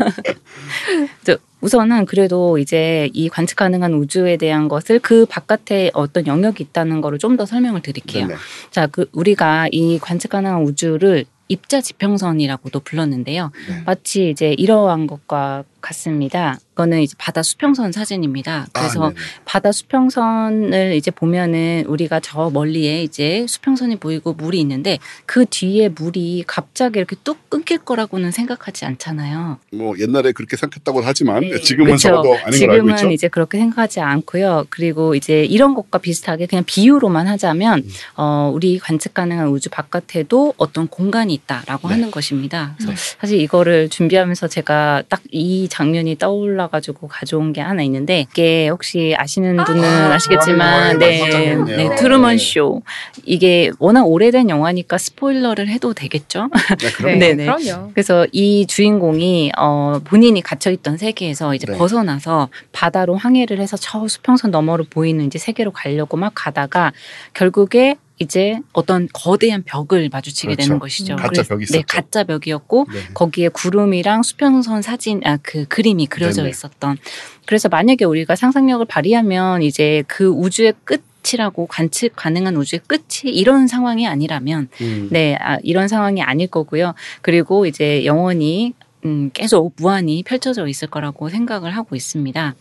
저, 우선은 그래도 이제 이 관측 가능한 우주에 대한 것을 그 바깥에 어떤 영역이 있다는 거를 좀 더 설명을 드릴게요. 네네. 자, 그 우리가 이 관측 가능한 우주를 입자 지평선이라고도 불렀는데요. 네. 마치 이제 이러한 것과 같습니다. 그거는 이제 바다 수평선 사진입니다. 그래서 아, 네네. 바다 수평선을 이제 보면은 우리가 저 멀리에 이제 수평선이 보이고 물이 있는데 그 뒤에 물이 갑자기 이렇게 뚝 끊길 거라고는 생각하지 않잖아요. 뭐 옛날에 그렇게 생각했다고 하지만 네. 지금은 그쵸. 적어도 아닌 걸 알고 있죠. 지금은 이제 그렇게 생각하지 않고요. 그리고 이제 이런 것과 비슷하게 그냥 비유로만 하자면 음. 어, 우리 관측 가능한 우주 바깥에도 어떤 공간이 있다라고 네. 하는 것입니다. 그래서 네. 사실 이거를 준비하면서 제가 딱 이 장면이 떠올라가지고 가져온 게 하나 있는데 이게 혹시 아시는 분은 아, 아시겠지만 네, 네, 네, 네, 네. 트루먼 쇼 이게 워낙 오래된 영화니까 스포일러를 해도 되겠죠? 네, 그럼 네, 네네. 그럼요. 그래서 이 주인공이 어, 본인이 갇혀있던 세계에서 이제 네. 벗어나서 바다로 항해를 해서 저 수평선 너머로 보이는 이제 세계로 가려고 막 가다가 결국에 이제 어떤 거대한 벽을 마주치게 그렇죠. 되는 것이죠. 가짜 그래서- 벽이 네, 있었죠. 가짜 벽이었고 네. 거기에 구름이랑 수평선 사진, 아, 그 그림이 그려져 네네. 있었던. 그래서 만약에 우리가 상상력을 발휘하면 이제 그 우주의 끝이라고 관측 가능한 우주의 끝이 이런 상황이 아니라면, 음. 네, 아, 이런 상황이 아닐 거고요. 그리고 이제 영원히 음, 계속 무한히 펼쳐져 있을 거라고 생각을 하고 있습니다.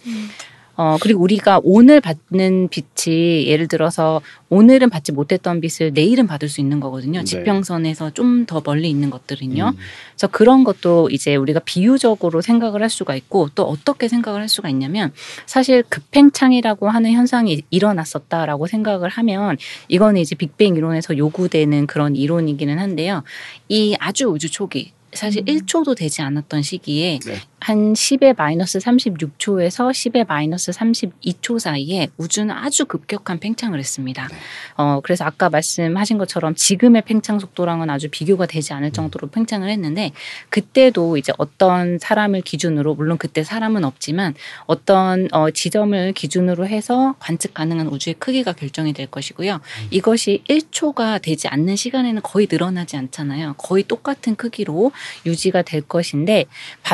어, 그리고 우리가 오늘 받는 빛이 예를 들어서 오늘은 받지 못했던 빛을 내일은 받을 수 있는 거거든요. 네. 지평선에서 좀 더 멀리 있는 것들은요. 음. 그래서 그런 것도 이제 우리가 비유적으로 생각을 할 수가 있고 또 어떻게 생각을 할 수가 있냐면 사실 급팽창이라고 하는 현상이 일어났었다라고 생각을 하면 이거는 이제 빅뱅 이론에서 요구되는 그런 이론이기는 한데요. 이 아주 우주 초기 사실 음. 일 초도 되지 않았던 시기에 네. 한 십의 마이너스 삼십육 초에서 십의 마이너스 삼십이 초 사이에 우주는 아주 급격한 팽창을 했습니다. 네. 어, 그래서 아까 말씀하신 것처럼 지금의 팽창 속도랑은 아주 비교가 되지 않을 정도로 팽창을 했는데 그때도 이제 어떤 사람을 기준으로 물론 그때 사람은 없지만 어떤 어, 지점을 기준으로 해서 관측 가능한 우주의 크기가 결정이 될 것이고요. 이것이 일 초가 되지 않는 시간에는 거의 늘어나지 않잖아요. 거의 똑같은 크기로 유지가 될 것인데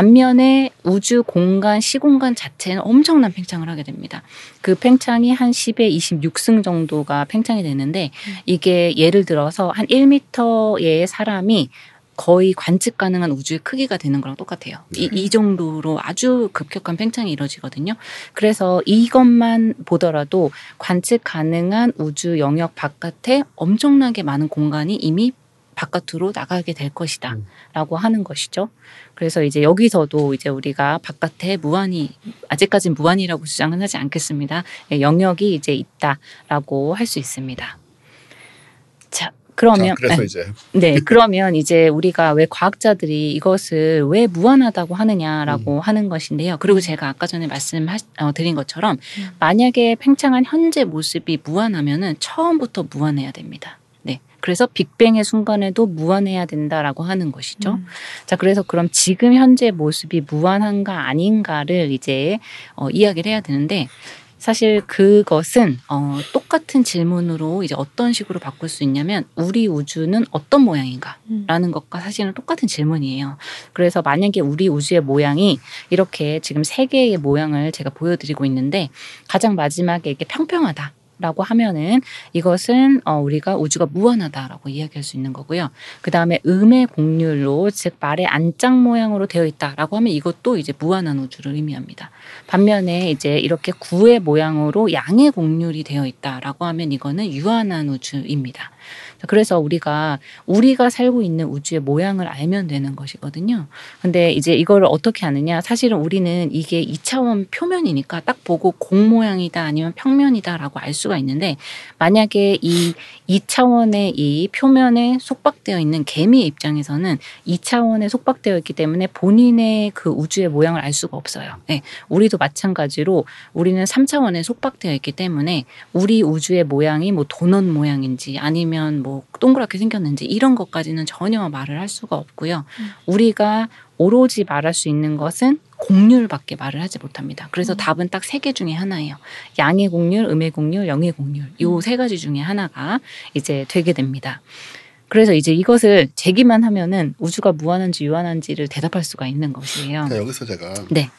반면에 우주 공간, 시공간 자체는 엄청난 팽창을 하게 됩니다. 그 팽창이 한 십의 이십육 승 정도가 팽창이 되는데 이게 예를 들어서 한 일 미터의 사람이 거의 관측 가능한 우주의 크기가 되는 거랑 똑같아요. 이, 이 정도로 아주 급격한 팽창이 이루어지거든요. 그래서 이것만 보더라도 관측 가능한 우주 영역 바깥에 엄청나게 많은 공간이 이미 바깥으로 나가게 될 것이다. 음. 라고 하는 것이죠. 그래서 이제 여기서도 이제 우리가 바깥에 무한히, 아직까지는 무한이라고 주장은 하지 않겠습니다. 영역이 이제 있다라고 할 수 있습니다. 자, 그러면. 자, 그래서 네. 이제. 네, 그러면 이제 우리가 왜 과학자들이 이것을 왜 무한하다고 하느냐라고 음. 하는 것인데요. 그리고 제가 아까 전에 말씀드린 것처럼 음. 만약에 팽창한 현재 모습이 무한하면은 처음부터 무한해야 됩니다. 네. 그래서 빅뱅의 순간에도 무한해야 된다라고 하는 것이죠. 음. 자, 그래서 그럼 지금 현재 모습이 무한한가 아닌가를 이제 어, 이야기를 해야 되는데 사실 그것은 어, 똑같은 질문으로 이제 어떤 식으로 바꿀 수 있냐면 우리 우주는 어떤 모양인가라는 것과 사실은 똑같은 질문이에요. 그래서 만약에 우리 우주의 모양이 이렇게 지금 세 개의 모양을 제가 보여드리고 있는데 가장 마지막에 이렇게 평평하다. 라고 하면은 이것은 어 우리가 우주가 무한하다라고 이야기할 수 있는 거고요. 그 다음에 음의 곡률로 즉 말의 안짝 모양으로 되어 있다라고 하면 이것도 이제 무한한 우주를 의미합니다. 반면에 이제 이렇게 구의 모양으로 양의 곡률이 되어 있다라고 하면 이거는 유한한 우주입니다. 그래서 우리가 우리가 살고 있는 우주의 모양을 알면 되는 것이거든요. 근데 이제 이걸 어떻게 아느냐? 사실은 우리는 이게 이 차원 표면이니까 딱 보고 공 모양이다 아니면 평면이다라고 알 수가 있는데 만약에 이 이 차원의 이 표면에 속박되어 있는 개미의 입장에서는 이 차원에 속박되어 있기 때문에 본인의 그 우주의 모양을 알 수가 없어요. 네, 우리도 마찬가지로 우리는 삼 차원에 속박되어 있기 때문에 우리 우주의 모양이 뭐 도넛 모양인지 아니면 뭐 동그랗게 생겼는지 이런 것까지는 전혀 말을 할 수가 없고요. 음. 우리가 오로지 말할 수 있는 것은 곡률밖에 말을 하지 못합니다. 그래서 음. 답은 딱 세 개 중에 하나예요. 양의 곡률, 음의 곡률, 영의 곡률. 요 세 가지 중에 하나가 이제 되게 됩니다. 그래서 이제 이것을 제기만 하면은 우주가 무한한지 유한한지를 대답할 수가 있는 것이에요. 자, 여기서 제가 네.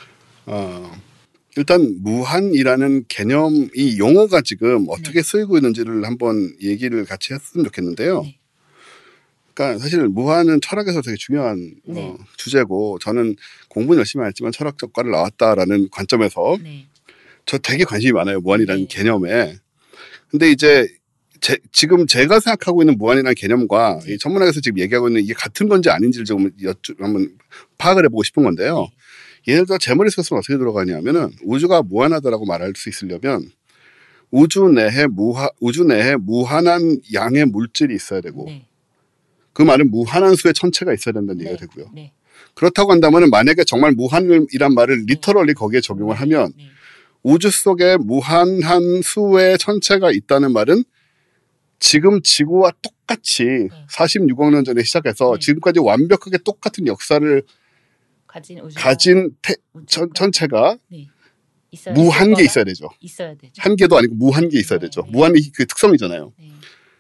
어, 일단 무한이라는 개념, 이 용어가 지금 어떻게 쓰이고 있는지를 한번 얘기를 같이 했으면 좋겠는데요. 네. 그러니까 사실 무한은 철학에서 되게 중요한 네. 어, 주제고 저는 공부는 열심히 안 했지만 철학적 과를 나왔다라는 관점에서 네. 저 되게 관심이 많아요. 무한이라는 네. 개념에. 근데 이제 제, 지금 제가 생각하고 있는 무한이라는 개념과 네. 이 천문학에서 지금 얘기하고 있는 이게 같은 건지 아닌지를 좀 여쭈, 한번 파악을 해보고 싶은 건데요. 네. 예를 들어 제 머릿속에서는 어떻게 들어가냐면은 우주가 무한하다라고 말할 수 있으려면 우주 내에 무하, 우주 내에 무한한 양의 물질이 있어야 되고 네. 그 말은 무한한 수의 천체가 있어야 된다는 네. 얘기가 되고요. 네. 그렇다고 한다면 만약에 정말 무한이란 말을 리터럴리 거기에 적용을 하면 네. 우주 속에 무한한 수의 천체가 있다는 말은 지금 지구와 똑같이 네. 사십육억 년 전에 시작해서 네. 지금까지 완벽하게 똑같은 역사를 가진 우주 가진 태, 천, 천체가 네. 있어야, 무한 개 있을 있어야 되죠. 있어야 되죠. 한 개도 아니고 무한 개 있어야 네, 되죠. 네. 무한이 그 특성이잖아요. 네.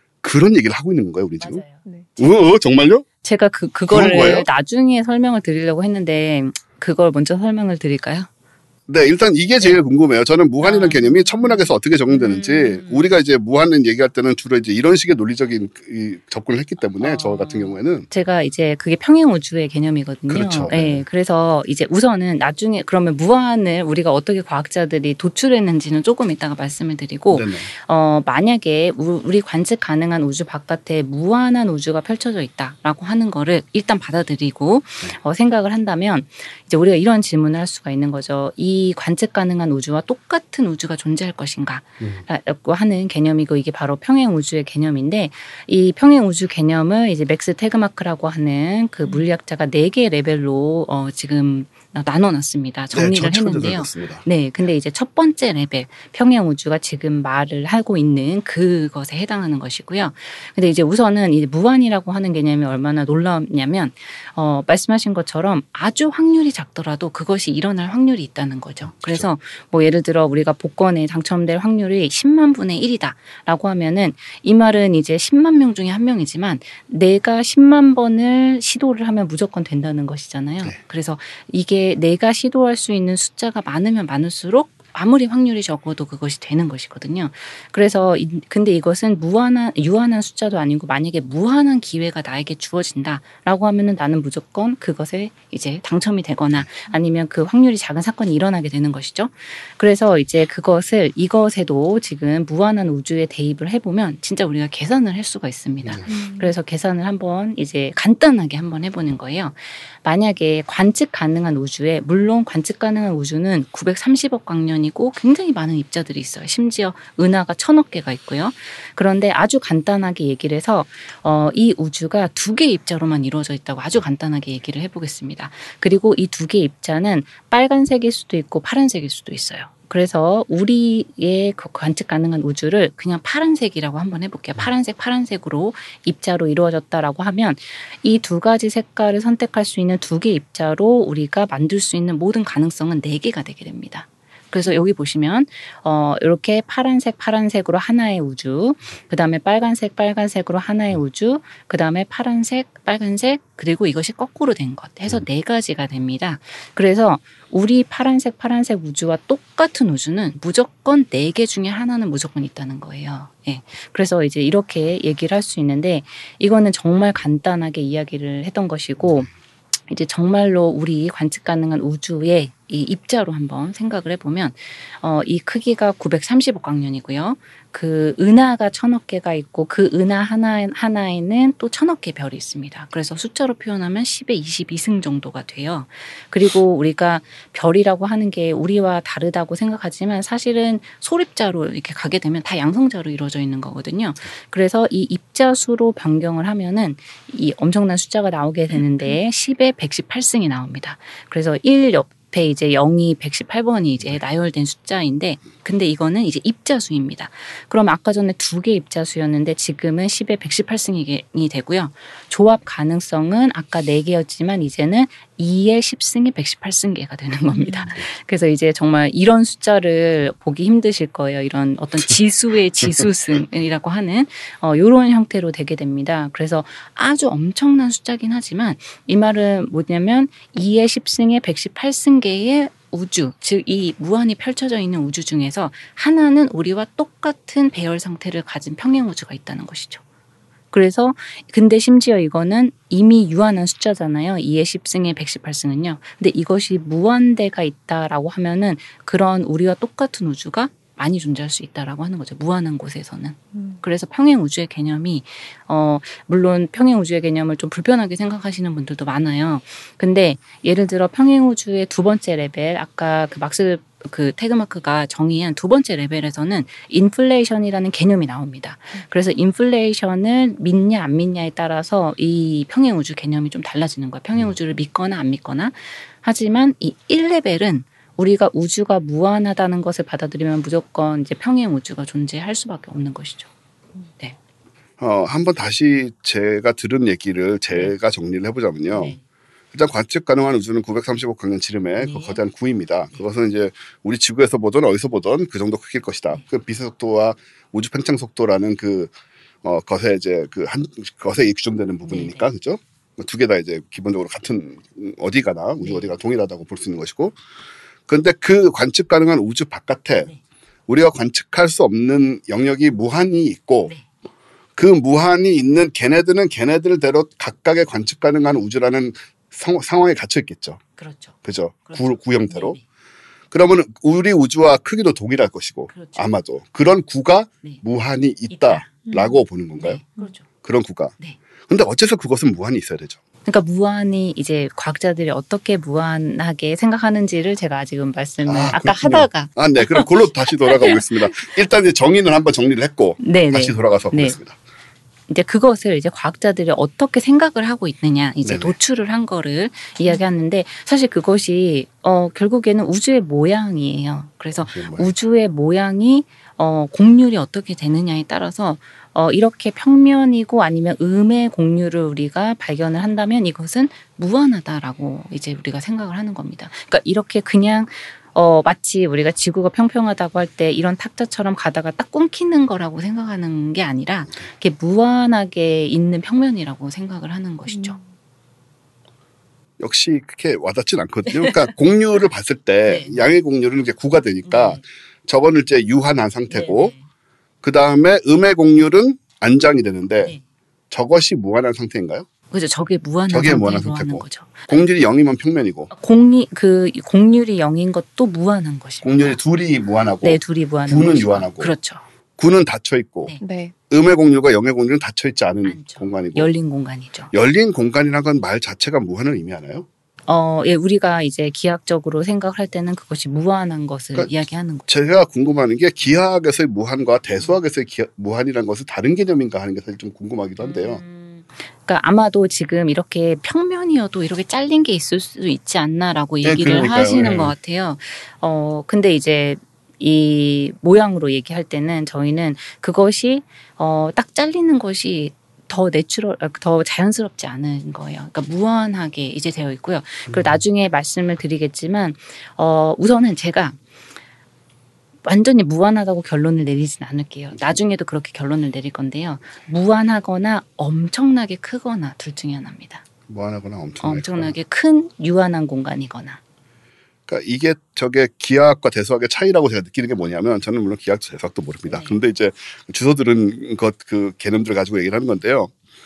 그런 얘기를 하고 있는 건가요, 우리 지금? 맞아요. 네. 어, 어, 정말요? 제가 그 그런 거예요? 그거를 나중에 설명을 드리려고 했는데 그걸 먼저 설명을 드릴까요? 네, 일단 이게 제일 궁금해요. 저는 무한이라는 아. 개념이 천문학에서 어떻게 적용되는지 음. 우리가 이제 무한을 얘기할 때는 주로 이제 이런 식의 논리적인 이 접근을 했기 때문에 어. 저 같은 경우에는 제가 이제 그게 평행 우주의 개념이거든요. 그렇죠. 네. 네. 그래서 이제 우선은 나중에 그러면 무한을 우리가 어떻게 과학자들이 도출했는지는 조금 이따가 말씀을 드리고 네네. 어 만약에 우- 우리 관측 가능한 우주 바깥에 무한한 우주가 펼쳐져 있다라고 하는 거를 일단 받아들이고 네. 어, 생각을 한다면 이제 우리가 이런 질문을 할 수가 있는 거죠. 이 관측 가능한 우주와 똑같은 우주가 존재할 것인가? 음. 라고 하는 개념이고 이게 바로 평행 우주의 개념인데 이 평행 우주 개념을 이제 맥스 태그마크라고 하는 그 물리학자가 네 개의 레벨로 어 지금 나눠놨습니다. 정리를 네, 저 했는데요. 들었습니다. 네, 근데 이제 첫 번째 레벨 평행 우주가 지금 말을 하고 있는 그것에 해당하는 것이고요. 근데 이제 우선은 이 무한이라고 하는 개념이 얼마나 놀라웠냐면 어, 말씀하신 것처럼 아주 확률이 작더라도 그것이 일어날 확률이 있다는 거죠. 그래서 뭐 예를 들어 우리가 복권에 당첨될 확률이 십만 분의 일이다라고 하면은 이 말은 이제 십만 명 중에 한 명이지만 내가 십만 번을 시도를 하면 무조건 된다는 것이잖아요. 네. 그래서 이게 내가 시도할 수 있는 숫자가 많으면 많을수록 아무리 확률이 적어도 그것이 되는 것이거든요. 그래서 이, 근데 이것은 무한한 유한한 숫자도 아니고 만약에 무한한 기회가 나에게 주어진다라고 하면은 나는 무조건 그것에 이제 당첨이 되거나 아니면 그 확률이 작은 사건이 일어나게 되는 것이죠. 그래서 이제 그것을 이것에도 지금 무한한 우주에 대입을 해보면 진짜 우리가 계산을 할 수가 있습니다. 그래서 계산을 한번 이제 간단하게 한번 해보는 거예요. 만약에 관측 가능한 우주에 물론 관측 가능한 우주는 구백삼십억 광년이고 굉장히 많은 입자들이 있어요. 심지어 은하가 천억 개가 있고요. 그런데 아주 간단하게 얘기를 해서 어, 이 우주가 두 개의 입자로만 이루어져 있다고 아주 간단하게 얘기를 해보겠습니다. 그리고 이 두 개의 입자는 빨간색일 수도 있고 파란색일 수도 있어요. 그래서 우리의 관측 가능한 우주를 그냥 파란색이라고 한번 해볼게요. 파란색, 파란색으로 입자로 이루어졌다라고 하면 이 두 가지 색깔을 선택할 수 있는 두 개의 입자로 우리가 만들 수 있는 모든 가능성은 네 개가 되게 됩니다. 그래서 여기 보시면 어 이렇게 파란색 파란색으로 하나의 우주, 그다음에 빨간색 빨간색으로 하나의 우주, 그다음에 파란색 빨간색 그리고 이것이 거꾸로 된 것 해서 네 가지가 됩니다. 그래서 우리 파란색 파란색 우주와 똑같은 우주는 무조건 네 개 중에 하나는 무조건 있다는 거예요. 예. 그래서 이제 이렇게 얘기를 할 수 있는데 이거는 정말 간단하게 이야기를 했던 것이고 이제 정말로 우리 관측 가능한 우주의 이 입자로 한번 생각을 해보면 어, 이 크기가 구백삼십억 광년이고요. 그 은하가 천억 개가 있고 그 은하 하나, 하나에는 또 천억 개 별이 있습니다. 그래서 숫자로 표현하면 십의 이십이 승 정도가 돼요. 그리고 우리가 별이라고 하는 게 우리와 다르다고 생각하지만 사실은 소립자로 이렇게 가게 되면 다 양성자로 이루어져 있는 거거든요. 그래서 이 입자수로 변경을 하면은 이 엄청난 숫자가 나오게 되는데 십의 백십팔 승이 나옵니다. 그래서 일 옆에 이제 영이 백십팔 번이 이제 나열된 숫자인데 근데 이거는 이제 입자수입니다. 그럼 아까 전에 두 개 입자수였는데 지금은 십의 백십팔 승이 되고요. 조합 가능성은 아까 네 개였지만 이제는 이의 십 승이 백십팔 승계가 되는 겁니다. 그래서 이제 정말 이런 숫자를 보기 힘드실 거예요. 이런 어떤 지수의 지수승이라고 하는 어, 이런 형태로 되게 됩니다. 그래서 아주 엄청난 숫자긴 하지만 이 말은 뭐냐면 이의 십 승에 백십팔 승계의 우주, 즉 이 무한히 펼쳐져 있는 우주 중에서 하나는 우리와 똑같은 배열 상태를 가진 평행 우주가 있다는 것이죠. 그래서 근데 심지어 이거는 이미 유한한 숫자잖아요. 이의 십 승에 백십팔 승은요. 근데 이것이 무한대가 있다라고 하면은 그런 우리와 똑같은 우주가 많이 존재할 수 있다라고 하는 거죠. 무한한 곳에서는. 음. 그래서 평행 우주의 개념이 어 물론 평행 우주의 개념을 좀 불편하게 생각하시는 분들도 많아요. 근데 예를 들어 평행 우주의 두 번째 레벨 아까 그 막스 그 태그마크가 정의한 두 번째 레벨에서는 인플레이션이라는 개념이 나옵니다. 그래서 인플레이션을 믿냐 안 믿냐에 따라서 이 평행우주 개념이 좀 달라지는 거예요. 평행우주를 믿거나 안 믿거나. 하지만 이 일 레벨은 우리가 우주가 무한하다는 것을 받아들이면 무조건 이제 평행우주가 존재할 수밖에 없는 것이죠. 네. 어, 한번 다시 제가 들은 얘기를 제가 정리를 해보자면요. 네. 일단 관측 가능한 우주는 구백삼십억 광년 지름의 네. 그 거대한 구입니다. 그것은 이제 우리 지구에서 보든 어디서 보든 그 정도 크기일 것이다. 그 빛의 속도와 우주 팽창 속도라는 그 어, 것에 이제 그 한 것에 규정되는 부분이니까 네. 그렇죠? 두 개 다 이제 기본적으로 같은 어디 가나 우주 네. 어디가 동일하다고 볼 수 있는 것이고. 그런데 그 관측 가능한 우주 바깥에 네. 우리가 관측할 수 없는 영역이 무한히 있고. 네. 그 무한히 있는 걔네들은 걔네들대로 각각의 관측 가능한 우주라는 상, 상황에 갇혀 있겠죠. 그렇죠. 그죠? 그렇죠. 구, 구 형태로. 네. 그러면 우리 우주와 크기도 동일할 것이고 그렇죠. 아마도 그런 구가 네. 무한히 있다. 있다라고 보는 건가요? 네. 그렇죠. 그런 구가. 네. 근데 어째서 그것은 무한히 있어야 되죠? 그러니까 무한히 이제 과학자들이 어떻게 무한하게 생각하는지를 제가 아직은 말씀을 아, 아, 까 그렇군요. 하다가 아, 네. 그럼 그걸로 다시 돌아가 보겠습니다. 일단 이제 정의는 한번 정리를 했고 네, 다시 네. 돌아가서 네. 보겠습니다. 이제 그것을 이제 과학자들이 어떻게 생각을 하고 있느냐 이제 네네. 도출을 한 거를 이야기하는데 사실 그것이 어 결국에는 우주의 모양이에요. 그래서 그게 뭐예요? 우주의 모양이 어 공률이 어떻게 되느냐에 따라서 어 이렇게 평면이고 아니면 음의 공률을 우리가 발견을 한다면 이것은 무한하다라고 이제 우리가 생각을 하는 겁니다. 그러니까 이렇게 그냥 어, 마치 우리가 지구가 평평하다고 할 때 이런 탁자처럼 가다가 딱 끊기는 거라고 생각하는 게 아니라 이렇게 무한하게 있는 평면이라고 생각을 하는 것이죠. 역시 그렇게 와닿진 않거든요. 그러니까 공률을 봤을 때 네. 양의 공률은 이제 구가 되니까 네. 저거는 이제 유한한 상태고 네, 그 다음에 음의 공률은 안장이 되는데 네. 저것이 무한한 상태인가요? 그죠. 저게 무한한 저게 무한한 상태로 하는 상태고. 거죠. 공률이 영이면 평면이고 공이 그 공률이 영인 것도 무한한 것입니다. 공률이 둘이 무한하고 네, 둘이 무한한 구는 것이고. 유한하고. 그렇죠. 구는 닫혀 있고 네. 네. 음의 공률과 영의 공률은 닫혀 있지 않은 않죠. 공간이고 열린 공간이죠. 열린 공간이라는 건 말 자체가 무한을 의미하나요? 어, 예, 우리가 이제 기하학적으로 생각을 할 때는 그것이 무한한 것을 그러니까 이야기하는 거죠. 제가 궁금한 게 기하학에서의 무한과 대수학에서의 기하, 무한이라는 것은 다른 개념인가 하는 게 사실 좀 궁금하기도 한데요. 음, 그러니까 아마도 지금 이렇게 평면이어도 이렇게 잘린 게 있을 수 있지 않나라고 네, 얘기를 그러니까요. 하시는 네. 것 같아요. 어, 근데 이제 이 모양으로 얘기할 때는 저희는 그것이 어, 딱 잘리는 것이 더 내추럴, 더 자연스럽지 않은 거예요. 그러니까 무한하게 이제 되어 있고요. 그리고 나중에 말씀을 드리겠지만, 어, 우선은 제가 완전히 무한하다고 결론을 내리진 않을게요. 나중에도 그렇게 결론을 내릴 건데요. 무한하거나 엄청나게 크거나 둘 중에 하나입니다. 무한하거나 엄청나게. 엄청나게 큰 유한한 공간이거나. 그러니까 이게 저게 기하학과 대수학의 차이라고 제가 느끼는 게 뭐냐면 저는 물론 기하학도 대수학도 모릅니다. 네. 그런데 이제 주워 들은 것 그 개념들을 가지고 얘기를 하는 건데요.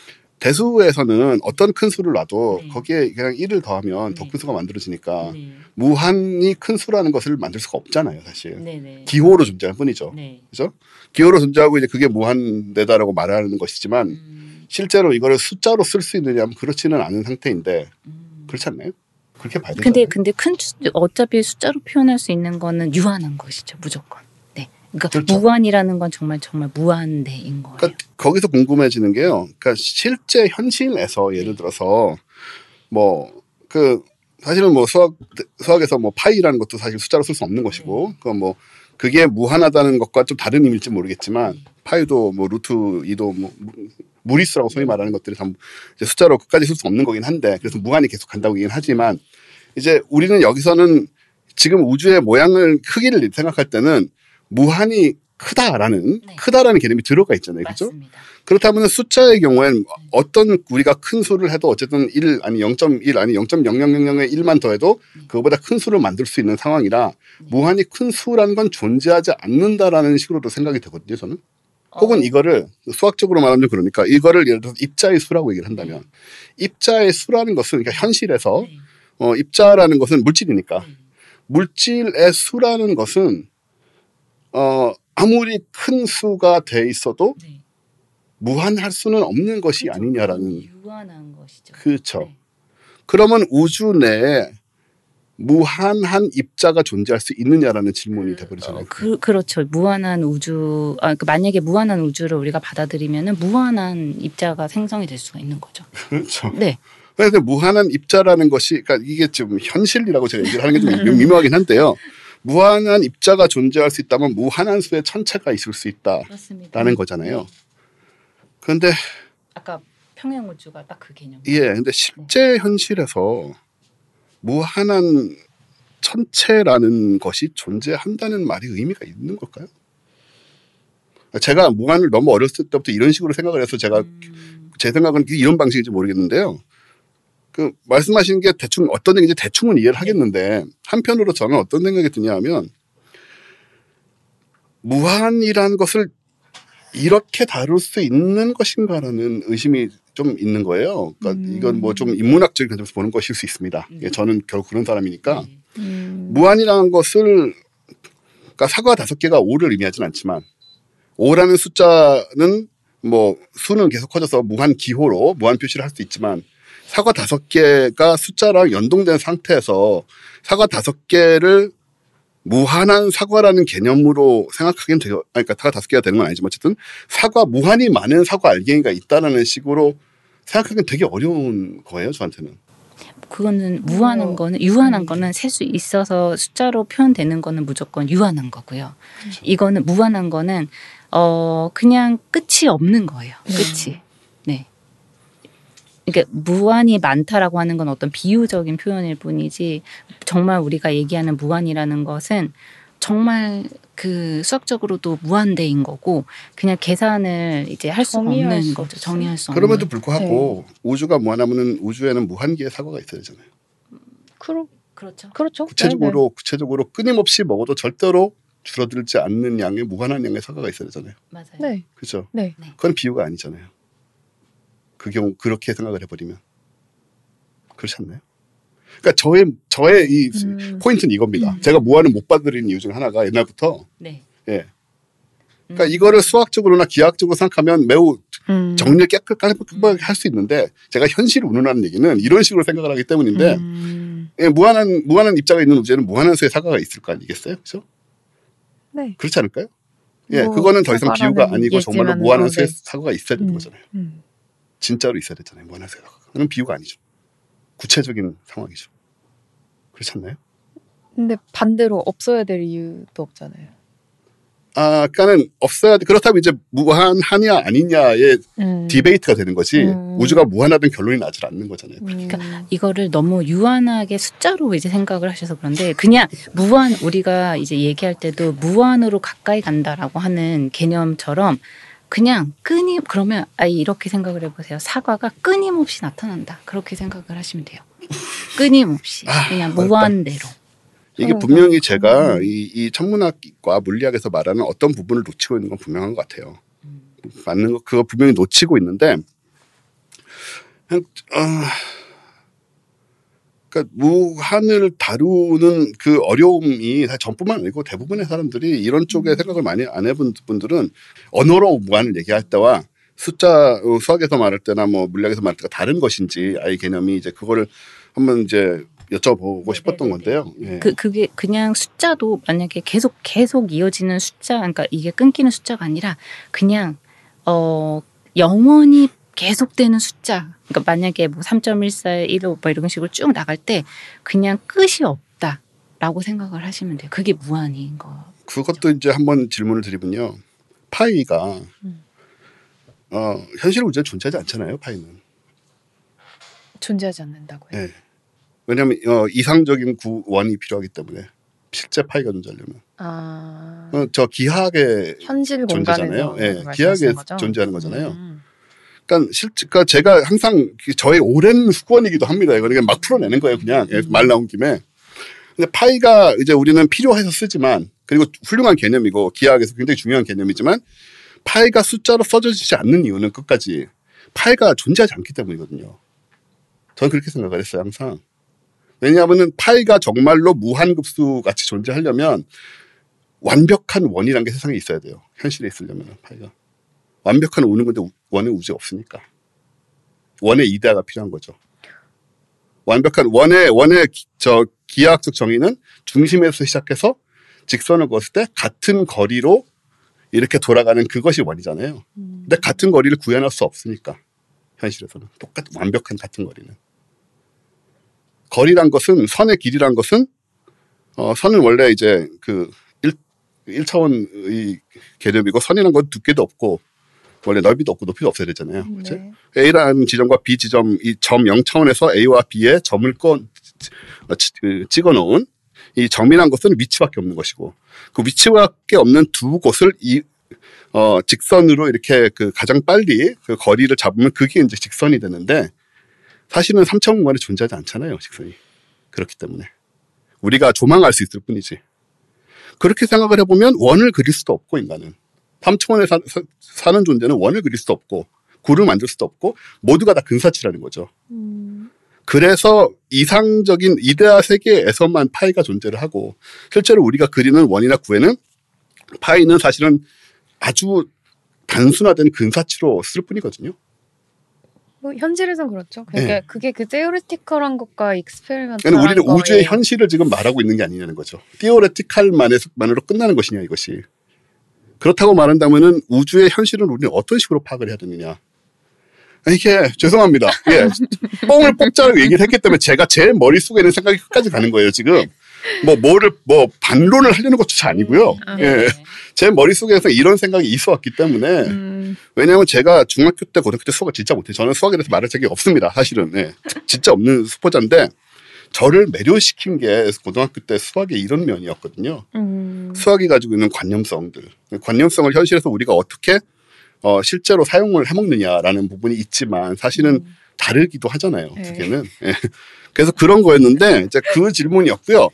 대수에서는 어떤 큰 수를 놔도 네. 거기에 그냥 일을 더하면 더 네. 큰 수가 만들어지니까 네. 무한히 큰 수라는 것을 만들 수가 없잖아요, 사실. 네네. 기호로 존재할 뿐이죠. 네. 그죠? 기호로 존재하고 이제 그게 무한대다라고 말하는 것이지만 음, 실제로 이거를 숫자로 쓸 수 있느냐면 그렇지는 않은 상태인데 음. 그렇지 않나요? 그렇게 봐야 되잖아요. 근데 근데 큰 수, 어차피 숫자로 표현할 수 있는 거는 유한한 것이죠, 무조건. 네. 그러니까 그렇죠. 무한이라는 건 정말 정말 무한대인 거예요. 그러니까 거기서 궁금해지는 게요. 그러니까 실제 현실에서 예를 들어서 뭐 그 사실은 뭐 수학 수학에서 뭐 파이라는 것도 사실 숫자로 쓸 수 없는 것이고 그 뭐 그게 무한하다는 것과 좀 다른 의미일지 모르겠지만 파이도 뭐 루트 이도 뭐 무리수라고 소위 말하는 것들이 다 이제 숫자로 끝까지 쓸 수 없는 거긴 한데 그래서 무한히 계속 간다고 얘기는 하지만 이제 우리는 여기서는 지금 우주의 모양을 크기를 생각할 때는 무한히 크다라는 네. 크다라는 개념이 들어가 있잖아요, 그렇죠? 맞습니다. 그렇다면 숫자의 경우엔 어떤 우리가 큰 수를 해도 어쨌든 일 아니 영 점 일 아니 영 점 영영영의 일만 더해도 그거보다 큰 수를 만들 수 있는 상황이라 무한히 큰 수라는 건 존재하지 않는다라는 식으로도 생각이 되거든요, 저는. 혹은 어. 이거를 수학적으로 말하면 그러니까 이거를 예를 들어서 입자의 수라고 얘기를 한다면 입자의 수라는 것은 그러니까 현실에서 네. 어, 입자라는 것은 물질이니까 네. 물질의 수라는 것은 어, 아무리 큰 수가 돼 있어도 네. 무한할 수는 없는 것이 아니냐라는 유한한 것이죠. 그렇죠. 네. 그러면 우주 내에 무한한 입자가 존재할 수 있느냐라는 질문이 돼버리잖아요. 어, 그, 그렇죠. 무한한 우주, 아, 그 만약에 무한한 우주를 우리가 받아들이면은 무한한 입자가 생성이 될 수가 있는 거죠. 그렇죠. 네. 그래서 무한한 입자라는 것이, 그러니까 이게 좀 현실이라고 제가 얘기를 하는 게 좀 미묘하긴 한데요. 무한한 입자가 존재할 수 있다면 무한한 수의 천체가 있을 수 있다라는 그렇습니다. 거잖아요. 그런데 아까 평행 우주가 딱 그 개념. 예, 근데 실제 현실에서 무한한 천체라는 것이 존재한다는 말이 의미가 있는 걸까요? 제가 무한을 너무 어렸을 때부터 이런 식으로 생각을 해서 제가 음. 제 생각은 이런 방식인지 모르겠는데요. 그 말씀하신 게 대충 어떤 얘기인지 대충은 이해를 하겠는데 한편으로 저는 어떤 생각이 드냐 하면 무한이라는 것을 이렇게 다룰 수 있는 것인가라는 의심이 좀 있는 거예요. 그러니까 음. 이건 뭐 좀 인문학적인 관점에서 보는 것일 수 있습니다. 음. 예, 저는 결국 그런 사람이니까 네. 음. 무한이라는 것을 그러니까 사과 다섯 개가 오를 의미하진 않지만 오라는 숫자는 뭐 수는 계속 커져서 무한 기호로 무한 표시를 할 수 있지만 사과 다섯 개가 숫자랑 연동된 상태에서 사과 다섯 개를 무한한 사과라는 개념으로 생각하기는 되게, 아니, 그러니까 사과 다섯 개가 되는 건 아니지만 어쨌든 사과, 무한히 많은 사과 알갱이가 있다라는 식으로 생각하기는 되게 어려운 거예요, 저한테는. 그거는 무한한 어. 거는 유한한 음. 거는 셀 수 있어서 숫자로 표현되는 거는 무조건 유한한 거고요. 그렇죠. 이거는 무한한 거는 어 그냥 끝이 없는 거예요. 네. 끝이. 네. 그러니까 무한이 많다라고 하는 건 어떤 비유적인 표현일 뿐이지 정말 우리가 얘기하는 무한이라는 것은 정말 그 수학적으로도 무한대인 거고 그냥 계산을 이제 할 수가 정의할 없는 수 거죠. 없어요. 정의할 수 없는. 그럼에도 불구하고 우주가 무한하면은 우주에는 무한 개의 사과가 있어야 되잖아요. 그러, 그렇죠. 그렇죠. 구체적으로 구체적으로 끊임없이 먹어도 절대로 줄어들지 않는 양의 무한한 양의 사과가 있어야 되잖아요. 맞아요. 네. 그렇죠. 네. 그건 비유가 아니잖아요. 그 경우 그렇게 생각을 해버리면 그렇지 않나요? 그러니까 저의 저의 이 음. 포인트는 이겁니다. 음. 제가 무한을 못 받아들이는 이유 중에 하나가 옛날부터 네. 예. 그러니까 음. 이거를 수학적으로나 기하학적으로 생각하면 매우 음. 정리 깨끗하게 할 수 있는데 제가 현실을 운운하는 얘기는 이런 식으로 생각을 하기 때문인데 음. 예, 무한한 무한한 입자가 있는 우주에는 무한한 수의 사과가 있을 거 아니겠어요, 그렇죠? 네. 그렇지 않을까요? 예, 뭐 그거는 더 이상 비유가 사과라는 아니고 정말로 얘기지만은 무한한 어, 수의 네. 사과가 있어야 되는 음. 거잖아요. 음. 진짜로 있어야 되잖아요, 무한한 수의 사과가. 그건 비유가 아니죠. 구체적인 상황이죠. 그렇지 않나요? 근데 반대로 없어야 될 이유도 없잖아요. 아, 그러니까는 없어야 돼. 그렇다면 이제 무한하냐 아니냐의 음. 디베이트가 되는 거지 음. 우주가 무한하든 결론이 나질 않는 거잖아요. 음. 이거를 너무 유한하게 숫자로 이제 생각을 하셔서 그런데 그냥 무한 우리가 이제 얘기할 때도 무한으로 가까이 간다라고 하는 개념처럼 그냥 끊임 그러면 아예 이렇게 생각을 해보세요. 사과가 끊임없이 나타난다. 그렇게 생각을 하시면 돼요. 끊임없이 아, 그냥 어렵다. 무한대로. 이게 어, 분명히 음. 제가 이, 이 천문학과 물리학에서 말하는 어떤 부분을 놓치고 있는 건 분명한 것 같아요. 맞는 거 그거 분명히 놓치고 있는데 그냥, 어, 그러니까 무한을 다루는 그 어려움이 사실 전뿐만 아니고 대부분의 사람들이 이런 쪽에 생각을 많이 안 해본 분들은 언어로 무한을 얘기할 때와 숫자 어, 수학에서 말할 때나 뭐 물리학에서 말할 때가 다른 것인지 아이 개념이 이제 그거를 한번 이제 여쭤보고 싶었던 건데요. 예. 그 그게 그냥 숫자도 만약에 계속 계속 이어지는 숫자, 그러니까 이게 끊기는 숫자가 아니라 그냥 어 영원히 계속되는 숫자. 그러니까 만약에 뭐 삼 점 일사일오 뭐 이런 식으로 쭉 나갈 때 그냥 끝이 없다라고 생각을 하시면 돼요. 그게 무한인 거. 그것도 이제 한번 질문을 드리면요. 파이가 음. 어, 현실 우주에 존재하지 않잖아요. 파이는. 존재하지 않는다고요. 네. 왜냐하면 어, 이상적인 구원이 필요하기 때문에 실제 파이가 존재하려면 아. 어, 저 기하학의 현실 존재잖아요. 공간에서 예, 말씀하시는 기하학에 거죠? 존재하는 거잖아요. 음. 그러니까 실제 그러니까 제가 항상 저의 오랜 숙원이기도 합니다. 이거 막 풀어내는 거예요. 그냥 예, 말 나온 김에. 근데 파이가 이제 우리는 필요해서 쓰지만 그리고 훌륭한 개념이고 기하학에서 굉장히 중요한 개념이지만 파이가 숫자로 써져지지 않는 이유는 끝까지 파이가 존재하지 않기 때문이거든요. 저는 그렇게 생각을 했어요. 항상. 왜냐하면 파이가 정말로 무한급수 같이 존재하려면 완벽한 원이라는 게 세상에 있어야 돼요. 현실에 있으려면 파이가. 완벽한 오는 건데 원의 우주에 없으니까. 원의 이데아가 필요한 거죠. 완벽한 원의 원의 저 기하학적 정의는 중심에서 시작해서 직선을 그었을 때 같은 거리로 이렇게 돌아가는 그것이 원이잖아요. 음. 근데 같은 거리를 구현할 수 없으니까 현실에서는 똑같은 완벽한 같은 거리는. 거리란 것은 선의 길이란 것은 어, 선은 원래 이제 그 일 차원의 개념이고 선이라는 건 두께도 없고 원래 넓이도 없고 높이도 없어야 되잖아요. 그렇죠? 네. A라는 지점과 B 지점 이 점 영 차원에서 A와 B에 점을 꺼 찍어 놓은 이 점이란 것은 위치밖에 없는 것이고 그 위치밖에 없는 두 곳을 이 어, 직선으로 이렇게 그 가장 빨리 그 거리를 잡으면 그게 이제 직선이 되는데 사실은 삼 차원 공간에 존재하지 않잖아요, 직선이. 그렇기 때문에 우리가 조망할 수 있을 뿐이지. 그렇게 생각을 해보면 원을 그릴 수도 없고 인간은 삼 차원에 사, 사, 사는 존재는 원을 그릴 수도 없고 구를 만들 수도 없고 모두가 다 근사치라는 거죠. 음. 그래서 이상적인 이데아 세계에서만 파이가 존재를 하고 실제로 우리가 그리는 원이나 구에는 파이는 사실은 아주 단순화된 근사치로 쓸 뿐이거든요. 뭐 현실에선 그렇죠. 그게 네. 그게 그 테오리티컬한 것과 익스페리먼탈한 그러니까 우리는 거에 우주의 현실을 지금 말하고 있는 게 아니냐는 거죠. 티오레티칼만으로 끝나는 것이냐 이것이. 그렇다고 말한다면은 우주의 현실은 우리는 어떤 식으로 파악을 해야 되느냐. 이게 죄송합니다. 예, 뽕을 뽑자고 얘기를 했기 때문에 제가 제 머릿속에 있는 생각이 끝까지 가는 거예요 지금. 뭐 뭐를 뭐 반론을 하려는 것조차 아니고요. 예, 제 머릿속에서 이런 생각이 있어왔기 때문에 음. 왜냐하면 제가 중학교 때 고등학교 때 수학을 진짜 못해요. 저는 수학에 대해서 말할 적이 없습니다. 사실은. 예, 진짜 없는 수포자인데 저를 매료시킨 게 고등학교 때 수학의 이런 면이었거든요. 음. 수학이 가지고 있는 관념성들. 관념성을 현실에서 우리가 어떻게 어, 실제로 사용을 해먹느냐라는 부분이 있지만 사실은 음. 다르기도 하잖아요. 네. 두 개는. 예. 그래서 그런 거였는데 이제 그 질문이었고요.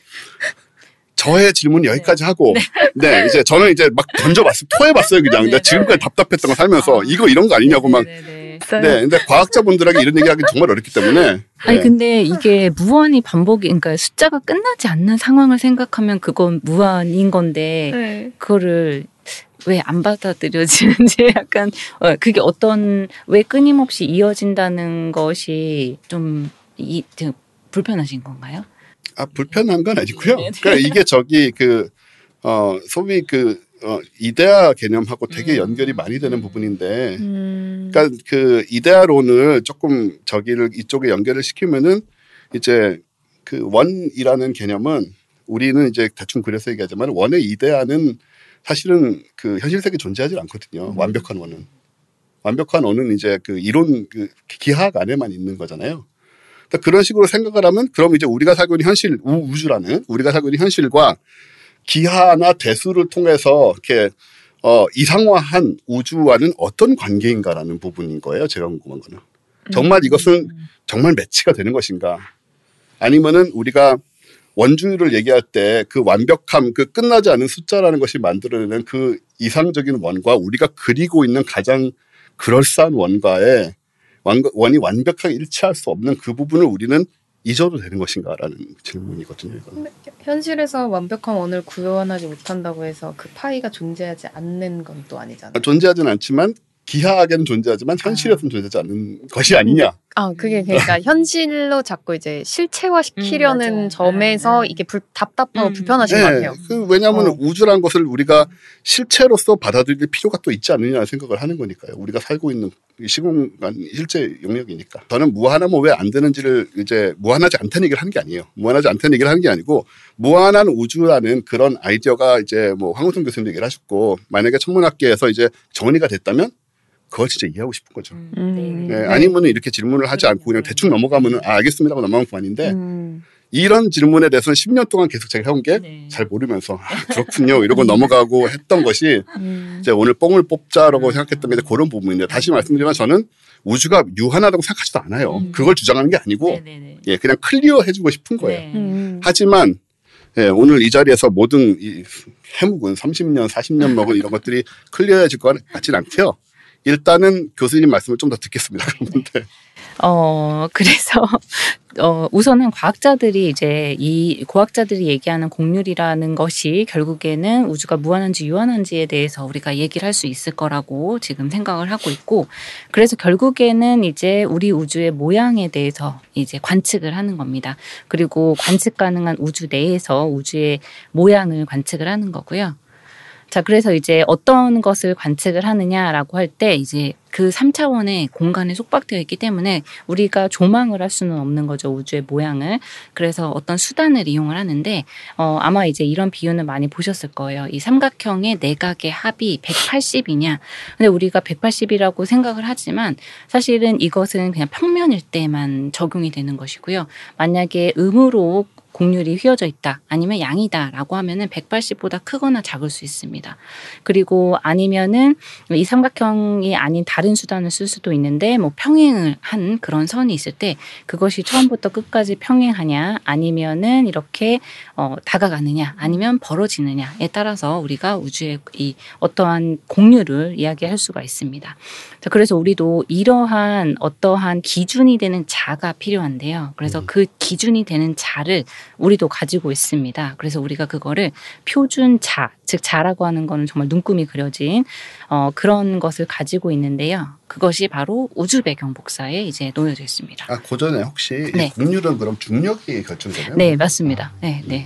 저의 질문 여기까지 하고, 네, 이제 저는 이제 막 던져봤어요. 토해봤어요, 그냥. 근데 지금까지 답답했던 거 살면서 이거 이런 거 아니냐고 막. 네, 근데 과학자분들에게 이런 얘기하기 정말 어렵기 때문에. 아니 네. 근데 이게 무한히 반복이 그러니까 숫자가 끝나지 않는 상황을 생각하면 그건 무한인 건데 네. 그거를 왜 안 받아들여지는지 약간 어, 그게 어떤 왜 끊임없이 이어진다는 것이 좀 이, 불편하신 건가요? 아, 불편한 건 아니고요. 네, 네. 그러니까 이게 저기 그, 어, 소위 그, 어, 이데아 개념하고 되게 연결이 많이 되는 부분인데, 음. 그러니까 그 이데아론을 조금 저기를 이쪽에 연결을 시키면은 이제 그 원이라는 개념은 우리는 이제 대충 그래서 얘기하지만 원의 이데아는 사실은 그 현실 세계에 존재하지 않거든요. 음. 완벽한 원은. 완벽한 원은 이제 그 이론, 그 기하학 안에만 있는 거잖아요. 그러니까 그런 식으로 생각을 하면 그럼 이제 우리가 살고 있는 현실, 우주라는 우리가 살고 있는 현실과 기하나 대수를 통해서 이렇게 어, 이상화한 우주와는 어떤 관계인가라는 부분인 거예요. 제가 궁금한 거는. 정말 이것은 정말 매치가 되는 것인가? 아니면은 우리가 원주율을 얘기할 때 그 완벽함, 그 끝나지 않은 숫자라는 것이 만들어내는 그 이상적인 원과 우리가 그리고 있는 가장 그럴싸한 원과의 원이 완벽하게 일치할 수 없는 그 부분을 우리는 잊어도 되는 것인가라는 질문이거든요. 이건. 현실에서 완벽한 원을 구현하지 못한다고 해서 그 파이가 존재하지 않는 건 또 아니잖아요. 존재하지는 않지만 기하학에는 존재하지만 현실에서는 존재하지 않는 것이 아니냐. 아, 그게 그러니까 현실로 자꾸 이제 실체화시키려는 음, 맞아요. 점에서 네, 네. 이게 불, 답답하고 음. 불편하신 네, 것 같아요. 그 왜냐하면 어. 우주라는 것을 우리가 실체로서 받아들일 필요가 또 있지 않느냐는 생각을 하는 거니까요. 우리가 살고 있는 이 시공간 실제 영역이니까. 저는 무한하면 왜 안 되는지를 이제 무한하지 않다는 얘기를 하는 게 아니에요. 무한하지 않다는 얘기를 하는 게 아니고 무한한 우주라는 그런 아이디어가 이제 뭐 황우성 교수님 얘기를 하셨고 만약에 천문학계에서 이제 정리가 됐다면 그걸 진짜 이해하고 싶은 거죠. 음. 네, 아니면은 이렇게 질문을 하지 않고 그냥 대충 넘어가면은 아, 알겠습니다고 넘어가면 그만인데 음. 이런 질문에 대해서는 십 년 동안 계속 제가 해온 게 잘 네. 모르면서 아, 그렇군요 이러고 넘어가고 했던 것이 음. 이제 오늘 뽕을 뽑자라고 생각했던 게 그런 부분인데 다시 말씀드리면 저는 우주가 유한하다고 생각하지도 않아요. 음. 그걸 주장하는 게 아니고 네네네. 예, 그냥 클리어 해주고 싶은 거예요. 네. 음. 하지만 예, 오늘 이 자리에서 모든 이 해묵은 삼십 년, 사십 년 먹은 이런 것들이 클리어해질 것 같지는 않고요. 일단은 교수님 말씀을 좀 더 듣겠습니다. 그런데 어, 그래서, 어, 우선은 과학자들이 이제 이 과학자들이 얘기하는 곡률이라는 것이 결국에는 우주가 무한한지 유한한지에 대해서 우리가 얘기를 할 수 있을 거라고 지금 생각을 하고 있고, 그래서 결국에는 이제 우리 우주의 모양에 대해서 이제 관측을 하는 겁니다. 그리고 관측 가능한 우주 내에서 우주의 모양을 관측을 하는 거고요. 자, 그래서 이제 어떤 것을 관측을 하느냐라고 할 때 이제 그 삼 차원의 공간에 속박되어 있기 때문에 우리가 조망을 할 수는 없는 거죠. 우주의 모양을. 그래서 어떤 수단을 이용을 하는데 어, 아마 이제 이런 비유는 많이 보셨을 거예요. 이 삼각형의 내각의 합이 백팔십이냐. 근데 우리가 백팔십이라고 생각을 하지만 사실은 이것은 그냥 평면일 때만 적용이 되는 것이고요. 만약에 음으로 곡률이 휘어져 있다 아니면 양이다라고 하면은 백팔십보다 크거나 작을 수 있습니다. 그리고 아니면은 이 삼각형이 아닌 다른 수단을 쓸 수도 있는데 뭐 평행을 한 그런 선이 있을 때 그것이 처음부터 끝까지 평행하냐 아니면은 이렇게 어, 다가가느냐 아니면 벌어지느냐에 따라서 우리가 우주의 이 어떠한 곡률을 이야기할 수가 있습니다. 자, 그래서 우리도 이러한 어떠한 기준이 되는 자가 필요한데요. 그래서 음. 그 기준이 되는 자를 우리도 가지고 있습니다. 그래서 우리가 그거를 표준자, 즉 자라고 하는 거는 정말 눈금이 그려진 어, 그런 것을 가지고 있는데요. 그것이 바로 우주 배경 복사에 이제 놓여져 있습니다. 아, 고전에 혹시 네. 이 곡률은 그럼 중력이 결정되나요? 네, 맞습니다. 네, 네.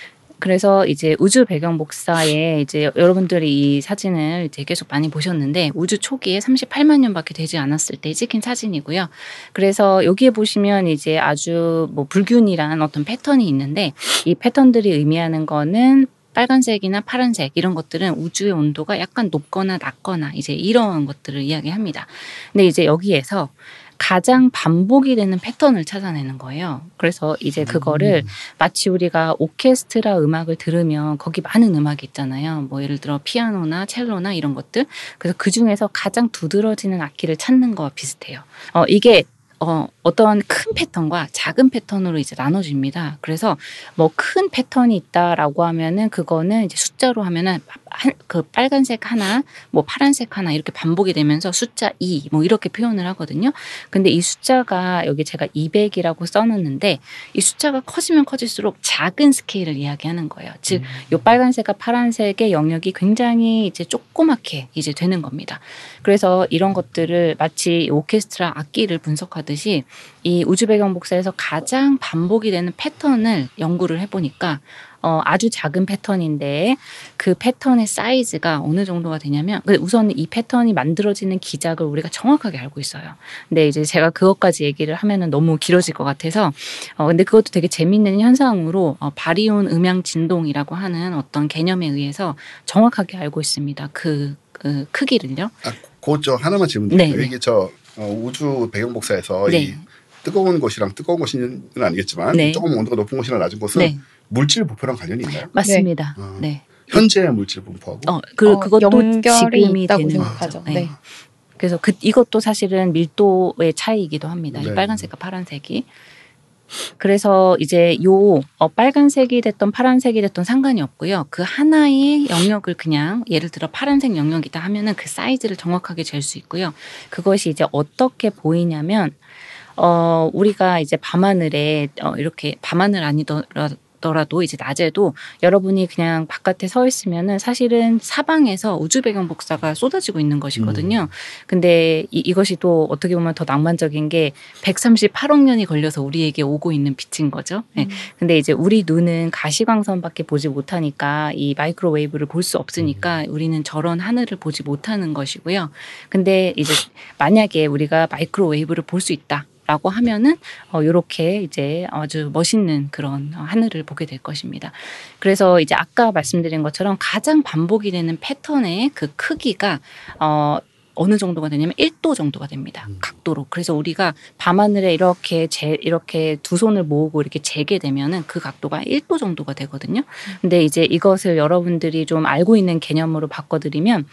그래서 이제 우주 배경 복사에 이제 여러분들이 이 사진을 이제 계속 많이 보셨는데 우주 초기에 삼십팔만 년밖에 되지 않았을 때 찍힌 사진이고요. 그래서 여기에 보시면 이제 아주 뭐 불균이란 어떤 패턴이 있는데 이 패턴들이 의미하는 거는 빨간색이나 파란색 이런 것들은 우주의 온도가 약간 높거나 낮거나 이제 이런 것들을 이야기합니다. 근데 이제 여기에서 가장 반복이 되는 패턴을 찾아내는 거예요. 그래서 이제 그거를 마치 우리가 오케스트라 음악을 들으면 거기 많은 음악이 있잖아요. 뭐 예를 들어 피아노나 첼로나 이런 것들. 그래서 그 중에서 가장 두드러지는 악기를 찾는 거와 비슷해요. 어, 이게 어, 어떤 큰 패턴과 작은 패턴으로 이제 나눠집니다. 그래서 뭐 큰 패턴이 있다라고 하면은 그거는 이제 숫자로 하면은 한, 그 빨간색 하나, 뭐 파란색 하나 이렇게 반복이 되면서 숫자 이 뭐 이렇게 표현을 하거든요. 근데 이 숫자가 여기 제가 이백이라고 써놨는데 이 숫자가 커지면 커질수록 작은 스케일을 이야기하는 거예요. 즉, 이 빨간색과 파란색의 영역이 굉장히 이제 조그맣게 이제 되는 겁니다. 그래서 이런 것들을 마치 오케스트라 악기를 분석하듯이 이 우주 배경 복사에서 가장 반복이 되는 패턴을 연구를 해보니까 어, 아주 작은 패턴인데 그 패턴의 사이즈가 어느 정도가 되냐면 우선 이 패턴이 만들어지는 기작을 우리가 정확하게 알고 있어요. 근데 이제 제가 그것까지 얘기를 하면은 너무 길어질 것 같아서 어, 근데 그것도 되게 재밌는 현상으로 어, 바리온 음향 진동이라고 하는 어떤 개념에 의해서 정확하게 알고 있습니다. 그, 그 크기를요. 아, 그저 하나만 질문 드릴게요. 네. 이게 저 어, 우주 배경 복사에서 네. 이 뜨거운 곳이랑 뜨거운 곳은 아니겠지만 네. 조금 온도가 높은 곳이나 낮은 곳은 네. 물질 부포랑 관련이 있나요? 맞습니다. 네. 어, 네. 현재 물질 부포하고 어, 그 어, 그것도 지금이 있다고 되는 생각하죠. 거죠. 네. 네. 그래서 그 이것도 사실은 밀도의 차이이기도 합니다. 네. 이 빨간색과 파란색이. 그래서 이제 요 어, 빨간색이 됐던 파란색이 됐던 상관이 없고요. 그 하나의 영역을 그냥 예를 들어 파란색 영역이다 하면은 그 사이즈를 정확하게 잴 수 있고요. 그것이 이제 어떻게 보이냐면 어, 우리가 이제 밤하늘에 어, 이렇게 밤하늘 아니더라도 더라도 이제 낮에도 여러분이 그냥 바깥에 서 있으면은 사실은 사방에서 우주 배경 복사가 쏟아지고 있는 것이거든요. 음. 근데 이, 이것이 또 어떻게 보면 더 낭만적인 게 백삼십팔억 년이 걸려서 우리에게 오고 있는 빛인 거죠. 음. 네. 근데 이제 우리 눈은 가시광선밖에 보지 못하니까 이 마이크로웨이브를 볼 수 없으니까 음. 우리는 저런 하늘을 보지 못하는 것이고요. 근데 이제 만약에 우리가 마이크로웨이브를 볼 수 있다. 라고 하면은 어 요렇게 이제 아주 멋있는 그런 하늘을 보게 될 것입니다. 그래서 이제 아까 말씀드린 것처럼 가장 반복이 되는 패턴의 그 크기가 어 어느 정도가 되냐면 일 도 정도가 됩니다. 음. 각도로. 그래서 우리가 밤하늘에 이렇게 재, 이렇게 두 손을 모으고 이렇게 재게 되면은 그 각도가 일 도 정도가 되거든요. 근데 이제 이것을 여러분들이 좀 알고 있는 개념으로 바꿔드리면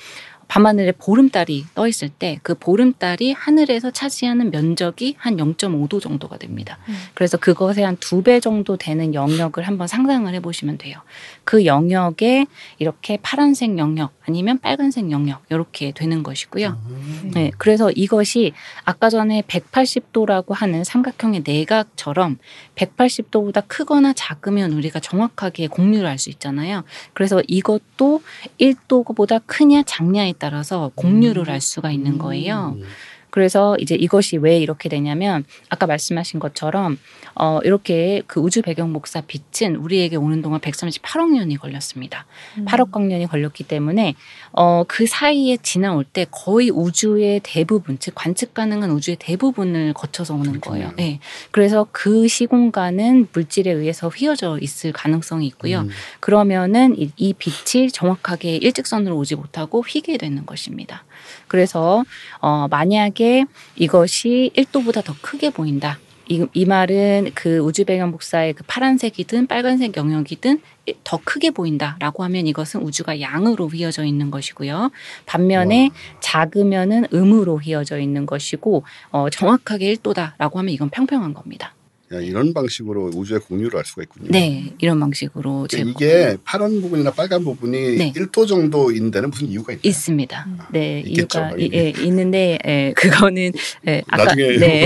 밤하늘에 보름달이 떠 있을 때 그 보름달이 하늘에서 차지하는 면적이 한 영 점 오 도 정도가 됩니다. 음. 그래서 그것의 한 두 배 정도 되는 영역을 한번 상상을 해보시면 돼요. 그 영역에 이렇게 파란색 영역 아니면 빨간색 영역 이렇게 되는 것이고요. 음. 네, 그래서 이것이 아까 전에 백팔십 도라고 하는 삼각형의 내각처럼 백팔십 도보다 크거나 작으면 우리가 정확하게 공유를 할 수 있잖아요. 그래서 이것도 일 도보다 크냐 작냐에 따라서 공유를 할 수가 있는 거예요. 음. 그래서 이제 이것이 왜 이렇게 되냐면 아까 말씀하신 것처럼 어 이렇게 그 우주 배경 복사 빛은 우리에게 오는 동안 백삼십팔억 년이 걸렸습니다. 음. 팔억 광년이 걸렸기 때문에 어 그 사이에 지나올 때 거의 우주의 대부분, 즉 관측 가능한 우주의 대부분을 거쳐서 오는 그렇군요. 거예요. 네. 그래서 그 시공간은 물질에 의해서 휘어져 있을 가능성이 있고요. 음. 그러면은 이, 이 빛이 정확하게 일직선으로 오지 못하고 휘게 되는 것입니다. 그래서 어 만약에 이것이 일 도보다 더 크게 보인다. 이, 이 말은 그 우주 배경 복사의 그 파란색이든 빨간색 영역이든 더 크게 보인다라고 하면 이것은 우주가 양으로 휘어져 있는 것이고요. 반면에 와. 작으면은 음으로 휘어져 있는 것이고 어, 정확하게 일 도다라고 하면 이건 평평한 겁니다. 야, 이런 방식으로 우주의 공유를 할 수가 있군요. 네, 이런 방식으로 그러니까 이게 파란 부분이나 빨간 부분이 네. 일 도 정도인 데는 무슨 이유가 있나요? 있습니다. 음. 네, 있겠죠, 이유가 당연히. 예, 있는데 예, 그거는 예, 아까 나중에 네.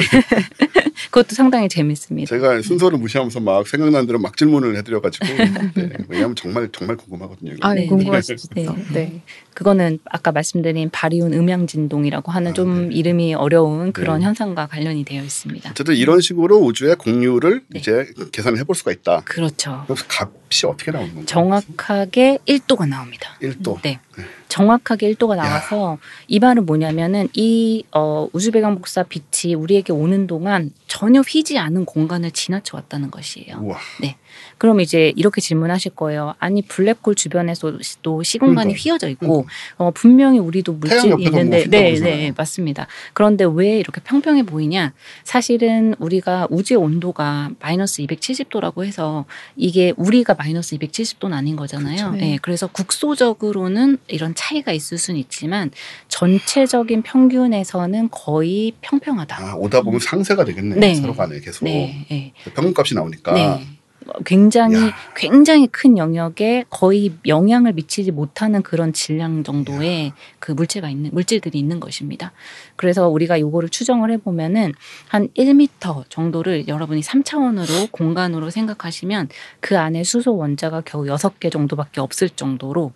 그것도 상당히 재밌습니다. 제가 순서를 무시하면서 막 생각나는 대로 막 질문을 해드려가지고 네, 왜냐하면 정말 정말 궁금하거든요. 이거. 아, 네, 궁금하시죠. 네. 네. 그거는 아까 말씀드린 바리온 음양진동이라고 하는 아, 좀 네. 이름이 어려운 그런 네. 현상과 관련이 되어 있습니다. 어쨌든 이런 식으로 우주의 공유를 네. 이제 계산을 해볼 수가 있다. 그렇죠. 그래서 값이 어떻게 나오는 건가요? 정확하게 일 도가 나옵니다. 일 도. 네. 네. 정확하게 일 도가 나와서 이 말은 뭐냐면은 이 어, 우주 배경 복사 빛이 우리에게 오는 동안 전혀 휘지 않은 공간을 지나쳐 왔다는 것이에요. 우와. 그럼 이제 이렇게 질문하실 거예요. 아니 블랙홀 주변에서도 시공간이 그러니까. 휘어져 있고 어, 분명히 우리도 태양 물질이 옆에서 뭐 있는데 휘다고 네, 그러잖아요. 네, 맞습니다. 그런데 왜 이렇게 평평해 보이냐? 사실은 우리가 우주의 온도가 마이너스 이백칠십 도라고 해서 이게 우리가 마이너스 이백칠십 도는 아닌 거잖아요. 그렇죠. 네, 그래서 국소적으로는 이런 차이가 있을 수는 있지만 전체적인 평균에서는 거의 평평하다. 아, 오다 보면 상세가 되겠네. 네. 서로 간에 계속. 네, 네. 평균값이 나오니까. 네. 굉장히 야. 굉장히 큰 영역에 거의 영향을 미치지 못하는 그런 질량 정도의 그 물체가 있는 물질들이 있는 것입니다. 그래서 우리가 요거를 추정을 해보면은 한 일 미터 정도를 여러분이 삼 차원으로 공간으로 생각하시면 그 안에 수소 원자가 겨우 여섯 개 정도밖에 없을 정도로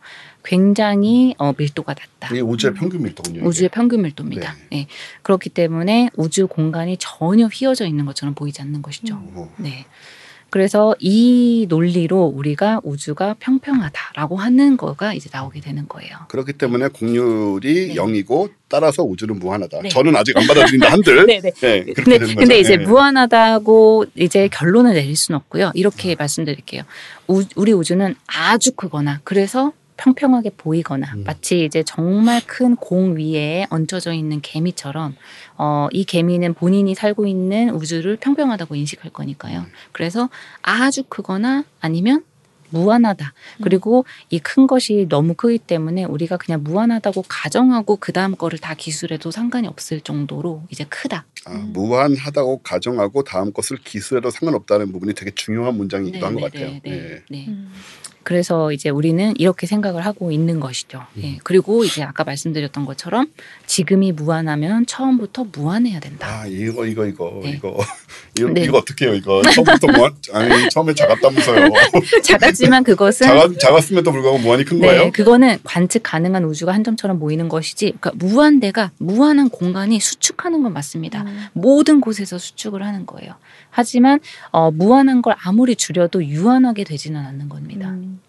굉장히 어, 밀도가 낮다. 이게 우주의 평균 밀도군요. 우주의 평균 밀도입니다. 네. 그렇기 때문에 우주 공간이 전혀 휘어져 있는 것처럼 보이지 않는 것이죠. 오. 네. 그래서 이 논리로 우리가 우주가 평평하다라고 하는 거가 이제 나오게 되는 거예요. 그렇기 때문에 공률이 네. 영이고 따라서 우주는 무한하다. 네. 저는 아직 안 받아들인다 한들 네, 네. 네, 그렇게 근데, 되는 거죠. 근데 이제 네. 무한하다고 이제 결론을 내릴 수는 없고요. 이렇게 말씀드릴게요. 우, 우리 우주는 아주 크거나 그래서 평평하게 보이거나 음. 마치 이제 정말 큰 공 위에 얹혀져 있는 개미처럼 어, 이 개미는 본인이 살고 있는 우주를 평평하다고 인식할 거니까요. 그래서 아주 크거나 아니면 무한하다. 그리고 이 큰 것이 너무 크기 때문에 우리가 그냥 무한하다고 가정하고 그 다음 거를 다 기술해도 상관이 없을 정도로 이제 크다. 아, 무한하다고 가정하고 다음 것을 기술해도 상관없다는 부분이 되게 중요한 문장이기도 한 것 같아요. 네, 네, 네. 네. 음. 그래서 이제 우리는 이렇게 생각을 하고 있는 것이죠. 음. 예. 그리고 이제 아까 말씀드렸던 것처럼 지금이 무한하면 처음부터 무한해야 된다. 아 이거 이거 이거 네. 이거 이거, 네. 이거 어떻게 해요 이거 처음부터 무한 아니 처음에 작았다면서요. 작았지만 그것은 작았, 작았음에도 불구하고 무한히 큰 네, 거예요? 그거는 관측 가능한 우주가 한 점처럼 보이는 것이지. 그러니까 무한대가 무한한 공간이 수축하는 건 맞습니다. 음. 모든 곳에서 수축을 하는 거예요. 하지만 어, 무한한 걸 아무리 줄여도 유한하게 되지는 않는 겁니다. 음.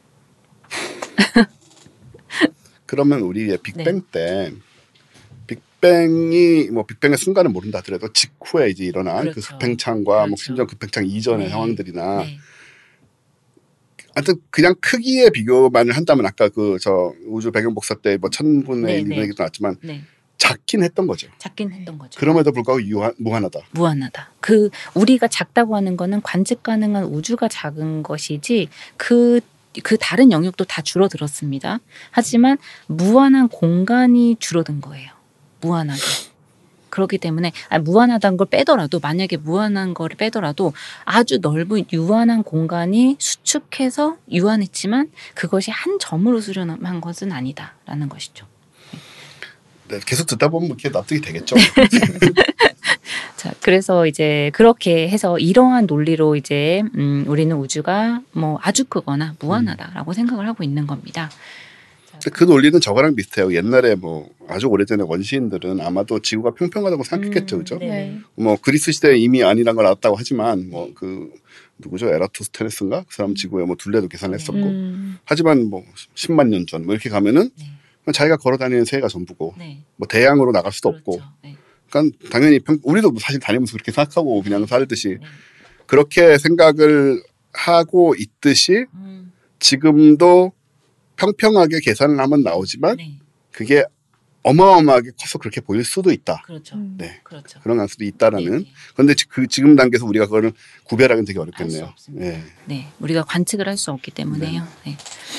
그러면 우리의 네. 빅뱅 때 빅뱅이 뭐 빅뱅의 순간은 모른다 하더라도 직후에 이제 일어난 그 그렇죠. 급팽창과 뭐 그렇죠. 심지어 급팽창 이전의 네. 상황들이나 네. 하여튼 그냥 크기의 비교만을 한다면 아까 그 저 우주 배경 복사 때 뭐 천분의 네, 일 이런 네. 얘기도 나왔지만 네. 작긴 했던 거죠. 작긴 했던 거죠. 그럼에도 불구하고 유한, 무한하다. 무한하다. 그 우리가 작다고 하는 거는 관측 가능한 우주가 작은 것이지 그 그 다른 영역도 다 줄어들었습니다. 하지만 무한한 공간이 줄어든 거예요. 무한하게. 그렇기 때문에 아니, 무한하다는 걸 빼더라도 만약에 무한한 거를 빼더라도 아주 넓은 유한한 공간이 수축해서 유한했지만 그것이 한 점으로 수렴한 것은 아니다라는 것이죠. 네, 계속 듣다 보면 이렇게 납득이 되겠죠. 자, 그래서 이제 그렇게 해서 이러한 논리로 이제 음, 우리는 우주가 뭐 아주 크거나 무한하다라고 음. 생각을 하고 있는 겁니다. 그 논리는 저거랑 비슷해요. 옛날에 뭐 아주 오래전에 원시인들은 아마도 지구가 평평하다고 생각했겠죠, 음, 그죠? 네. 뭐 그리스 시대에 이미 아니란 걸 알았다고 하지만 뭐 그 누구죠? 에라토스테네스인가? 그 사람 지구의 뭐 둘레도 계산했었고. 음. 하지만 뭐 십만 년 전 뭐 이렇게 가면은 네. 자기가 걸어다니는 새가 전부고 네. 뭐 대양으로 나갈 수도 그렇죠. 없고. 네. 그러니까 당연히 평, 우리도 사실 다니면서 그렇게 생각하고 그냥 살듯이 네. 그렇게 생각을 하고 있듯이 음. 지금도 평평하게 계산을 하면 나오지만 네. 그게 어마어마하게 커서 그렇게 보일 수도 있다. 그렇죠. 네. 그렇죠. 그런 가능성도 있다라는. 네, 네. 그런데 그 지금 단계에서 우리가 그거를 구별하기는 되게 할 수 어렵겠네요. 없습니다. 네. 네, 우리가 관측을 할 수 없기 때문에요. 네.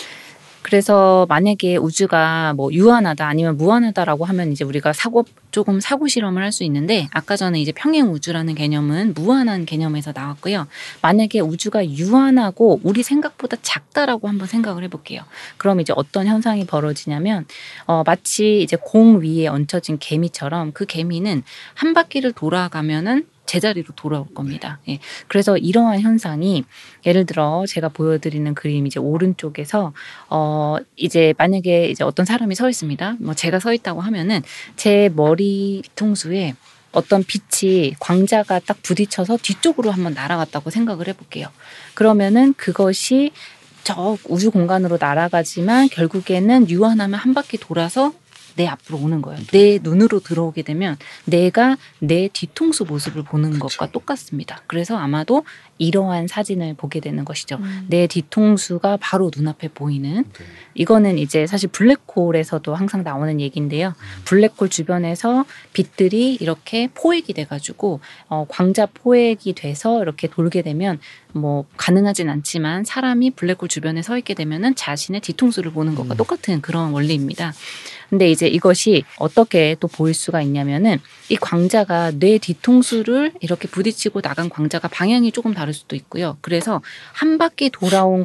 그래서 만약에 우주가 뭐 유한하다 아니면 무한하다라고 하면 이제 우리가 사고 조금 사고 실험을 할 수 있는데 아까 전에 이제 평행 우주라는 개념은 무한한 개념에서 나왔고요. 만약에 우주가 유한하고 우리 생각보다 작다라고 한번 생각을 해볼게요. 그럼 이제 어떤 현상이 벌어지냐면 어, 마치 이제 공 위에 얹혀진 개미처럼 그 개미는 한 바퀴를 돌아가면은 제자리로 돌아올 겁니다. 예. 그래서 이러한 현상이 예를 들어 제가 보여드리는 그림 이제 오른쪽에서 어 이제 만약에 이제 어떤 사람이 서 있습니다. 뭐 제가 서 있다고 하면은 제 머리 뒤통수에 어떤 빛이 광자가 딱 부딪혀서 뒤쪽으로 한번 날아갔다고 생각을 해볼게요. 그러면은 그것이 저 우주 공간으로 날아가지만 결국에는 유한하면 한 바퀴 돌아서 내 앞으로 오는 거예요. 내 눈으로 들어오게 되면 내가 내 뒤통수 모습을 보는 그쵸. 것과 똑같습니다. 그래서 아마도 이러한 사진을 보게 되는 것이죠. 음. 내 뒤통수가 바로 눈앞에 보이는 네. 이거는 이제 사실 블랙홀에서도 항상 나오는 얘기인데요. 음. 블랙홀 주변에서 빛들이 이렇게 포획이 돼가지고 어, 광자 포획이 돼서 이렇게 돌게 되면 뭐 가능하진 않지만 사람이 블랙홀 주변에 서 있게 되면은 자신의 뒤통수를 보는 것과 음. 똑같은 그런 원리입니다. 근데 이제 이것이 어떻게 또 보일 수가 있냐면은 이 광자가 뇌 뒤통수를 이렇게 부딪히고 나간 광자가 방향이 조금 다를 수도 있고요. 그래서 한 바퀴 돌아온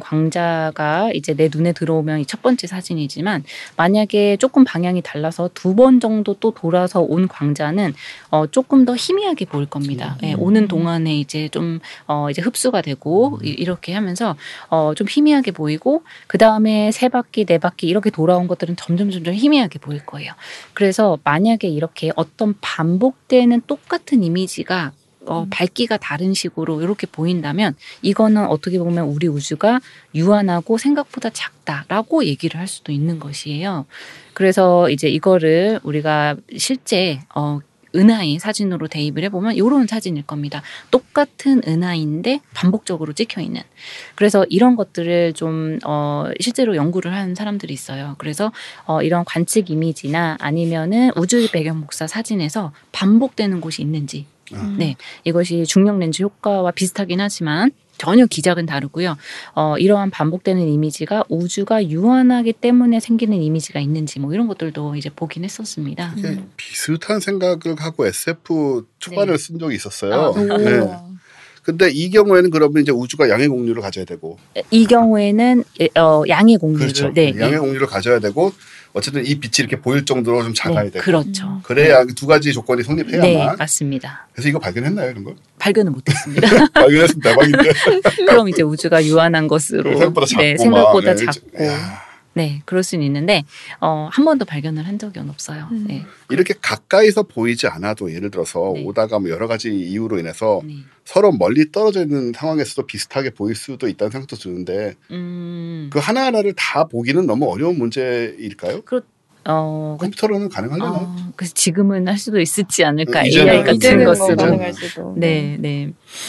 광자가 이제 내 눈에 들어오면 이 첫 번째 사진이지만 만약에 조금 방향이 달라서 두 번 정도 또 돌아서 온 광자는 어 조금 더 희미하게 보일 겁니다. 음. 예, 오는 동안에 이제 좀 어 이제 흡수가 되고 음. 이렇게 하면서 어 좀 희미하게 보이고 그 다음에 세 바퀴 네 바퀴 이렇게 돌아온 것들은 점점 점점 희미하게 보일 거예요. 그래서 만약에 이렇게 어떤 반복되는 똑같은 이미지가 어, 음. 밝기가 다른 식으로 이렇게 보인다면 이거는 어떻게 보면 우리 우주가 유한하고 생각보다 작다라고 얘기를 할 수도 있는 것이에요. 그래서 이제 이거를 우리가 실제 어, 은하의 사진으로 대입을 해보면 이런 사진일 겁니다. 똑같은 은하인데 반복적으로 찍혀있는. 그래서 이런 것들을 좀 어, 실제로 연구를 한 사람들이 있어요. 그래서 어, 이런 관측 이미지나 아니면은 우주의 배경 복사 사진에서 반복되는 곳이 있는지 음. 네, 이것이 중력 렌즈 효과와 비슷하긴 하지만 전혀 기작은 다르고요. 어, 이러한 반복되는 이미지가 우주가 유한하기 때문에 생기는 이미지가 있는지 뭐 이런 것들도 이제 보긴 했었습니다. 이게 음. 비슷한 생각을 하고 에스에프 초반을 네. 쓴 적이 있었어요. 아, 네. 근데 이 경우에는 그러면 이제 우주가 양의 공률을 가져야 되고 이 경우에는 어, 양의 공률을 그렇죠. 네, 양의 네. 공률을 가져야 되고 어쨌든 이 빛이 이렇게 보일 정도로 좀 작아야 네, 되고 그렇죠. 그래야 네. 두 가지 조건이 성립해야만. 네, 맞습니다. 그래서 이거 발견했나요, 이런 걸? 발견은 못했습니다. 발견했으면 대박인데. 그럼 이제 우주가 유한한 것으로 생각보다 작고, 네, 생각보다 막, 작고. 야. 네, 그럴 수는 있는데 어, 한 번도 발견을 한 적이 없어요. 음. 네. 이렇게 가까이서 보이지 않아도 예를 들어서 네. 오다가 뭐 여러 가지 이유로 인해서 네. 서로 멀리 떨어져 있는 상황에서도 비슷하게 보일 수도 있다는 생각도 드는데 음. 그 하나하나를 다 보기는 너무 어려운 문제일까요? 그렇 어, 컴퓨터로는 가능하려나? 어, 그래서 지금은 할 수도 있을지 않을까. 이제는, 에이아이 같은 이제는 것으로. 뭐 가능할 수도. 네, 네.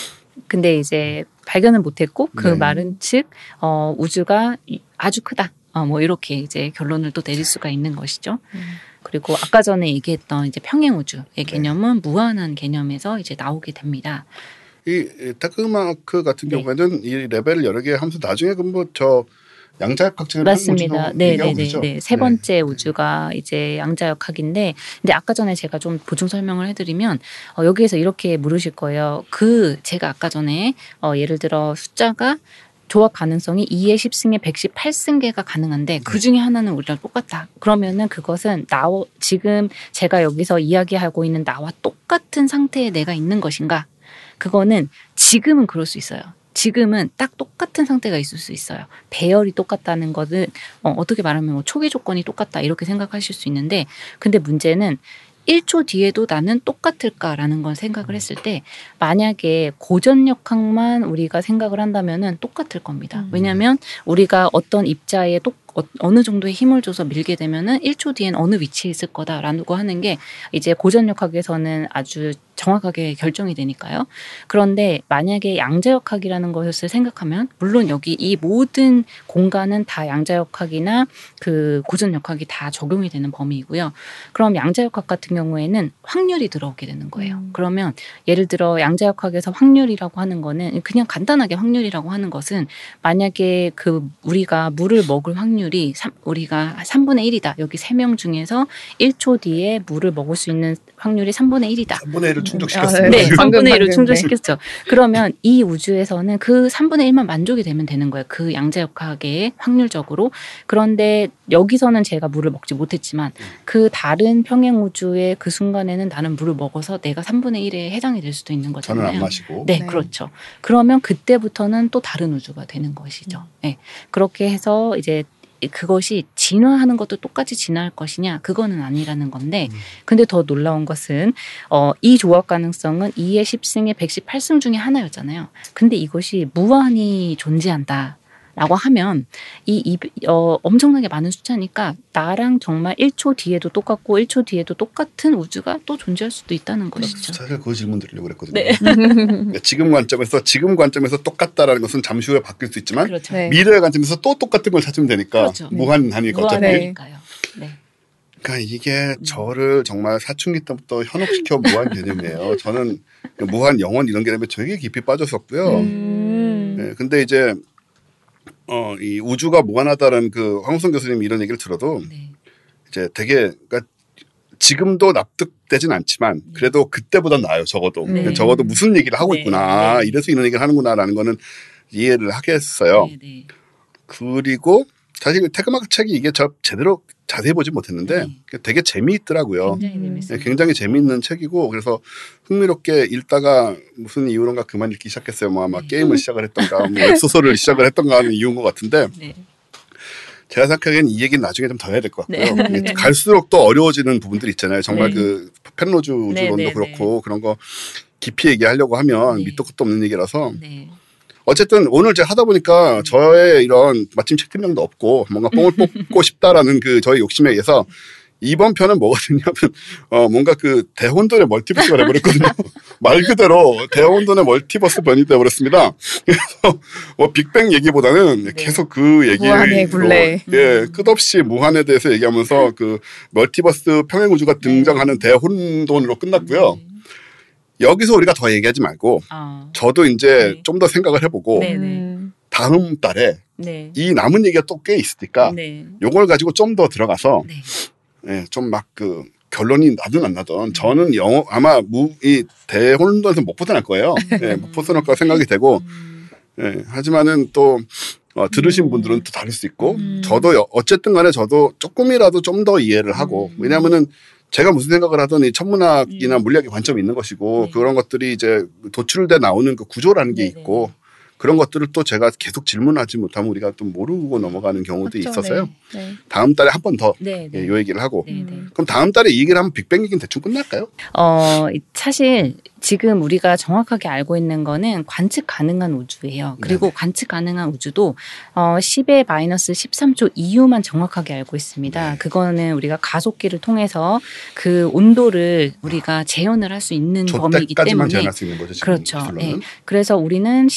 근데 이제 발견은 못했고 그 네. 말은 즉 어, 우주가 아주 크다. 어, 뭐 이렇게 이제 결론을 또 내릴 수가 있는 것이죠. 음. 그리고 아까 전에 얘기했던 이제 평행 우주의 개념은 네. 무한한 개념에서 이제 나오게 됩니다. 이 테크마크 같은 네. 경우에는 이 레벨을 여러 개 하면서 나중에 그뭐 저 양자역학적인 맞습니다. 네, 네, 네, 죠 네. 세 번째 우주가 이제 양자역학인데, 근데 아까 전에 제가 좀 보충 설명을 해드리면 어, 여기에서 이렇게 물으실 거예요. 그 제가 아까 전에 어, 예를 들어 숫자가 조합 가능성이 이의 십승에 백십팔 승계가 가능한데 그 중에 하나는 우리랑 똑같다. 그러면은 그것은 나 지금 제가 여기서 이야기하고 있는 나와 똑같은 상태에 내가 있는 것인가? 그거는 지금은 그럴 수 있어요. 지금은 딱 똑같은 상태가 있을 수 있어요. 배열이 똑같다는 것은 어, 어떻게 말하면 뭐 초기 조건이 똑같다 이렇게 생각하실 수 있는데, 근데 문제는 일 초 뒤에도 나는 똑같을까라는 걸 생각을 했을 때 만약에 고전역학만 우리가 생각을 한다면은 똑같을 겁니다. 왜냐하면 우리가 어떤 입자에 똑 어느 정도의 힘을 줘서 밀게 되면은 일 초 뒤엔 어느 위치에 있을 거다라고 하는 게 이제 고전역학에서는 아주 정확하게 결정이 되니까요. 그런데 만약에 양자역학이라는 것을 생각하면 물론 여기 이 모든 공간은 다 양자역학이나 그 고전역학이 다 적용이 되는 범위이고요. 그럼 양자역학 같은 경우에는 확률이 들어오게 되는 거예요. 음. 그러면 예를 들어 양자역학에서 확률이라고 하는 거는 그냥 간단하게 확률이라고 하는 것은 만약에 그 우리가 물을 먹을 확률이 삼, 우리가 삼분의 일이다. 여기 세 명 중에서 일 초 뒤에 물을 먹을 수 있는 확률이 삼분의 일이다. 삼분의 일을 충족시켰습니다. 네, 삼분의 일을 충족시켰죠. 그러면 이 우주에서는 그 삼분의 일만 만족이 되면 되는 거예요. 그 양자역학의 확률적으로. 그런데 여기서는 제가 물을 먹지 못했지만 그 다른 평행 우주의 그 순간에는 나는 물을 먹어서 내가 삼분의 일에 해당이 될 수도 있는 거잖아요. 저는 안 마시고. 네, 네. 그렇죠. 그러면 그때부터는 또 다른 우주가 되는 것이죠. 네, 그렇게 해서 이제 그것이 진화하는 것도 똑같이 진화할 것이냐, 그거는 아니라는 건데, 근데 더 놀라운 것은 어, 이 조합 가능성은 이의 십승에 백십팔 승 중에 하나였잖아요. 근데 이것이 무한히 존재한다 라고 하면 이, 이 어, 엄청나게 많은 숫자니까 나랑 정말 일 초 뒤에도 똑같고 일 초 뒤에도 똑같은 우주가 또 존재할 수도 있다는 것이죠. 사실 그 질문 드리려고 그랬거든요. 네. 그러니까 지금 관점에서 지금 관점에서 똑같다라는 것은 잠시 후에 바뀔 수 있지만 그렇죠. 네. 미래의 관점에서 또 똑같은 걸 찾으면 되니까 그렇죠. 무한하니까 어차피. 무한하니까요. 네. 그러니까 이게 저를 정말 사춘기 때부터 현혹시켜 무한 개념이에요. 저는 무한 영원 이런 개념에 되게 깊이 빠졌었고요. 음. 네, 근데 이제 어, 이 우주가 무한하다는 그 황우성 교수님 이런 얘기를 들어도 네. 이제 되게 그러니까 지금도 납득되진 않지만 그래도 그때보다 나아요. 적어도 네. 적어도 무슨 얘기를 하고 네. 있구나. 네. 이래서 이런 얘기를 하는구나라는 거는 이해를 하겠어요. 네, 네. 그리고 사실 테크마크 책이 이게 저 제대로 자세히 보지 못했는데 네. 되게 재미있더라고요. 굉장히 재밌어요. 네, 굉장히 재미있는 책이고 그래서 흥미롭게 읽다가 무슨 이유론가 그만 읽기 시작했어요. 뭐 아마 네. 게임을 시작을 했던가 뭐 웹소설을 시작을 했던가 하는 이유인 것 같은데 네. 제가 생각하기엔 이 얘기는 나중에 좀 더 해야 될 것 같고요. 네. 네. 갈수록 또 어려워지는 부분들이 있잖아요. 정말 네. 그 펜로즈 우주론도 네, 네, 그렇고 그런 거 깊이 얘기하려고 하면 네. 밑도 끝도 없는 얘기라서 네. 어쨌든 오늘 제가 하다 보니까 저의 이런 마침 책 팀명도 없고 뭔가 뽕을 뽑고 싶다라는 그 저의 욕심에 의해서 이번 편은 뭐가 됐냐면 어 뭔가 그 대혼돈의 멀티버스가 돼버렸거든요. 말 그대로 대혼돈의 멀티버스 변이 돼버렸습니다. 그래서 뭐 빅뱅 얘기보다는 네. 계속 그 얘기로 무한의 굴레. 예 끝없이 무한에 대해서 얘기하면서 그 멀티버스 평행우주가 등장하는 대혼돈으로 끝났고요. 여기서 우리가 더 얘기하지 말고 아. 저도 이제 네. 좀 더 생각을 해보고 네. 음. 다음 달에 네. 이 남은 얘기가 또 꽤 있으니까 네. 요걸 가지고 좀 더 들어가서 네. 예, 좀 막 그 결론이 나든 안 나든 저는 영어 아마 무, 이 대혼돈에서 못 벗어날 거예요. 예, 못 벗어날 거라 생각이 되고 음. 예, 하지만은 또 어, 들으신 분들은 또 다를 수 있고 저도 여- 어쨌든 간에 저도 조금이라도 좀 더 이해를 하고 왜냐하면은 제가 무슨 생각을 하든 이 천문학이나 물리학의 관점이 있는 것이고 네. 그런 것들이 이제 도출돼 나오는 그 구조라는 게 네네. 있고 그런 것들을 또 제가 계속 질문하지 못하면 우리가 또 모르고 넘어가는 경우도 맞죠, 있어서요. 네. 네. 다음 달에 한 번 더 네. 예, 네. 요 얘기를 하고 네. 네. 그럼 다음 달에 이 얘기를 하면 빅뱅 얘기는 대충 끝날까요? 어, 사실 지금 우리가 정확하게 알고 있는 거는 관측 가능한 우주예요. 그리고 네네. 관측 가능한 우주도 어, 십의 마이너스 십삼 초 이후만 정확하게 알고 있습니다. 네. 그거는 우리가 가속기를 통해서 그 온도를 우리가 재현을 할 수 있는 저 범위이기 때까지만 때문에 제한할 수 있는 거죠. 지금 그렇죠. 기술로는. 네. 그래서 우리는 십의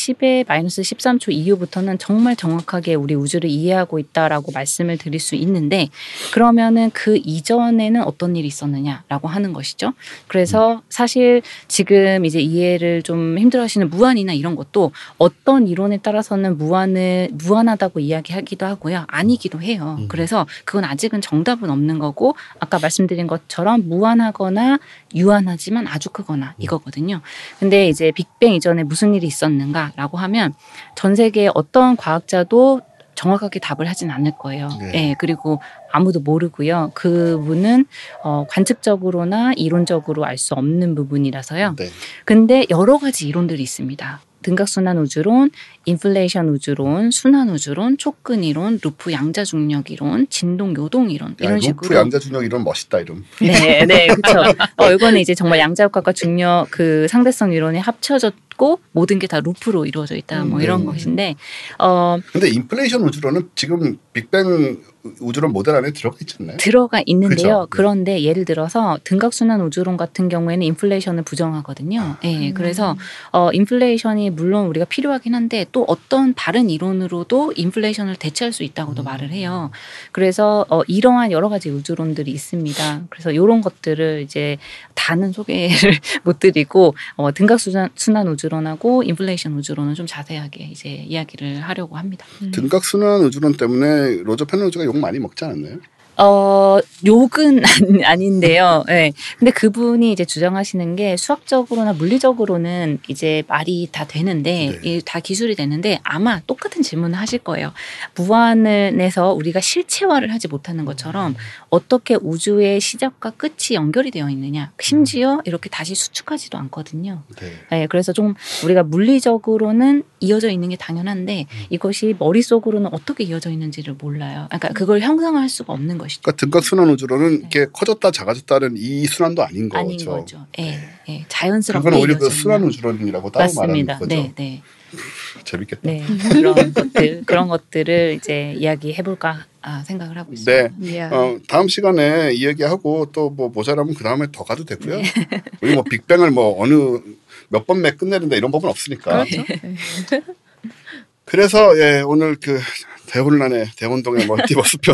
마이너스 십삼 초 이후부터는 정말 정확하게 우리 우주를 이해하고 있다라고 말씀을 드릴 수 있는데 그러면은 그 이전에는 어떤 일이 있었느냐라고 하는 것이죠. 그래서 사실 지금 이제 이해를 좀 힘들어하시는 무한이나 이런 것도 어떤 이론에 따라서는 무한을 무한하다고 이야기하기도 하고요. 아니기도 해요. 음. 그래서 그건 아직은 정답은 없는 거고 아까 말씀드린 것처럼 무한하거나 유한하지만 아주 크거나 이거거든요. 근데 이제 빅뱅 이전에 무슨 일이 있었는가라고 하면 전 세계 어떤 과학자도 정확하게 답을 하진 않을 거예요. 네. 네, 그리고 아무도 모르고요. 그 부분은 어, 관측적으로나 이론적으로 알 수 없는 부분이라서요. 네. 근데 여러 가지 이론들이 있습니다. 등각순환 우주론, 인플레이션 우주론, 순환 우주론, 촉근 이론, 루프 양자 중력 이론, 진동 요동 이론 이런 야, 식으로. 루프 양자 중력 이론 멋있다 이름. 네, 네, 그렇죠. 어, 이거는 이제 정말 양자역학과 중력 그 상대성 이론이 합쳐졌고 모든 게 다 루프로 이루어져 있다. 뭐 이런 음. 것인데. 어, 근데 인플레이션 우주론은 지금 빅뱅 우주론 모델 안에 들어가 있지 않나요? 들어가 있는데요. 그죠? 그런데 예를 들어서 등각순환 우주론 같은 경우에는 인플레이션을 부정하거든요. 네, 그래서 어, 인플레이션이 물론 우리가 필요하긴 한데 또 어떤 다른 이론으로도 인플레이션을 대체할 수 있다고도 음. 말을 해요. 그래서 어, 이러한 여러 가지 우주론들이 있습니다. 그래서 이런 것들을 이제 다는 소개를 못 드리고 어, 등각순환 순환 우주론하고 인플레이션 우주론은 좀 자세하게 이제 이야기를 하려고 합니다. 등각순환 우주론 때문에 로저 페놀즈가 욕 많이 먹지 않았나요? 어, 욕은 아닌데요. 네. 근데 그분이 이제 주장하시는 게 수학적으로나 물리적으로는 이제 말이 다 되는데, 네. 이 다 기술이 되는데 아마 똑같은 질문을 하실 거예요. 무한에서 우리가 실체화를 하지 못하는 것처럼 어떻게 우주의 시작과 끝이 연결이 되어 있느냐. 심지어 이렇게 다시 수축하지도 않거든요. 네. 네, 그래서 좀 우리가 물리적으로는 이어져 있는 게 당연한데 이것이 머릿속으로는 어떻게 이어져 있는지를 몰라요. 그러니까 그걸 형상화할 수가 없는 것이죠. 그러니까 등각순환 우주론은 이렇게 커졌다 작아졌다는 이 순환도 아닌 거죠. 아닌 거죠. 예, 예, 자연스럽게 그건 오히려 그 이어지는. 순환 우주론이라고 따로 맞습니다. 말하는 거죠. 네, 네, 재밌겠다. 네. 그런 것들 그런 것들을 이제 이야기해 볼까 아, 생각을 하고 있습니다. 네. 예. 어, 다음 시간에 이 얘기하고 또 뭐 모자라면 그 다음에 더 가도 되고요. 네. 우리 뭐 빅뱅을 뭐 어느 몇 번 매 끝내는데 이런 법은 없으니까. 그렇죠. 네. 그래서 예, 오늘 그 대혼란의 대혼동의 멀티버스 편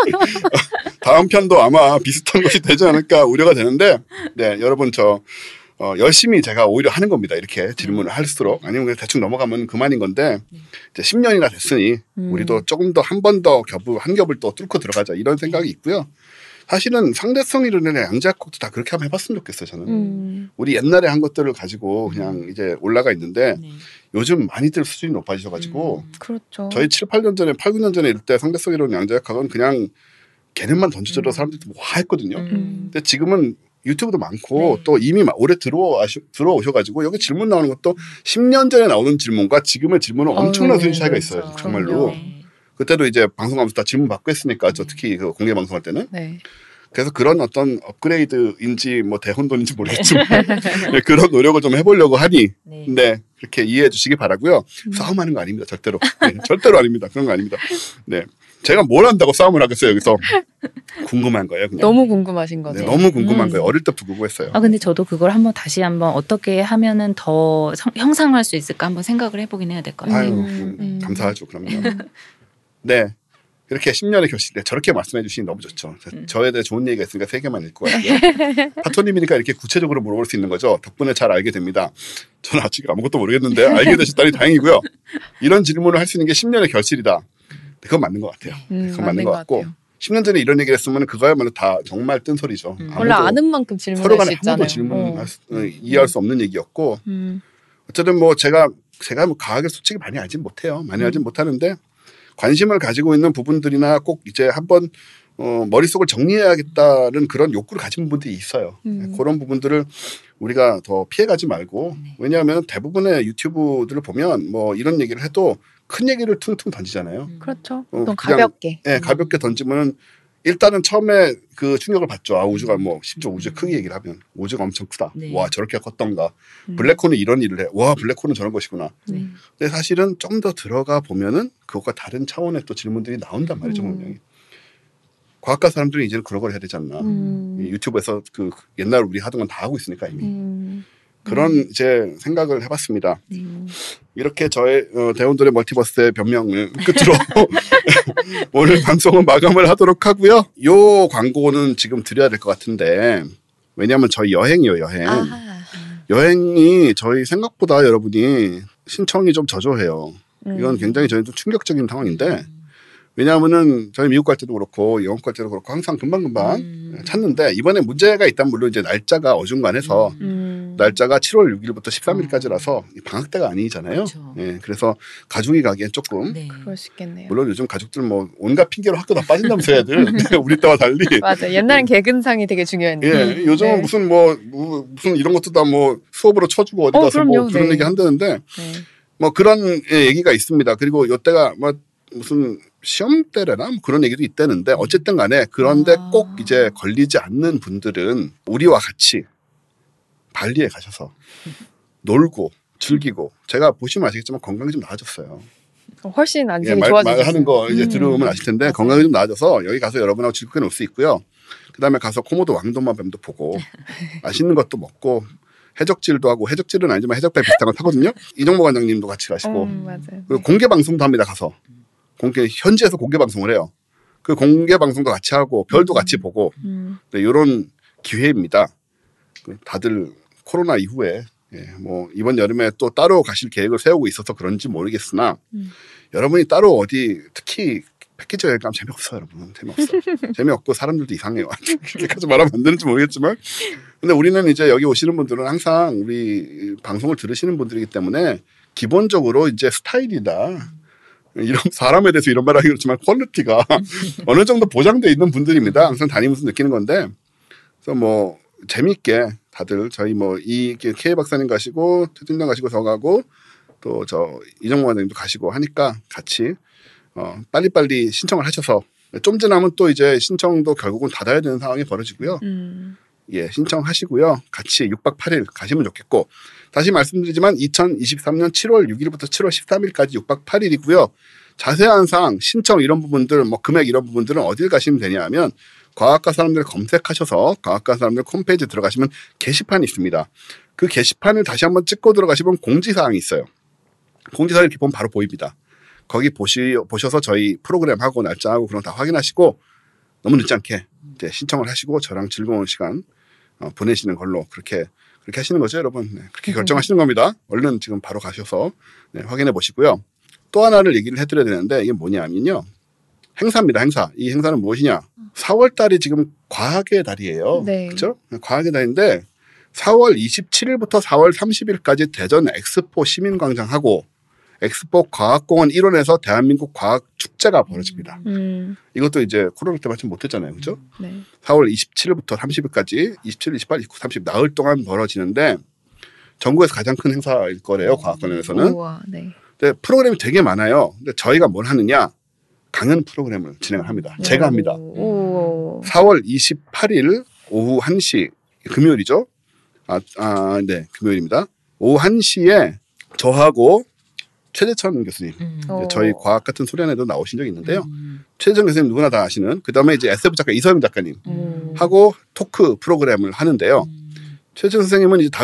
다음 편도 아마 비슷한 것이 되지 않을까 우려가 되는데 네 여러분 저 어, 열심히 제가 오히려 하는 겁니다. 이렇게 질문을 할수록 아니면 그냥 대충 넘어가면 그만인 건데 이제 십 년이나 됐으니 음. 우리도 조금 더 한 번 더 겹을 한 겹을 또 뚫고 들어가자 이런 생각이 있고요. 사실은 상대성 이론이나 양자역학도 다 그렇게 한번 해봤으면 좋겠어요. 저는 음. 우리 옛날에 한 것들을 가지고 그냥 이제 올라가 있는데 네. 요즘 많이들 수준이 높아지셔가지고 그렇죠. 저희 칠, 팔 년 전에, 팔, 구 년 전에 이럴 때 상대성 이론 양자역학은 그냥 개념만 던져줘도 음. 사람들이 와 했거든요. 음. 근데 지금은 유튜브도 많고 네. 또 이미 막 오래 들어와, 들어오셔가지고 여기 질문 나오는 것도 십 년 전에 나오는 질문과 지금의 질문은 엄청난 어, 수준 네, 차이가 그렇죠. 있어요. 정말로. 그럼요. 네. 그때도 이제 방송하면서 다 질문 받고 했으니까 저 특히 그 공개 방송할 때는. 네. 그래서 그런 어떤 업그레이드인지 뭐 대혼돈인지 모르겠지만 네, 그런 노력을 좀 해보려고 하니 네. 네 그렇게 이해해 주시기 바라고요. 싸움하는 거 아닙니다. 절대로. 네, 절대로 아닙니다. 그런 거 아닙니다. 네, 제가 뭘 한다고 싸움을 하겠어요. 여기서. 궁금한 거예요. 그냥. 너무 궁금하신 거죠. 네, 너무 궁금한 음. 거예요. 어릴 때부터 궁금했어요. 아 근데 저도 그걸 한번 다시 한번 어떻게 하면은 더 성, 형상화할 수 있을까 한번 생각을 해보긴 해야 될 것 같아요. 아유 음, 음. 감사하죠. 그럼요. 네. 이렇게 십 년의 결실 때 저렇게 말씀해 주시니 너무 좋죠. 저, 음. 저에 대해 좋은 얘기가 있으니까 세 개만 읽고 갈게요. 파토님이니까 이렇게 구체적으로 물어볼 수 있는 거죠. 덕분에 잘 알게 됩니다. 저는 아직 아무것도 모르겠는데 알게 되셨다니 다행이고요. 이런 질문을 할 수 있는 게 십 년의 결실이다. 그건 맞는 것 같아요. 음, 그건 맞는 것 같고 십 년 전에 이런 얘기를 했으면 그거야말로 다 정말 뜬소리죠. 음. 원래 아무도 아는 만큼 서로 질문할 간에 수 있잖아요. 아무도 질문할 어. 수, 어, 이해할 수 없는 얘기였고 음. 어쨌든 뭐 제가 제가 뭐 과학을 솔직히 많이 알진 못해요. 많이 알진 못하는데 관심을 가지고 있는 부분들이나 꼭 이제 한번 어, 머릿속을 정리해야겠다는 그런 욕구를 가진 분들이 있어요. 음. 그런 부분들을 우리가 더 피해가지 말고 왜냐하면 대부분의 유튜브들을 보면 뭐 이런 얘기를 해도 큰 얘기를 퉁퉁 던지잖아요. 그렇죠. 어, 보통 그냥- 가볍게. 예, 가볍게 던지면 일단은 처음에 그 충격을 받죠. 아, 우주가 뭐, 심지어 우주 크기 얘기를 하면 우주가 엄청 크다. 네. 와, 저렇게 컸던가. 음. 블랙홀은 이런 일을 해. 와, 블랙홀은 저런 것이구나. 네. 근데 사실은 좀 더 들어가 보면은 그것과 다른 차원의 또 질문들이 나온단 말이죠, 음. 분명히. 과학과 사람들이 이제는 그런 걸 해야 되지 않나. 음. 이 유튜브에서 그 옛날 우리 하던 건 다 하고 있으니까 이미. 음. 그런 음. 이제 생각을 해봤습니다. 음. 이렇게 저의 어, 대원들의 멀티버스의 변명을 끝으로 오늘 방송은 마감을 하도록 하고요. 요 광고는 지금 드려야 될 것 같은데 왜냐하면 저희 여행이요 여행. 아하. 여행이 저희 생각보다 여러분이 신청이 좀 저조해요. 이건 음. 굉장히 저희도 충격적인 상황인데 왜냐하면은 저희 미국 갈 때도 그렇고 영국 갈 때도 그렇고 항상 금방금방 음. 찾는데 이번에 문제가 있다면 물론 이제 날짜가 어중간해서 음. 날짜가 칠월 육일부터 십삼일까지라서 방학 때가 아니잖아요. 그렇죠. 예, 그래서 가족이 가기엔 조금 네. 그럴 수 있겠네요. 물론 요즘 가족들 뭐 온갖 핑계로 학교 다 빠진다면서 애들 우리 때와 달리 맞아. 옛날엔 개근상이 되게 중요했는데. 예, 요즘은 네. 무슨 뭐, 뭐 무슨 이런 것도 다 뭐 수업으로 쳐주고 어디 어, 가서 뭐 그럼요. 그런 네. 얘기 한다는데 네. 뭐 그런 예, 얘기가 있습니다. 그리고 요때가 뭐 무슨 시험 때래나 뭐 그런 얘기도 있다는데 어쨌든 간에 그런데 아. 꼭 이제 걸리지 않는 분들은 우리와 같이 발리에 가셔서 놀고 즐기고 제가 보시면 아시겠지만 건강이 좀 나아졌어요. 훨씬 예, 안색이 말, 좋아졌어요. 말하는 거 이제 음. 들으면 아실 텐데 맞아요. 건강이 좀 나아져서 여기 가서 여러분하고 즐겁게 놀 수 있고요. 그다음에 가서 코모도 왕도마뱀도 보고 맛있는 것도 먹고 해적질도 하고 해적질은 아니지만 해적배 비슷한 거 타거든요. 이정모 관장님도 같이 가시고 음, 맞아요. 그리고 공개 방송도 합니다. 가서 공개 현지에서 공개 방송을 해요. 그 공개 방송도 같이 하고 별도 같이 보고 음. 네, 이런 기회입니다. 다들 코로나 이후에 예, 뭐 이번 여름에 또 따로 가실 계획을 세우고 있어서 그런지 모르겠으나 음. 여러분이 따로 어디 특히 패키지 여행 가면 재미없어요, 여러분. 재미없어. 재미없고 사람들도 이상해요. 그렇게까지 말하면 안 되는지 모르겠지만 근데 우리는 이제 여기 오시는 분들은 항상 우리 방송을 들으시는 분들이기 때문에 기본적으로 이제 스타일이다. 이런 사람에 대해서 이런 말하기 그렇지만 퀄리티가 어느 정도 보장돼 있는 분들입니다. 항상 다니면서 느끼는 건데 그래서 뭐 재미있게 다들 저희 뭐 이 K 박사님 가시고 최 팀장 가시고 저 가고 또 저 이정모 관장님도 가시고 하니까 같이 어 빨리빨리 신청을 하셔서 좀 지나면 또 이제 신청도 결국은 닫아야 되는 상황이 벌어지고요. 음. 예, 신청하시고요. 같이 육 박 팔 일 가시면 좋겠고 다시 말씀드리지만 이천이십삼년 칠월 육일부터 칠월 십삼일까지 육 박 팔 일이고요. 자세한 사항, 신청 이런 부분들, 뭐 금액 이런 부분들은 어딜 가시면 되냐 하면 과학과 사람들 검색하셔서 과학과 사람들 홈페이지 들어가시면 게시판이 있습니다. 그 게시판을 다시 한번 찍고 들어가시면 공지사항이 있어요. 공지사항을 이렇게 보면 바로 보입니다. 거기 보시, 보셔서 저희 프로그램하고 날짜하고 그런 거 다 확인하시고 너무 늦지 않게 이제 신청을 하시고 저랑 즐거운 시간 어, 보내시는 걸로 그렇게 그렇게 하시는 거죠, 여러분. 네, 그렇게 결정하시는 겁니다. 얼른 지금 바로 가셔서 네, 확인해 보시고요. 또 하나를 얘기를 해드려야 되는데 이게 뭐냐면요. 행사입니다, 행사. 이 행사는 무엇이냐? 사월 달이 지금 과학의 달이에요. 네. 그렇죠? 과학의 달인데 사월 이십칠일부터 사월 삼십일까지 대전 엑스포 시민광장하고 엑스포 과학공원 일원에서 대한민국 과학축제가 벌어집니다. 음. 이것도 이제 코로나 때 마침 못했잖아요. 그렇죠? 네. 사월 이십칠일부터 삼십일까지 이십칠, 이십팔, 이십구, 삼십 나흘 동안 벌어지는데 전국에서 가장 큰 행사일 거래요. 과학관에서는. 우와, 네. 근데 프로그램이 되게 많아요. 근데 저희가 뭘 하느냐? 강연 프로그램을 진행을 합니다. 제가 합니다. 오. 사월 이십팔일 오후 한 시 금요일이죠. 아, 아, 네. 금요일입니다. 오후 한 시에 저하고 최재천 교수님. 음. 어. 저희 과학 같은 소련에도 나오신 적이 있는데요. 음. 최재천 교수님 누구나 다 아시는 그다음에 이제 에스에프 작가 이서영 작가님 음. 하고 토크 프로그램을 하는데요. 음. 최재천 선생님은 이제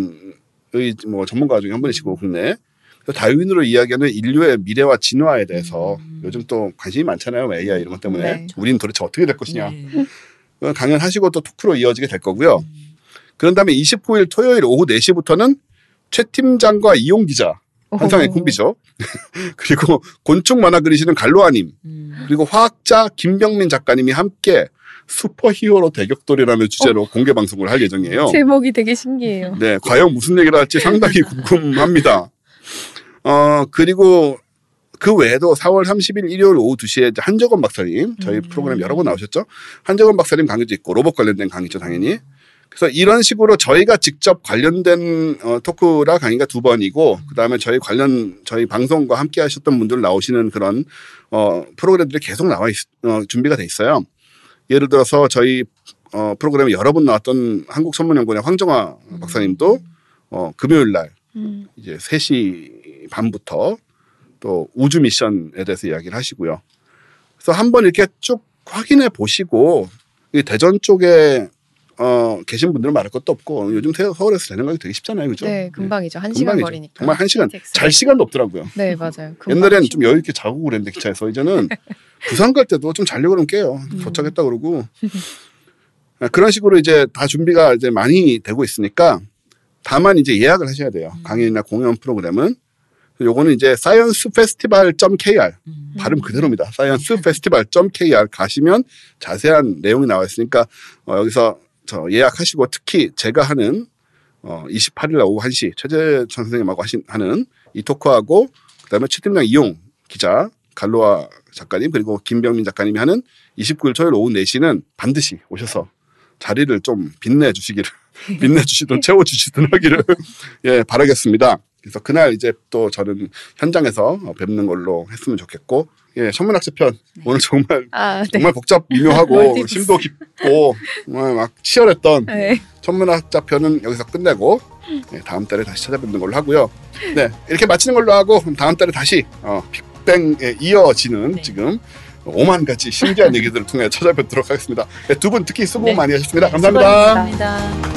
다윈의 뭐 전문가 중에 한 분이시고 국내 다윈으로 이야기하는 인류의 미래와 진화에 대해서 음. 요즘 또 관심이 많잖아요. 에이아이 이런 것 때문에 네. 우리는 도대체 어떻게 될 것이냐. 네. 강연하시고 또 토크로 이어지게 될 거고요. 그런 다음에 이십구일 토요일 오후 네 시부터는 최 팀장과 이용 기자 환상의 오. 콤비죠. 그리고 곤충 만화 그리시는 갈로아님 음. 그리고 화학자 김병민 작가님이 함께 슈퍼히어로 대격돌이라는 주제로 공개 방송을 할 예정이에요. 제목이 되게 신기해요. 네, 과연 무슨 얘기를 할지 상당히 궁금합니다. 어, 그리고 그 외에도 사월 삼십일 일요일 오후 두 시에 한정원 박사님, 저희 음. 프로그램 여러 번 나오셨죠? 한정원 박사님 강의도 있고, 로봇 관련된 강의죠, 당연히. 그래서 이런 식으로 저희가 직접 관련된 어, 토크라 강의가 두 번이고, 그 다음에 저희 관련, 저희 방송과 함께 하셨던 분들 나오시는 그런, 어, 프로그램들이 계속 나와 있, 어, 준비가 돼 있어요. 예를 들어서 저희, 어, 프로그램에 여러 번 나왔던 한국천문연구원의 황정화 박사님도, 어, 금요일 날, 음. 이제 세 시 반부터 또 우주 미션에 대해서 이야기를 하시고요. 그래서 한번 이렇게 쭉 확인해 보시고, 이 대전 쪽에 어, 계신 분들은 말할 것도 없고 요즘 서울에서 대전 가기 되게 쉽잖아요, 그죠? 네, 금방이죠. 한 시간 금방이죠. 거리니까. 정말 한 시간. 택시. 잘 시간도 없더라고요. 네, 맞아요. 옛날에는 좀 여유 있게 자고 그랬는데 기차에서 이제는 부산 갈 때도 좀 자려고 그러면 깨요. 도착했다 그러고 그런 식으로 이제 다 준비가 이제 많이 되고 있으니까 다만 이제 예약을 하셔야 돼요. 음. 강연이나 공연 프로그램은. 요거는 이제 사이언스 페스티벌 닷 케이알 음. 발음 그대로입니다. 사이언스 페스티벌 닷 케이알 가시면 자세한 내용이 나와 있으니까 어, 여기서 저 예약하시고 특히 제가 하는 어, 이십팔 일 오후 한 시 최재천 선생님하고 하신, 하는 이 토크하고 그다음에 최 팀장 이용 기자 갈로아 작가님 그리고 김병민 작가님이 하는 이십구 일 토요일 오후 네 시는 반드시 오셔서 자리를 좀 빛내주시기를 빛내주시든 채워주시든 하기를 예 바라겠습니다. 그래서 그날 이제 또 저는 현장에서 뵙는 걸로 했으면 좋겠고 예 천문학자 편 오늘 정말 아, 네. 정말 복잡 미묘하고 심도 깊고 정말 막 치열했던 네. 천문학자 편은 여기서 끝내고 예, 다음 달에 다시 찾아뵙는 걸로 하고요. 네 이렇게 마치는 걸로 하고 다음 달에 다시 어, 빅뱅에 이어지는 네. 지금 오만 가지 신기한 얘기들을 통해 찾아뵙도록 하겠습니다. 네, 두 분 특히 수고 네. 많이 하셨습니다. 감사합니다. 수고하셨습니다.